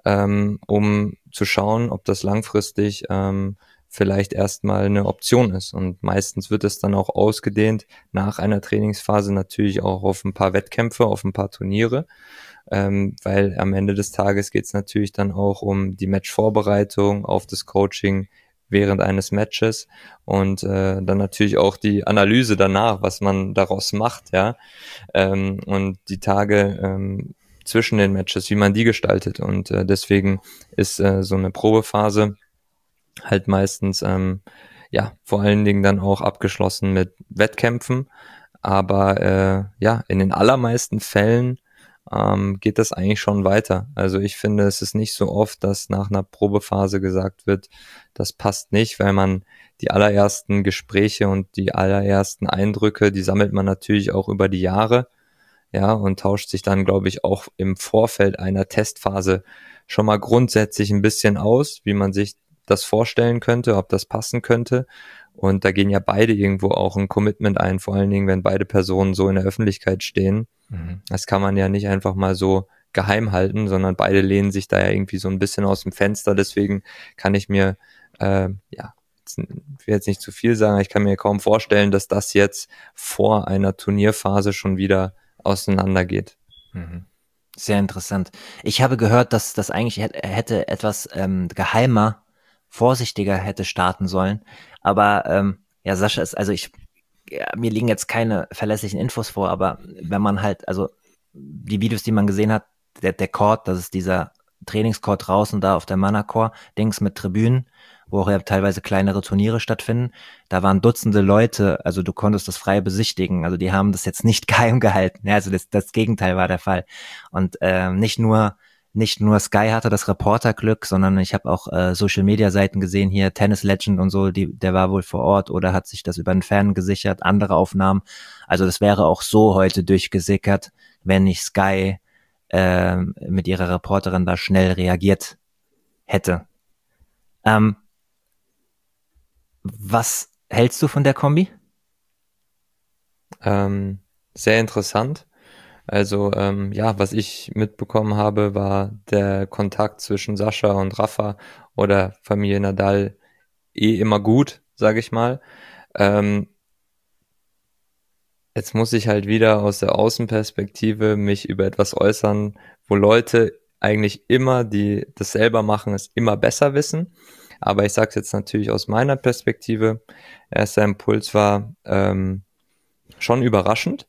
ähm, um zu schauen, ob das langfristig ähm, vielleicht erstmal eine Option ist. Und meistens wird es dann auch ausgedehnt nach einer Trainingsphase natürlich auch auf ein paar Wettkämpfe, auf ein paar Turniere, ähm, weil am Ende des Tages geht es natürlich dann auch um die Matchvorbereitung, auf das Coaching während eines Matches und äh, dann natürlich auch die Analyse danach, was man daraus macht, ja, ähm, und die Tage ähm, zwischen den Matches, wie man die gestaltet. Und äh, deswegen ist äh, so eine Probephase halt meistens ähm, ja vor allen Dingen dann auch abgeschlossen mit Wettkämpfen. Aber äh, ja, in den allermeisten Fällen ähm, geht das eigentlich schon weiter. Also ich finde, es ist nicht so oft, dass nach einer Probephase gesagt wird, das passt nicht, weil man die allerersten Gespräche und die allerersten Eindrücke, die sammelt man natürlich auch über die Jahre, ja, und tauscht sich dann, glaube ich, auch im Vorfeld einer Testphase schon mal grundsätzlich ein bisschen aus, wie man sich das vorstellen könnte, ob das passen könnte. Und da gehen ja beide irgendwo auch ein Commitment ein, vor allen Dingen, wenn beide Personen so in der Öffentlichkeit stehen. Mhm. Das kann man ja nicht einfach mal so geheim halten, sondern beide lehnen sich da ja irgendwie so ein bisschen aus dem Fenster. Deswegen kann ich mir, äh, ja, ich will jetzt nicht zu viel sagen, ich kann mir kaum vorstellen, dass das jetzt vor einer Turnierphase schon wieder auseinandergeht. Mhm. Sehr interessant. Ich habe gehört, dass das eigentlich hätte, hätte etwas ähm, geheimer, vorsichtiger hätte starten sollen. Aber ähm, ja, Sascha ist, also ich, ja, mir liegen jetzt keine verlässlichen Infos vor, aber wenn man halt, also die Videos, die man gesehen hat, der, der Court, das ist dieser Trainingscourt draußen da auf der Manacor-Dings mit Tribünen, wo auch ja teilweise kleinere Turniere stattfinden. Da waren Dutzende Leute, also du konntest das frei besichtigen. Also die haben das jetzt nicht geheim gehalten. Ja, also das, das Gegenteil war der Fall. Und ähm, nicht nur nicht nur Sky hatte das Reporterglück, sondern ich habe auch äh, Social-Media-Seiten gesehen, hier Tennis Legend und so, die, der war wohl vor Ort oder hat sich das über einen Fan gesichert, andere Aufnahmen. Also das wäre auch so heute durchgesickert, wenn nicht Sky äh, mit ihrer Reporterin da schnell reagiert hätte. Ähm, was hältst du von der Kombi? Ähm, sehr interessant. Also ähm, ja, was ich mitbekommen habe, war der Kontakt zwischen Sascha und Rafa oder Familie Nadal eh immer gut, sage ich mal. Ähm, jetzt muss ich halt wieder aus der Außenperspektive mich über etwas äußern, wo Leute eigentlich immer, die das selber machen, es immer besser wissen. Aber ich sage es jetzt natürlich aus meiner Perspektive. Erster Impuls war ähm, schon überraschend,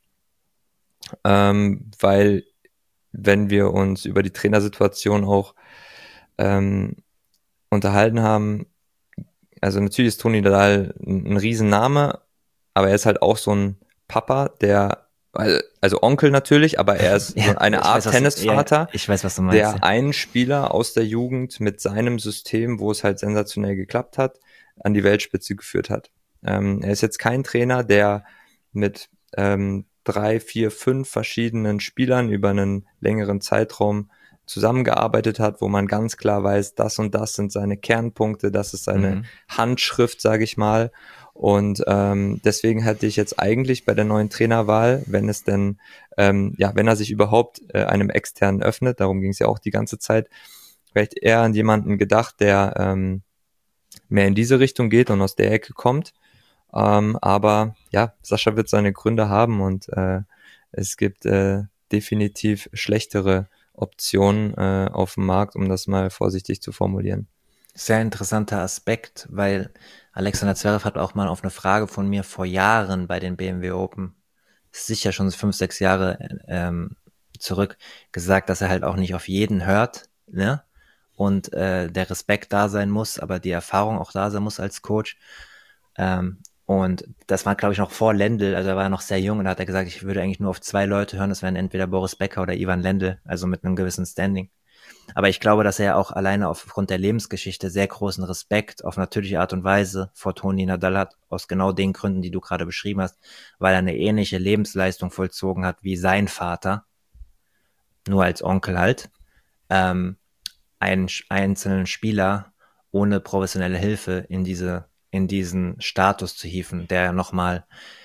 ähm, weil wenn wir uns über die Trainersituation auch ähm, unterhalten haben, also natürlich ist Toni Nadal ein, ein Riesenname, aber er ist halt auch so ein Papa, der, also Onkel natürlich, aber er ist so Ja, eine ich weiß, Art was du, ja, Tennisvater, ich weiß, was du meinst. Ja. der einen Spieler aus der Jugend mit seinem System, wo es halt sensationell geklappt hat, an die Weltspitze geführt hat. Ähm, er ist jetzt kein Trainer, der mit ähm, drei, vier, fünf verschiedenen Spielern über einen längeren Zeitraum zusammengearbeitet hat, wo man ganz klar weiß, das und das sind seine Kernpunkte, das ist seine Mhm. Handschrift, sage ich mal. Und ähm, deswegen hätte ich jetzt eigentlich bei der neuen Trainerwahl, wenn es denn, ähm, ja, wenn er sich überhaupt äh, einem externen öffnet, darum ging es ja auch die ganze Zeit, vielleicht eher an jemanden gedacht, der ähm, mehr in diese Richtung geht und aus der Ecke kommt. Ähm, aber ja, Sascha wird seine Gründe haben und äh, es gibt äh, definitiv schlechtere Optionen äh, auf dem Markt, um das mal vorsichtig zu formulieren. Sehr interessanter Aspekt, weil Alexander Zverev hat auch mal auf eine Frage von mir vor Jahren bei den B M W Open, sicher schon fünf, sechs Jahre ähm, zurück, gesagt, dass er halt auch nicht auf jeden hört, ne? Und äh, der Respekt da sein muss, aber die Erfahrung auch da sein muss als Coach. Ähm, und das war, glaube ich, noch vor Lendl, also er war ja noch sehr jung und da hat er gesagt, ich würde eigentlich nur auf zwei Leute hören, das wären entweder Boris Becker oder Ivan Lendl, also mit einem gewissen Standing. Aber ich glaube, dass er auch alleine aufgrund der Lebensgeschichte sehr großen Respekt auf natürliche Art und Weise vor Toni Nadal hat, aus genau den Gründen, die du gerade beschrieben hast, weil er eine ähnliche Lebensleistung vollzogen hat wie sein Vater, nur als Onkel halt, ähm, einen einzelnen Spieler ohne professionelle Hilfe in diese in diesen Status zu hieven, der nochmal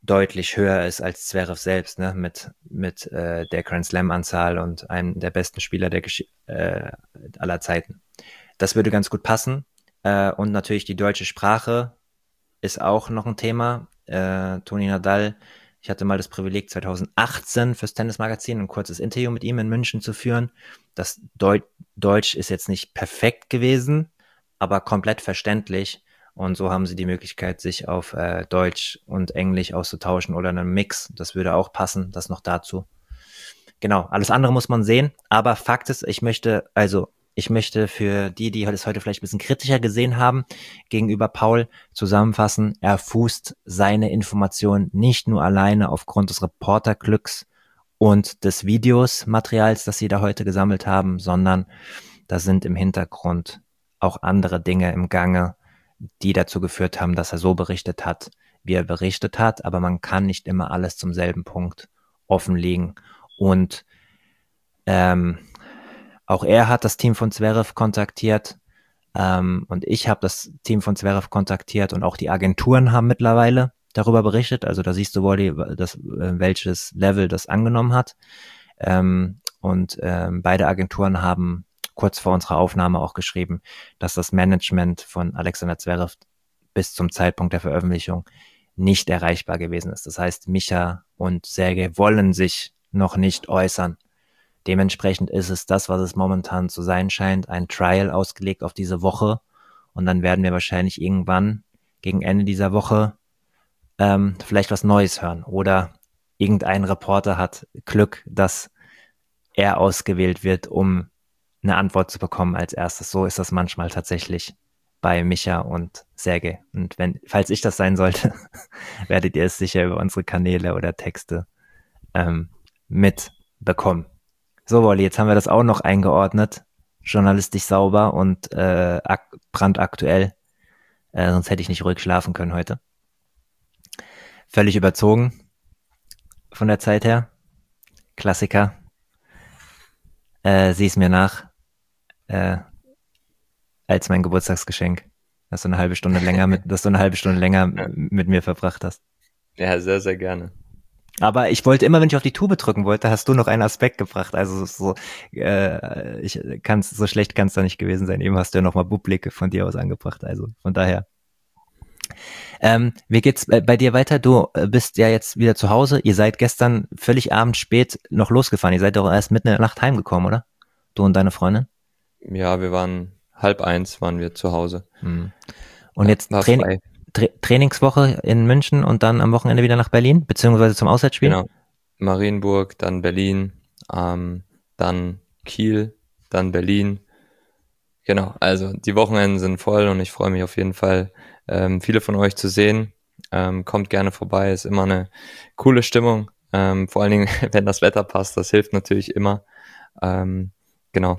deutlich höher ist als Zverev selbst, ne, mit, mit äh, der Grand Slam-Anzahl und einem der besten Spieler der Gesch äh, aller Zeiten. Das würde ganz gut passen. Äh, und natürlich die deutsche Sprache ist auch noch ein Thema. Äh, Toni Nadal, ich hatte mal das Privileg, zwanzig achtzehn fürs Tennismagazin ein kurzes Interview mit ihm in München zu führen. Das Deu Deutsch ist jetzt nicht perfekt gewesen, aber komplett verständlich. Und so haben sie die Möglichkeit, sich auf äh, Deutsch und Englisch auszutauschen oder einen Mix. Das würde auch passen, das noch dazu. Genau, alles andere muss man sehen. Aber Fakt ist, ich möchte, also ich möchte für die, die es heute vielleicht ein bisschen kritischer gesehen haben, gegenüber Paul zusammenfassen, er fußt seine Informationen nicht nur alleine aufgrund des Reporterglücks und des Videosmaterials, das sie da heute gesammelt haben, sondern da sind im Hintergrund auch andere Dinge im Gange, die dazu geführt haben, dass er so berichtet hat, wie er berichtet hat, aber man kann nicht immer alles zum selben Punkt offenlegen. Und ähm, auch er hat das Team von Zverev kontaktiert ähm, und ich habe das Team von Zverev kontaktiert und auch die Agenturen haben mittlerweile darüber berichtet. Also da siehst du wohl, das, welches Level das angenommen hat. Ähm, und ähm, beide Agenturen haben kurz vor unserer Aufnahme auch geschrieben, dass das Management von Alexander Zverev bis zum Zeitpunkt der Veröffentlichung nicht erreichbar gewesen ist. Das heißt, Micha und Sergej wollen sich noch nicht äußern. Dementsprechend ist es das, was es momentan zu sein scheint, ein Trial ausgelegt auf diese Woche. Und dann werden wir wahrscheinlich irgendwann gegen Ende dieser Woche ähm, vielleicht was Neues hören. Oder irgendein Reporter hat Glück, dass er ausgewählt wird, um eine Antwort zu bekommen als erstes. So ist das manchmal tatsächlich bei Micha und Sergej. Und wenn, falls ich das sein sollte, werdet ihr es sicher über unsere Kanäle oder Texte ähm, mitbekommen. So, Wolli, jetzt haben wir das auch noch eingeordnet. Journalistisch sauber und äh, ak- brandaktuell. Äh, sonst hätte ich nicht ruhig schlafen können heute. Völlig überzogen von der Zeit her. Klassiker. Äh, sieh es mir nach. Äh, als mein Geburtstagsgeschenk, dass du eine halbe Stunde länger mit, dass du eine halbe Stunde länger Ja. mit mir verbracht hast. Ja, sehr, sehr gerne. Aber ich wollte immer, wenn ich auf die Tube drücken wollte, hast du noch einen Aspekt gebracht. Also so, äh, ich kann's, so schlecht kann es da nicht gewesen sein. Eben hast du ja nochmal Bublik von dir aus angebracht. Also von daher. Ähm, wie geht's bei, bei dir weiter? Du bist ja jetzt wieder zu Hause. Ihr seid gestern völlig abends spät noch losgefahren. Ihr seid doch erst mitten in der Nacht heimgekommen, oder? Du und deine Freundin? Ja, wir waren halb eins waren wir zu Hause. Hm. Und Ja, jetzt war Training, frei. Tra Trainingswoche in München und dann am Wochenende wieder nach Berlin, beziehungsweise zum Auswärtsspiel? Genau. Marienburg, dann Berlin, ähm, dann Kiel, dann Berlin. Genau, also die Wochenenden sind voll und ich freue mich auf jeden Fall, ähm, viele von euch zu sehen. Ähm, kommt gerne vorbei, ist immer eine coole Stimmung. Ähm, vor allen Dingen, wenn das Wetter passt, das hilft natürlich immer. Ähm, genau.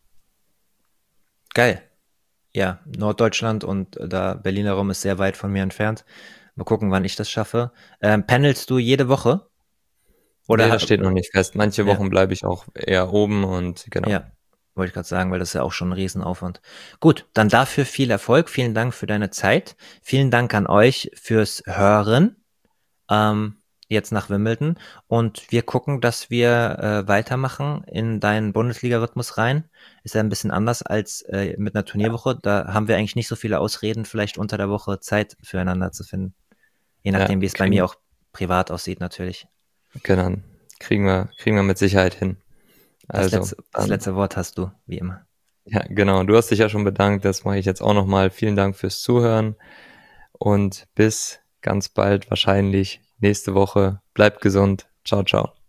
Geil. Ja, Norddeutschland und da Berliner Raum ist sehr weit von mir entfernt. Mal gucken, wann ich das schaffe. Ähm, pendelst du jede Woche? Oder Nee, ha- das steht noch nicht fest. Manche ja, Wochen bleibe ich auch eher oben und genau. ja, wollte ich gerade sagen, weil das ist ja auch schon ein Riesenaufwand. Gut, dann dafür viel Erfolg. Vielen Dank für deine Zeit. Vielen Dank an euch fürs Hören. Ähm, jetzt nach Wimbledon. Und wir gucken, dass wir äh, weitermachen in deinen Bundesliga-Rhythmus rein. Ist ja ein bisschen anders als äh, mit einer Turnierwoche. Da haben wir eigentlich nicht so viele Ausreden, vielleicht unter der Woche Zeit füreinander zu finden. Je nachdem, Ja, wie es bei kriegen, mir auch privat aussieht, natürlich. genau. Kriegen wir, kriegen wir mit Sicherheit hin. Das, Also, letzte, das dann, letzte Wort hast du, wie immer. ja, genau. Du hast dich ja schon bedankt. Das mache ich jetzt auch nochmal. Vielen Dank fürs Zuhören und bis ganz bald wahrscheinlich nächste Woche. Bleibt gesund. Ciao, ciao.